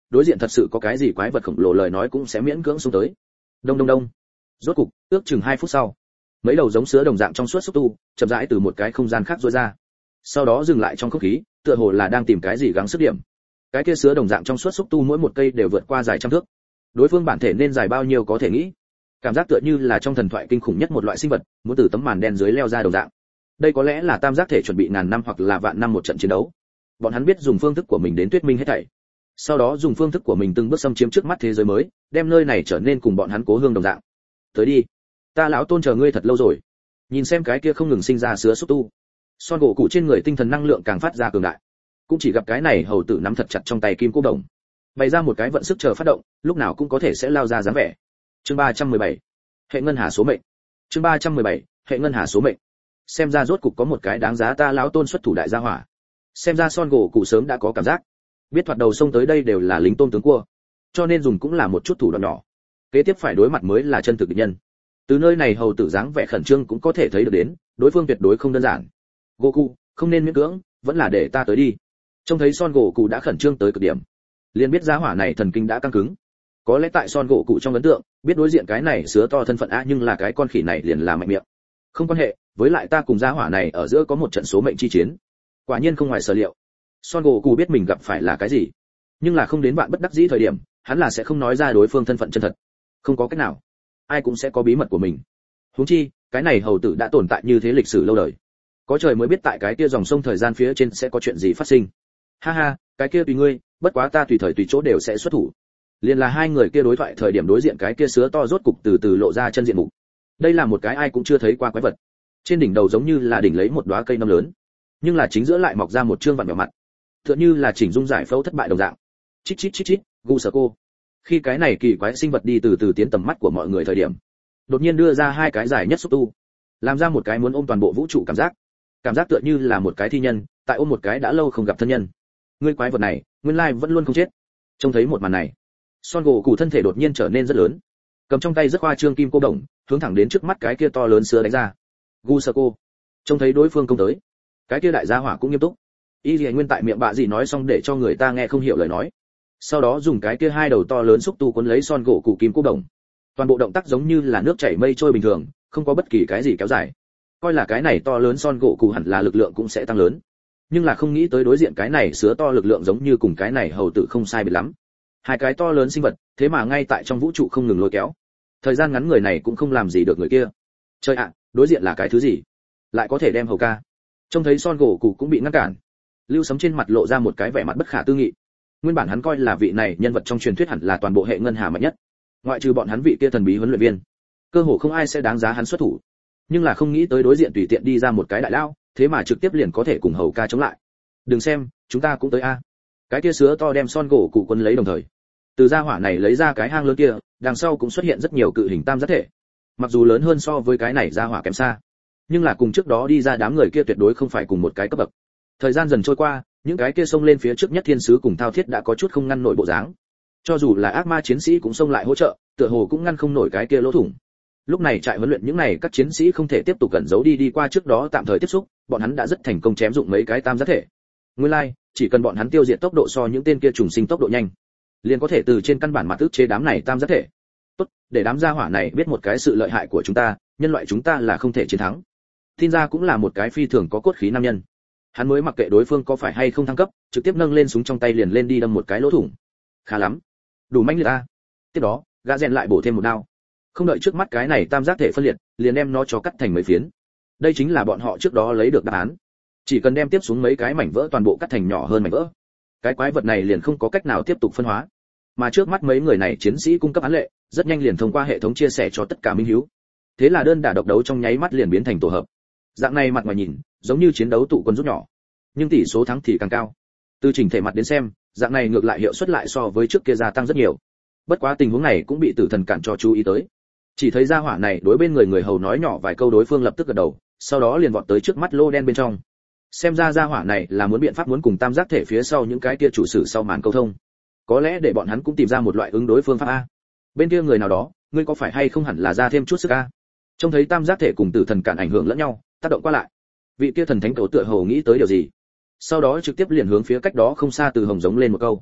đối diện thật sự có cái gì quái vật khổng lồ lời nói cũng sẽ miễn cưỡng xuống tới. Đông đông đông. Rốt cục, ước chừng 2 phút sau, mấy đầu giống sứa đồng dạng trong suốt xúc tu chậm rãi từ một cái không gian khác rũa ra, sau đó dừng lại trong không khí, tựa hồ là đang tìm cái gì gắng sức điểm. Cái kia sứa đồng dạng trong suốt xúc tu mỗi một cây đều vượt qua dài trăm thước. Đối phương bản thể nên dài bao nhiêu có thể nghĩ. Cảm giác tựa như là trong thần thoại kinh khủng nhất một loại sinh vật, muốn từ tấm màn đen dưới leo ra đồng dạng. Đây có lẽ là tam giác thể chuẩn bị ngàn năm hoặc là vạn năm một trận chiến đấu. Bọn hắn biết dùng phương thức của mình đến thuyết minh hết thảy. Sau đó dùng phương thức của mình từng bước xâm chiếm trước mắt thế giới mới, đem nơi này trở nên cùng bọn hắn cố hương đồng dạng. Tới đi, ta lão tôn chờ ngươi thật lâu rồi. Nhìn xem cái kia không ngừng sinh ra sứa xúc tu, son gỗ cụ trên người tinh thần năng lượng càng phát ra cường đại. Cũng chỉ gặp cái này hầu tử nắm thật chặt trong tay kim cô đồng, bày ra một cái vận sức chờ phát động, lúc nào cũng có thể sẽ lao ra dáng vẻ. Chương 317, hệ ngân hà số mệnh. Chương 317, hệ ngân hà số mệnh. Xem ra rốt cục có một cái đáng giá ta lão tôn xuất thủ đại gia hỏa. Xem ra son gỗ cụ sớm đã có cảm giác, biết thoạt đầu sông tới đây đều là lính tôn tướng cua, cho nên dùng cũng là một chút thủ đoạn nhỏ. Kế tiếp phải đối mặt mới là chân thực địch nhân. Từ nơi này hầu tử dáng vẻ khẩn trương cũng có thể thấy được đến, đối phương tuyệt đối không đơn giản. Goku, không nên miễn cưỡng, vẫn là để ta tới đi. Trông thấy son gỗ cụ đã khẩn trương tới cực điểm, liền biết giá hỏa này thần kinh đã căng cứng. Có lẽ tại son gỗ cụ trong ấn tượng, biết đối diện cái này sứa to thân phận a, nhưng là cái con khỉ này liền là mạnh miệng. Không quan hệ, với lại ta cùng giá hỏa này ở giữa có một trận số mệnh chi chiến. Quả nhiên không ngoài sở liệu. Son gỗ cụ biết mình gặp phải là cái gì, nhưng là không đến bạn bất đắc dĩ thời điểm, hắn là sẽ không nói ra đối phương thân phận chân thật. Không có cách nào, ai cũng sẽ có bí mật của mình. Huống chi, cái này hầu tử đã tồn tại như thế lịch sử lâu đời. Có trời mới biết tại cái kia dòng sông thời gian phía trên sẽ có chuyện gì phát sinh. Ha ha, cái kia tùy ngươi, bất quá ta tùy thời tùy chỗ đều sẽ xuất thủ. Liên là hai người kia đối thoại thời điểm đối diện cái kia sứa to rốt cục từ từ lộ ra chân diện mục. Đây là một cái ai cũng chưa thấy qua quái vật. Trên đỉnh đầu giống như là đỉnh lấy một đóa cây nấm lớn, nhưng là chính giữa lại mọc ra một trương vặn vẹo mặt, tựa như là chỉnh dung giải phẫu thất bại đồng dạng. Chít chít chít chít, gu sờ cô. Khi cái này kỳ quái sinh vật đi từ từ tiến tầm mắt của mọi người thời điểm, đột nhiên đưa ra hai cái dài nhất xúc tu, làm ra một cái muốn ôm toàn bộ vũ trụ cảm giác tựa như là một cái thi nhân tại ôm một cái đã lâu không gặp thân nhân. Ngươi quái vật này nguyên lai vẫn luôn không chết. Trông thấy một màn này, son gỗ cụ thân thể đột nhiên trở nên rất lớn, cầm trong tay rất khoa trương kim cô đồng, hướng thẳng đến trước mắt cái kia to lớn sứa đánh ra. Gu sơ cô. Trông thấy đối phương công tới, cái kia đại gia hỏa cũng nghiêm túc. Y Lệ Nguyên tại miệng bạ gì nói xong để cho người ta nghe không hiểu lời nói, sau đó dùng cái kia hai đầu to lớn xúc tu cuốn lấy son gỗ cụ kim cô đồng. Toàn bộ động tác giống như là nước chảy mây trôi bình thường, không có bất kỳ cái gì kéo dài. Coi là cái này to lớn son gỗ cụ hẳn là lực lượng cũng sẽ tăng lớn, nhưng là không nghĩ tới đối diện cái này sứa to lực lượng giống như cùng cái này hầu tử không sai biệt lắm. Hai cái to lớn sinh vật, thế mà ngay tại trong vũ trụ không ngừng lôi kéo. Thời gian ngắn người này cũng không làm gì được người kia. Trời ạ, đối diện là cái thứ gì? Lại có thể đem hầu ca. Trông thấy son gỗ cụ cũng bị ngăn cản. Lưu Sấm trên mặt lộ ra một cái vẻ mặt bất khả tư nghị. Nguyên bản hắn coi là vị này nhân vật trong truyền thuyết hẳn là toàn bộ hệ ngân hà mạnh nhất, ngoại trừ bọn hắn vị kia thần bí huấn luyện viên, cơ hồ không ai sẽ đáng giá hắn xuất thủ. Nhưng là không nghĩ tới đối diện tùy tiện đi ra một cái đại lao, thế mà trực tiếp liền có thể cùng hầu ca chống lại. Đừng xem, chúng ta cũng tới a. Cái kia sứa to đem son gỗ cụ quấn lấy đồng thời, từ gia hỏa này lấy ra cái hang lớn kia, đằng sau cũng xuất hiện rất nhiều cự hình tam giác thể. Mặc dù lớn hơn so với cái này gia hỏa kém xa, nhưng là cùng trước đó đi ra đám người kia tuyệt đối không phải cùng một cái cấp bậc. Thời gian dần trôi qua, những cái kia xông lên phía trước nhất thiên sứ cùng thao thiết đã có chút không ngăn nổi bộ dáng. Cho dù là ác ma chiến sĩ cũng xông lại hỗ trợ, tựa hồ cũng ngăn không nổi cái kia lỗ thủng. Lúc này trại huấn luyện những này các chiến sĩ không thể tiếp tục cẩn giấu đi qua trước đó tạm thời tiếp xúc, bọn hắn đã rất thành công chém dụng mấy cái tam giác thể. Nguyên lai, chỉ cần bọn hắn tiêu diệt tốc độ so những tên kia trùng sinh tốc độ nhanh, liền có thể từ trên căn bản mặt ức chế đám này tam giác thể. Tốt, để đám gia hỏa này biết một cái sự lợi hại của chúng ta, nhân loại chúng ta là không thể chiến thắng. Tin ra cũng là một cái phi thường có cốt khí nam nhân. Hắn mới mặc kệ đối phương có phải hay không thăng cấp, trực tiếp nâng lên súng trong tay liền lên đi đâm một cái lỗ thủng. Khá lắm, đủ mãnh liệt a. Tiếp đó, gã rèn lại bổ thêm một đao. Không đợi trước mắt cái này tam giác thể phân liệt, liền đem nó cho cắt thành mấy phiến. Đây chính là bọn họ trước đó lấy được đáp án. Chỉ cần đem tiếp xuống mấy cái mảnh vỡ toàn bộ cắt thành nhỏ hơn mảnh vỡ, cái quái vật này liền không có cách nào tiếp tục phân hóa. Mà trước mắt mấy người này chiến sĩ cung cấp án lệ, rất nhanh liền thông qua hệ thống chia sẻ cho tất cả minh hiếu. Thế là đơn đả độc đấu trong nháy mắt liền biến thành tổ hợp. Dạng này mặt ngoài nhìn, giống như chiến đấu tụ quân rút nhỏ, nhưng tỷ số thắng thì càng cao. Từ chỉnh thể mặt đến xem, dạng này ngược lại hiệu suất lại so với trước kia gia tăng rất nhiều. Bất quá tình huống này cũng bị tử thần cản cho chú ý tới. Chỉ thấy gia hỏa này đối bên người hầu nói nhỏ vài câu, đối phương lập tức gật đầu, sau đó liền vọt tới trước mắt lô đen bên trong. Xem ra gia hỏa này là muốn biện pháp muốn cùng tam giác thể phía sau những cái kia chủ sử sau màn câu thông. Có lẽ để bọn hắn cũng tìm ra một loại ứng đối phương pháp a. Bên kia người nào đó, ngươi có phải hay không hẳn là ra thêm chút sức a. Trông thấy tam giác thể cùng tử thần cản ảnh hưởng lẫn nhau, tác động qua lại. Vị kia thần thánh cầu tựa hồ nghĩ tới điều gì, sau đó trực tiếp liền hướng phía cách đó không xa từ hồng giống lên một câu.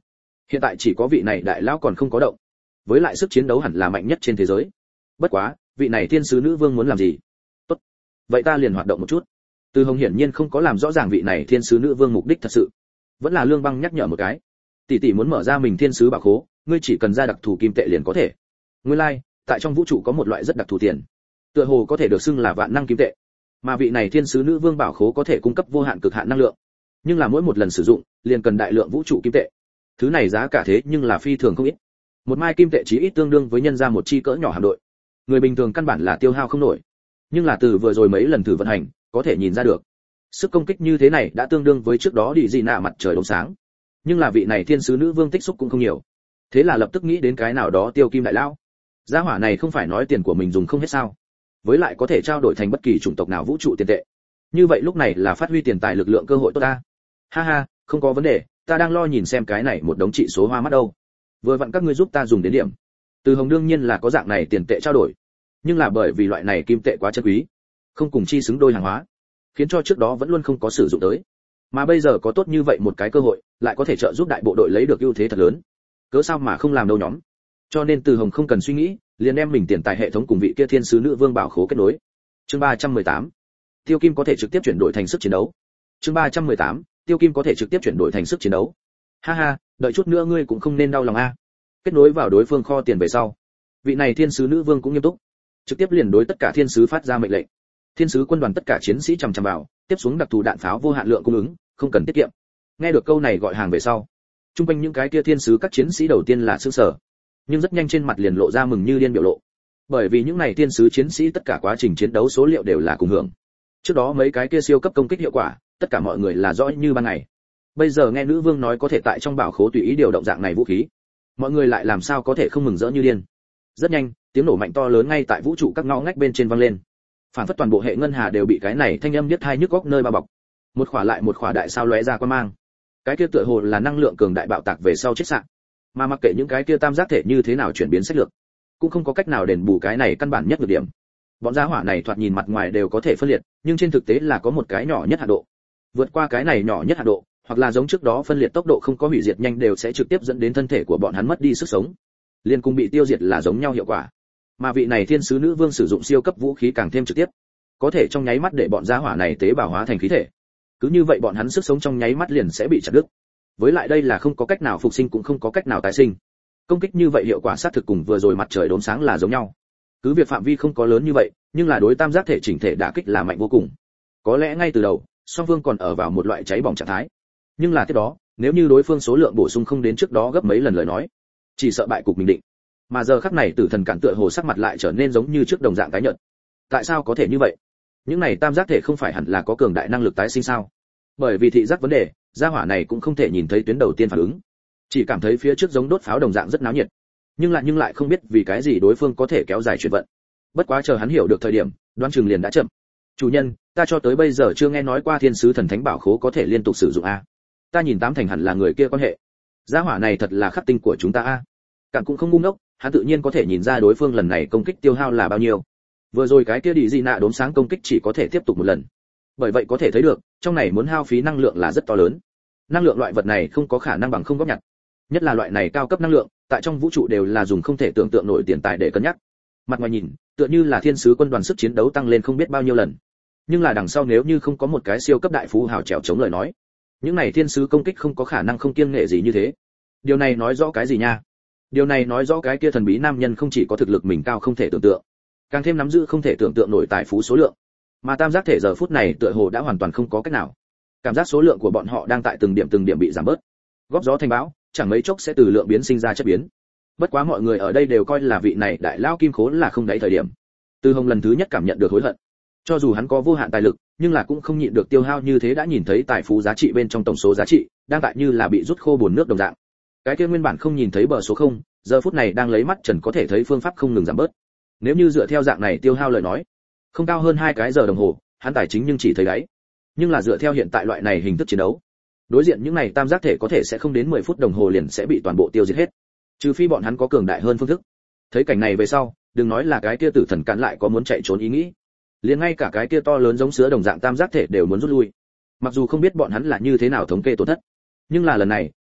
Hiện tại chỉ có vị này đại lão còn không có động, với lại sức chiến đấu hẳn là mạnh nhất trên thế giới. Bất quá, vị này thiên sứ nữ vương muốn làm gì? Tốt, vậy ta liền hoạt động một chút. Từ Hồng hiển nhiên không có làm rõ ràng vị này thiên sứ nữ vương mục đích thật sự, vẫn là Lương Băng nhắc nhở một cái. Tỷ tỷ muốn mở ra mình thiên sứ bảo khố, ngươi chỉ cần ra đặc thù kim tệ liền có thể. Nguyên lai, tại trong vũ trụ có một loại rất đặc thù tiền, tựa hồ có thể được xưng là vạn năng kim tệ. Mà vị này thiên sứ nữ vương bảo khố có thể cung cấp vô hạn cực hạn năng lượng, nhưng là mỗi một lần sử dụng, liền cần đại lượng vũ trụ kim tệ. Thứ này giá cả thế nhưng là phi thường không ít. Một mai kim tệ chỉ ít tương đương với nhân ra một chi cỡ nhỏ hạm đội. Người bình thường căn bản là tiêu hao không nổi. Nhưng là từ vừa rồi mấy lần thử vận hành, có thể nhìn ra được. Sức công kích như thế này đã tương đương với trước đó đi gì nạ mặt trời đống sáng. Nhưng là vị này thiên sứ nữ vương tích xúc cũng không nhiều. Thế là lập tức nghĩ đến cái nào đó Tiêu Kim đại lão. Gia hỏa này không phải nói tiền của mình dùng không hết sao? Với lại có thể trao đổi thành bất kỳ chủng tộc nào vũ trụ tiền tệ. Như vậy lúc này là phát huy tiền tài lực lượng cơ hội tốt ta. Ha ha, không có vấn đề, ta đang lo nhìn xem cái này một đống trị số hoa mắt đâu. Vừa vặn các ngươi giúp ta dùng đến điểm. Từ Hồng đương nhiên là có dạng này tiền tệ trao đổi, nhưng là bởi vì loại này kim tệ quá chân quý, không cùng chi xứng đôi hàng hóa, khiến cho trước đó vẫn luôn không có sử dụng tới. Mà bây giờ có tốt như vậy một cái cơ hội, lại có thể trợ giúp đại bộ đội lấy được ưu thế thật lớn. Cớ sao mà không làm đâu nhóm. Cho nên Từ Hồng không cần suy nghĩ, liền đem mình tiền tài hệ thống cùng vị kia thiên sứ nữ vương bảo khố kết nối. Chương 318. Tiêu Kim có thể trực tiếp chuyển đổi thành sức chiến đấu. Chương 318. Tiêu Kim có thể trực tiếp chuyển đổi thành sức chiến đấu. Ha ha, đợi chút nữa ngươi cũng không nên đau lòng a. Kết nối vào đối phương kho tiền về sau, vị này thiên sứ nữ vương cũng nghiêm túc, trực tiếp liền đối tất cả thiên sứ phát ra mệnh lệnh. Thiên sứ quân đoàn tất cả chiến sĩ chằm chằm vào, tiếp xuống đặc thù đạn pháo vô hạn lượng cung ứng, không cần tiết kiệm. Nghe được câu này gọi hàng về sau, trung quanh những cái kia thiên sứ các chiến sĩ đầu tiên là sửng sở, nhưng rất nhanh trên mặt liền lộ ra mừng như điên biểu lộ. Bởi vì những này thiên sứ chiến sĩ tất cả quá trình chiến đấu số liệu đều là cùng hưởng. Trước đó mấy cái kia siêu cấp công kích hiệu quả, tất cả mọi người là rõ như ban ngày. Bây giờ nghe nữ vương nói có thể tại trong bảo khố tùy ý điều động dạng này vũ khí, mọi người lại làm sao có thể không mừng rỡ như điên. Rất nhanh, tiếng nổ mạnh to lớn ngay tại vũ trụ các ngõ ngách bên trên vang lên. Phản phất toàn bộ hệ ngân hà đều bị cái này thanh âm điếc tai nhức óc nơi bao bọc. Một khỏa lại một khỏa đại sao lóe ra quang mang. Cái kia tựa hồ là năng lượng cường đại bạo tạc về sau chết sạn. Mà mặc kệ những cái kia tam giác thể như thế nào chuyển biến sách lược, cũng không có cách nào đền bù cái này căn bản nhất nhược điểm. Bọn gia hỏa này thoạt nhìn mặt ngoài đều có thể phân liệt, nhưng trên thực tế là có một cái nhỏ nhất hạ độ. Vượt qua cái này nhỏ nhất hạ độ, hoặc là giống trước đó phân liệt tốc độ không có hủy diệt nhanh đều sẽ trực tiếp dẫn đến thân thể của bọn hắn mất đi sức sống. Liên cùng bị tiêu diệt là giống nhau hiệu quả. Mà vị này thiên sứ nữ vương sử dụng siêu cấp vũ khí càng thêm trực tiếp, có thể trong nháy mắt để bọn gia hỏa này tế bào hóa thành khí thể. Cứ như vậy bọn hắn sức sống trong nháy mắt liền sẽ bị chặt đứt. Với lại đây là không có cách nào phục sinh cũng không có cách nào tái sinh. Công kích như vậy hiệu quả sát thực cùng vừa rồi mặt trời đốm sáng là giống nhau. Cứ việc phạm vi không có lớn như vậy, nhưng là đối tam giác thể chỉnh thể đả kích là mạnh vô cùng. Có lẽ ngay từ đầu, song phương còn ở vào một loại cháy bỏng trạng thái. Nhưng là tiếp đó, nếu như đối phương số lượng bổ sung không đến trước đó gấp mấy lần lời nói, chỉ sợ bại cục mình định. Mà giờ khắc này Tử Thần Cản tựa hồ sắc mặt lại trở nên giống như trước đồng dạng tái nhợt. Tại sao có thể như vậy? Những này tam giác thể không phải hẳn là có cường đại năng lực tái sinh sao? Bởi vì thị giác vấn đề, gia hỏa này cũng không thể nhìn thấy tuyến đầu tiên phản ứng, chỉ cảm thấy phía trước giống đốt pháo đồng dạng rất náo nhiệt, nhưng lại không biết vì cái gì đối phương có thể kéo dài chuyển vận. Bất quá chờ hắn hiểu được thời điểm, đoán chừng liền đã chậm. Chủ nhân, ta cho tới bây giờ chưa nghe nói qua thiên sứ thần thánh bảo khố có thể liên tục sử dụng a. Ta nhìn tám thành hẳn là người kia quan hệ. Gia hỏa này thật là khắc tinh của chúng ta a. Cạn cũng không ngu ngốc, hắn tự nhiên có thể nhìn ra đối phương lần này công kích tiêu hao là bao nhiêu. Vừa rồi cái kia đi gì nạ đốm sáng công kích chỉ có thể tiếp tục một lần. Bởi vậy có thể thấy được, trong này muốn hao phí năng lượng là rất to lớn. Năng lượng loại vật này không có khả năng bằng không góp nhặt. Nhất là loại này cao cấp năng lượng, tại trong vũ trụ đều là dùng không thể tưởng tượng nổi tiền tài để cân nhắc. Mặt ngoài nhìn, tựa như là thiên sứ quân đoàn sức chiến đấu tăng lên không biết bao nhiêu lần. Nhưng là đằng sau nếu như không có một cái siêu cấp đại phú hào trèo chống lời nói, những này thiên sứ công kích không có khả năng không kiêng nghệ gì như thế. Điều này nói rõ cái gì nha? Điều này nói rõ cái kia thần bí nam nhân không chỉ có thực lực mình cao không thể tưởng tượng, càng thêm nắm giữ không thể tưởng tượng nổi tài phú số lượng. Mà tam giác thể giờ phút này tựa hồ đã hoàn toàn không có cách nào. Cảm giác số lượng của bọn họ đang tại từng điểm bị giảm bớt. Góp gió thành bão, chẳng mấy chốc sẽ từ lượng biến sinh ra chất biến. Bất quá mọi người ở đây đều coi là vị này đại lao kim khố là không đáy thời điểm. Từ Hồng lần thứ nhất cảm nhận được hối hận. Cho dù hắn có vô hạn tài lực, nhưng là cũng không nhịn được tiêu hao như thế, đã nhìn thấy tài phú giá trị bên trong tổng số giá trị đang tại như là bị rút khô bùn nước đồng dạng. Cái kia nguyên bản không nhìn thấy bờ số không, giờ phút này đang lấy mắt trần có thể thấy phương pháp không ngừng giảm bớt. Nếu như dựa theo dạng này tiêu hao lời nói, không cao hơn 2 cái giờ đồng hồ, hắn tài chính nhưng chỉ thấy đáy. Nhưng là dựa theo hiện tại loại này hình thức chiến đấu, đối diện những này tam giác thể có thể sẽ không đến 10 phút đồng hồ liền sẽ bị toàn bộ tiêu diệt hết, trừ phi bọn hắn có cường đại hơn phương thức. Thấy cảnh này về sau, đừng nói là cái kia Tử Thần Cản lại có muốn chạy trốn ý nghĩ, liền ngay cả cái kia to lớn giống sứa đồng dạng tam giác thể đều muốn rút lui. Mặc dù không biết bọn hắn là như thế nào thống kê tổn thất, nhưng là lần này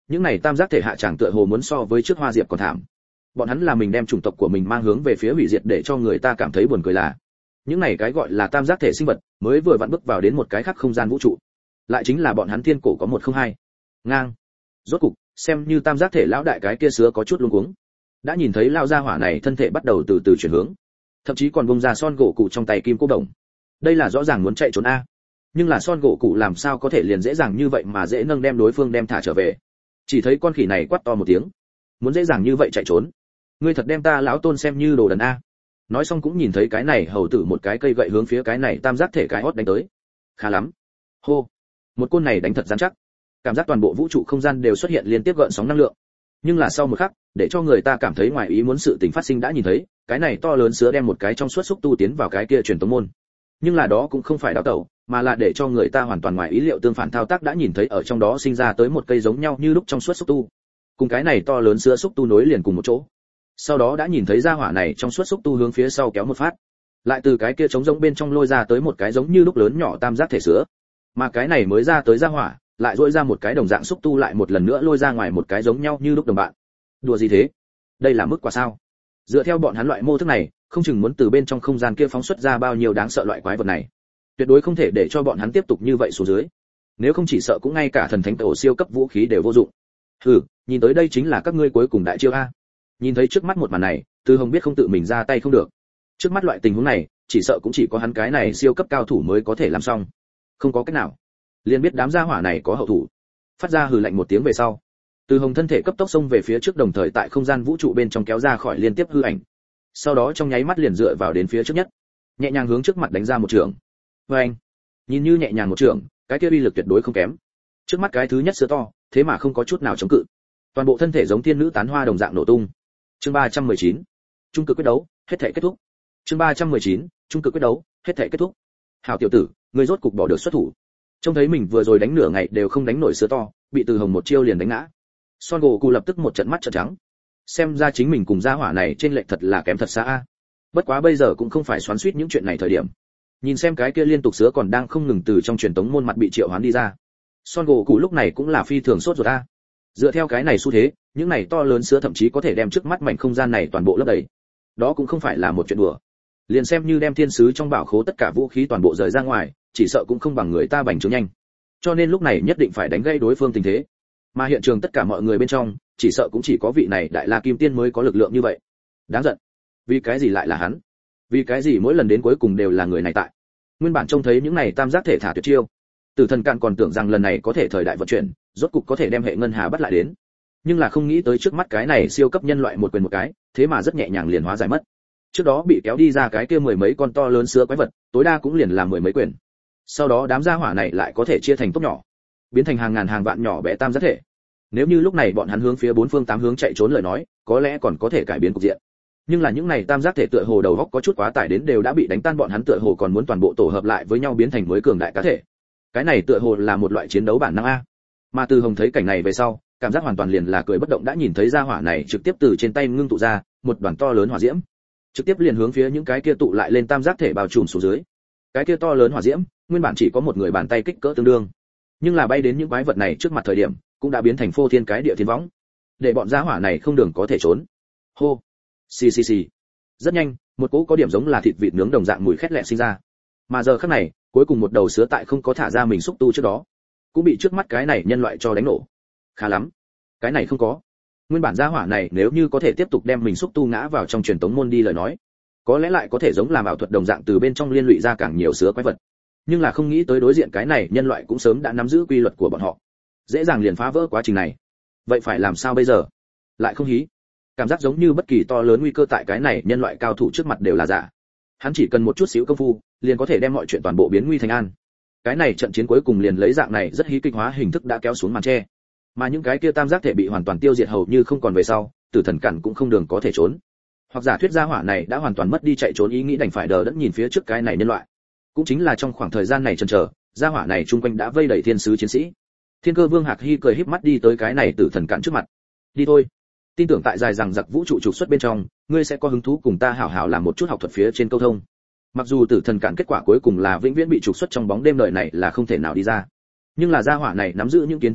những này tam giác thể hạ chẳng tựa hồ muốn so với trước Hoa Diệp còn thảm. Bọn hắn là mình đem chủng tộc của mình mang hướng về phía hủy diệt để cho người ta cảm thấy buồn cười là những này cái gọi là tam giác thể sinh vật mới vừa vặn bước vào đến một cái khác không gian vũ trụ, lại chính là bọn hắn thiên cổ có 102 ngang. Rốt cục xem như tam giác thể lão đại cái kia sứa có chút luống cuống, đã nhìn thấy lao gia hỏa này thân thể bắt đầu từ từ chuyển hướng, thậm chí còn bung ra son gỗ cụ trong tay kim cô đồng. Đây là rõ ràng muốn chạy trốn a. Nhưng là son gỗ cụ làm sao có thể liền dễ dàng như vậy mà dễ nâng đem đối phương đem thả trở về. Chỉ thấy con khỉ này quát to một tiếng, muốn dễ dàng như vậy chạy trốn, ngươi thật đem ta lão tôn xem như đồ đần a. Nói xong cũng nhìn thấy cái này hầu tử một cái cây gậy hướng phía cái này tam giác thể cái hót đánh tới. Khá lắm. Hô. Một côn này đánh thật rắn chắc. Cảm giác toàn bộ vũ trụ không gian đều xuất hiện liên tiếp gợn sóng năng lượng. Nhưng là sau một khắc, để cho người ta cảm thấy ngoài ý muốn sự tình phát sinh đã nhìn thấy, cái này to lớn sứa đem một cái trong suốt xúc tu tiến vào cái kia truyền tống môn. Nhưng là đó cũng không phải đào tẩu, mà là để cho người ta hoàn toàn ngoài ý liệu tương phản thao tác đã nhìn thấy ở trong đó sinh ra tới một cây giống nhau như lúc trong suốt xúc tu. Cùng cái này to lớn sứa xúc tu nối liền cùng một chỗ. Sau đó đã nhìn thấy ra hỏa này trong suốt xúc tu hướng phía sau kéo một phát, lại từ cái kia trống rỗng bên trong lôi ra tới một cái giống như lúc lớn nhỏ tam giác thể sứa. Mà cái này mới ra tới ra hỏa, lại dội ra một cái đồng dạng xúc tu lại một lần nữa lôi ra ngoài một cái giống nhau như lúc đồng bạn. Đùa gì thế? Đây là mức quả sao? Dựa theo bọn hắn loại mô thức này, không chừng muốn từ bên trong không gian kia phóng xuất ra bao nhiêu đáng sợ loại quái vật này. Tuyệt đối không thể để cho bọn hắn tiếp tục như vậy xuống dưới. Nếu không chỉ sợ cũng ngay cả thần thánh tổ siêu cấp vũ khí đều vô dụng. Hừ, nhìn tới đây chính là các ngươi cuối cùng đại chiêu a. Nhìn thấy trước mắt một màn này, Từ Hồng biết không tự mình ra tay không được. Trước mắt loại tình huống này, chỉ sợ cũng chỉ có hắn cái này siêu cấp cao thủ mới có thể làm xong. Không có cách nào. Liền biết đám gia hỏa này có hậu thủ. Phát ra hừ lạnh một tiếng về sau, Từ Hồng thân thể cấp tốc xông về phía trước đồng thời tại không gian vũ trụ bên trong kéo ra khỏi liên tiếp hư ảnh. Sau đó trong nháy mắt liền dựa vào đến phía trước nhất, nhẹ nhàng hướng trước mặt đánh ra một trường. Oeng! Nhìn như nhẹ nhàng một trường, cái kia uy lực tuyệt đối không kém. Trước mắt cái thứ nhất sứa to, thế mà không có chút nào chống cự. Toàn bộ thân thể giống thiên nữ tán hoa đồng dạng nổ tung. Chương 319. Trung cực quyết đấu, hết thể kết thúc. Chương 319. Trung cực quyết đấu, hết thể kết thúc. Hảo tiểu tử, ngươi rốt cục bỏ được xuất thủ. Trông thấy mình vừa rồi đánh nửa ngày đều không đánh nổi sứa to, bị Từ Hồng một chiêu liền đánh ngã. Son gỗ cụ lập tức một trận mắt trợn trắng. Xem ra chính mình cùng gia hỏa này trên lệch thật là kém thật xa a. Bất quá bây giờ cũng không phải xoắn xuýt những chuyện này thời điểm. Nhìn xem cái kia liên tục sứa còn đang không ngừng từ trong truyền tống môn mặt bị triệu hoán đi ra. Son gỗ cụ lúc này cũng là phi thường sốt ruột a. Dựa theo cái này xu thế, những này to lớn sứa thậm chí có thể đem trước mắt mảnh không gian này toàn bộ lấp đầy. Đó cũng không phải là một chuyện đùa. Liền xem như đem thiên sứ trong bảo khố tất cả vũ khí toàn bộ rời ra ngoài, chỉ sợ cũng không bằng người ta bành trướng nhanh. Cho nên lúc này nhất định phải đánh gây đối phương tình thế. Mà hiện trường tất cả mọi người bên trong, chỉ sợ cũng chỉ có vị này Đại La Kim Tiên mới có lực lượng như vậy. Đáng giận. Vì cái gì lại là hắn? Vì cái gì mỗi lần đến cuối cùng đều là người này tại? Nguyên bản trông thấy những này tam giác thể thả tuyệt chiêu, Tử Thần Cạn còn tưởng rằng lần này có thể thời đại vận chuyển, rốt cục có thể đem hệ ngân hà bắt lại đến. Nhưng là không nghĩ tới trước mắt cái này siêu cấp nhân loại một quyền một cái, thế mà rất nhẹ nhàng liền hóa giải mất. Trước đó bị kéo đi ra cái kia mười mấy con to lớn sứa quái vật, tối đa cũng liền là mười mấy quyền. Sau đó đám gia hỏa này lại có thể chia thành tốc nhỏ, biến thành hàng ngàn hàng vạn nhỏ bé tam giác thể. Nếu như lúc này bọn hắn hướng phía bốn phương tám hướng chạy trốn lời nói, có lẽ còn có thể cải biến cục diện. Nhưng là những này tam giác thể tựa hồ đầu óc có chút quá tải đến đều đã bị đánh tan, bọn hắn tựa hồ còn muốn toàn bộ tổ hợp lại với nhau biến thành mới cường đại cá thể. Cái này tựa hồ là một loại chiến đấu bản năng a. Mà Từ Hồng thấy cảnh này về sau, cảm giác hoàn toàn liền là cười bất động, đã nhìn thấy gia hỏa này trực tiếp từ trên tay ngưng tụ ra một đoàn to lớn hỏa diễm, trực tiếp liền hướng phía những cái kia tụ lại lên tam giác thể bao trùm xuống dưới. Cái kia to lớn hỏa diễm, nguyên bản chỉ có một người bàn tay kích cỡ tương đương, nhưng là bay đến những quái vật này trước mặt thời điểm, cũng đã biến thành phô thiên cái địa thiên võng, để bọn gia hỏa này không đường có thể trốn. Hô, xì xì xì. Rất nhanh, một cỗ có điểm giống là thịt vịt nướng đồng dạng mùi khét lẹ sinh ra. Mà giờ khắc này, cuối cùng một đầu sứa tại không có thả ra mình xúc tu trước đó, cũng bị trước mắt cái này nhân loại cho đánh nổ. Khá lắm, cái này không có. Nguyên bản gia hỏa này nếu như có thể tiếp tục đem mình xúc tu ngã vào trong truyền tống môn đi lời nói, có lẽ lại có thể giống làm ảo thuật đồng dạng từ bên trong liên lụy ra càng nhiều sứa quái vật. Nhưng là không nghĩ tới đối diện cái này nhân loại cũng sớm đã nắm giữ quy luật của bọn họ, dễ dàng liền phá vỡ quá trình này. Vậy phải làm sao bây giờ? Lại không hí. Cảm giác giống như bất kỳ to lớn nguy cơ tại cái này nhân loại cao thủ trước mặt đều là giả. Hắn chỉ cần một chút xíu công phu, liền có thể đem mọi chuyện toàn bộ biến nguy thành an. Cái này trận chiến cuối cùng liền lấy dạng này rất hí kịch hóa hình thức đã kéo xuống màn che. Mà những cái kia tam giác thể bị hoàn toàn tiêu diệt hầu như không còn về sau, Tử Thần Cản cũng không đường có thể trốn. Hoặc giả thuyết gia hỏa này đã hoàn toàn mất đi chạy trốn ý nghĩ, đành phải đờ đẫn nhìn phía trước cái này nhân loại. Cũng chính là trong khoảng thời gian này chần chờ, gia hỏa này chung quanh đã vây đầy thiên sứ chiến sĩ. Thiên Cơ Vương Hạc Hy cười híp mắt đi tới cái này Tử Thần Cản trước mặt. Đi thôi. Tin tưởng tại dài rằng giặc vũ trụ trục xuất bên trong, ngươi sẽ có hứng thú cùng ta hảo hảo làm một chút học thuật phía trên câu thông. Mặc dù Tử Thần Cản kết quả cuối cùng là vĩnh viễn bị trục xuất trong bóng đêm, đời này là không thể nào đi ra. Nhưng là gia hỏa này nắm giữ những kiến thức này,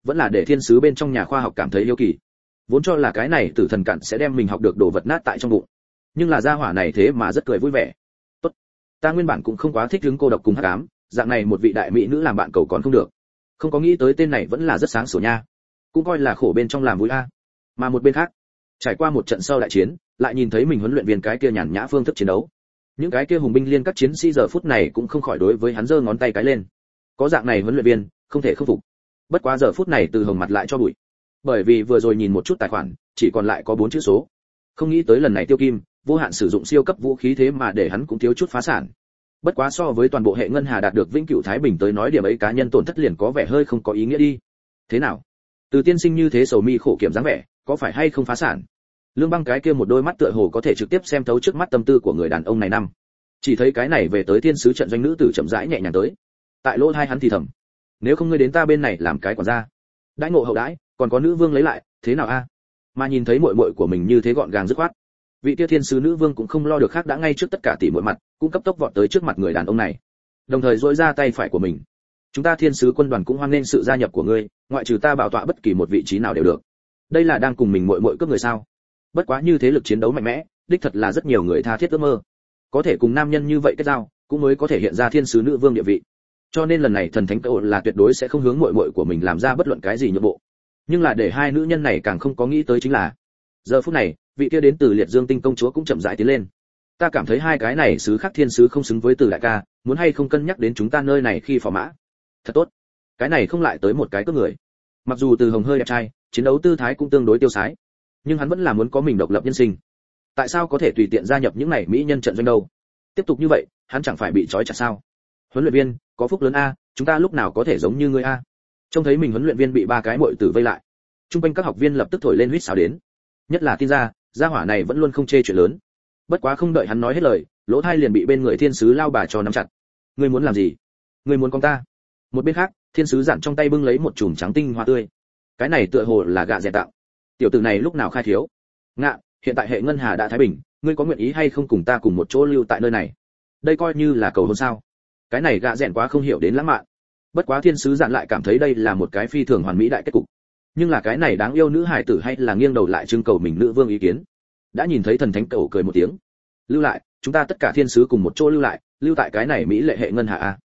vẫn là để thiên sứ bên trong nhà khoa học cảm thấy yêu kỳ. Vốn cho là cái này tử thần cặn sẽ đem mình học được đồ vật nát tại trong bụng, nhưng là gia hỏa này thế mà rất cười vui vẻ. Tốt, ta nguyên bản cũng không quá thích hứng cô độc cùng hắc ám, dạng này một vị đại mỹ nữ làm bạn cầu còn không được. Không có nghĩ tới tên này vẫn là rất sáng sủa nha, cũng coi là khổ bên trong làm vui a. Mà một bên khác, trải qua một trận sau đại chiến, lại nhìn thấy mình huấn luyện viên cái kia nhàn nhã phương thức chiến đấu. Những cái kia hùng binh liên các chiến sĩ giờ phút này cũng không khỏi đối với hắn giơ ngón tay cái lên. Có dạng này huấn luyện viên, không thể không phục. Bất quá giờ phút này Từ Hồng mặt lại cho bụi, bởi vì vừa rồi nhìn một chút tài khoản, chỉ còn lại có 4 chữ số. Không nghĩ tới lần này Tiêu Kim vô hạn sử dụng siêu cấp vũ khí thế mà để hắn cũng thiếu chút phá sản. Bất quá so với toàn bộ hệ ngân hà đạt được vĩnh cửu thái bình tới nói, điểm ấy cá nhân tổn thất liền có vẻ hơi không có ý nghĩa đi. Thế nào? Từ tiên sinh như thế sầu mi khổ kiểm dáng vẻ, có phải hay không phá sản? Lương Băng cái kia một đôi mắt tựa hồ có thể trực tiếp xem thấu trước mắt tâm tư của người đàn ông này năm. Chỉ thấy cái này về tới thiên sứ trận doanh nữ tử chậm rãi nhẹ nhàng tới. Tại lỗ hai hắn thì thầm, nếu không ngươi đến ta bên này làm cái quản gia. Đãi ngộ hậu đãi, còn có nữ vương lấy lại, thế nào a? Mà nhìn thấy muội muội của mình như thế gọn gàng dứt khoát, vị kia thiên sứ nữ vương cũng không lo được khác đã ngay trước tất cả tỷ muội mặt, cũng cấp tốc vọt tới trước mặt người đàn ông này, đồng thời duỗi ra tay phải của mình. Chúng ta thiên sứ quân đoàn cũng hoan nghênh sự gia nhập của ngươi, ngoại trừ ta bảo tọa bất kỳ một vị trí nào đều được. Đây là đang cùng mình muội muội cướp người sao? Bất quá như thế lực chiến đấu mạnh mẽ, đích thật là rất nhiều người tha thiết ước mơ. Có thể cùng nam nhân như vậy kết giao, cũng mới có thể hiện ra thiên sứ nữ vương địa vị. Cho nên lần này thần thánh cậu là tuyệt đối sẽ không hướng muội muội của mình làm ra bất luận cái gì nhượng bộ. Nhưng là để hai nữ nhân này càng không có nghĩ tới chính là, giờ phút này, vị kia đến từ Liệt Dương Tinh công chúa cũng chậm rãi tiến lên. Ta cảm thấy hai cái này sứ khác thiên sứ không xứng với Từ đại ca, muốn hay không cân nhắc đến chúng ta nơi này khi phò mã. Thật tốt. Cái này không lại tới một cái cướp người. Mặc dù Từ Hồng hơi đẹp trai, chiến đấu tư thái cũng tương đối tiêu sái, nhưng hắn vẫn là muốn có mình độc lập nhân sinh. Tại sao có thể tùy tiện gia nhập những này mỹ nhân trận doanh đâu? Tiếp tục như vậy, hắn chẳng phải bị trói chặt sao? Huấn luyện viên, có phúc lớn a, chúng ta lúc nào có thể giống như ngươi a? Trông thấy mình huấn luyện viên bị ba cái muội tử vây lại, trung quanh các học viên lập tức thổi lên huýt sáo đến. Nhất là tin ra, gia hỏa này vẫn luôn không chê chuyện lớn. Bất quá không đợi hắn nói hết lời, lỗ thai liền bị bên người thiên sứ lao bà cho nắm chặt. Ngươi muốn làm gì? Ngươi muốn con ta? Một bên khác, thiên sứ dặn trong tay bưng lấy một chùm trắng tinh hoa tươi. Cái này tựa hồ là gạ dẹt tạo. Tiểu tử này lúc nào khai thiếu? Ngạ, hiện tại hệ ngân hà đã thái bình, ngươi có nguyện ý hay không cùng ta cùng một chỗ lưu tại nơi này? Đây coi như là cầu hôn sao? Cái này gạ dẹn quá không hiểu đến lãng mạn. Bất quá thiên sứ dặn lại cảm thấy đây là một cái phi thường hoàn mỹ đại kết cục. Nhưng là cái này đáng yêu nữ hài tử hay là nghiêng đầu lại trưng cầu mình nữ vương ý kiến. Đã nhìn thấy thần thánh cầu cười một tiếng. Lưu lại, chúng ta tất cả thiên sứ cùng một chỗ lưu lại, lưu tại cái này mỹ lệ hệ ngân hà a.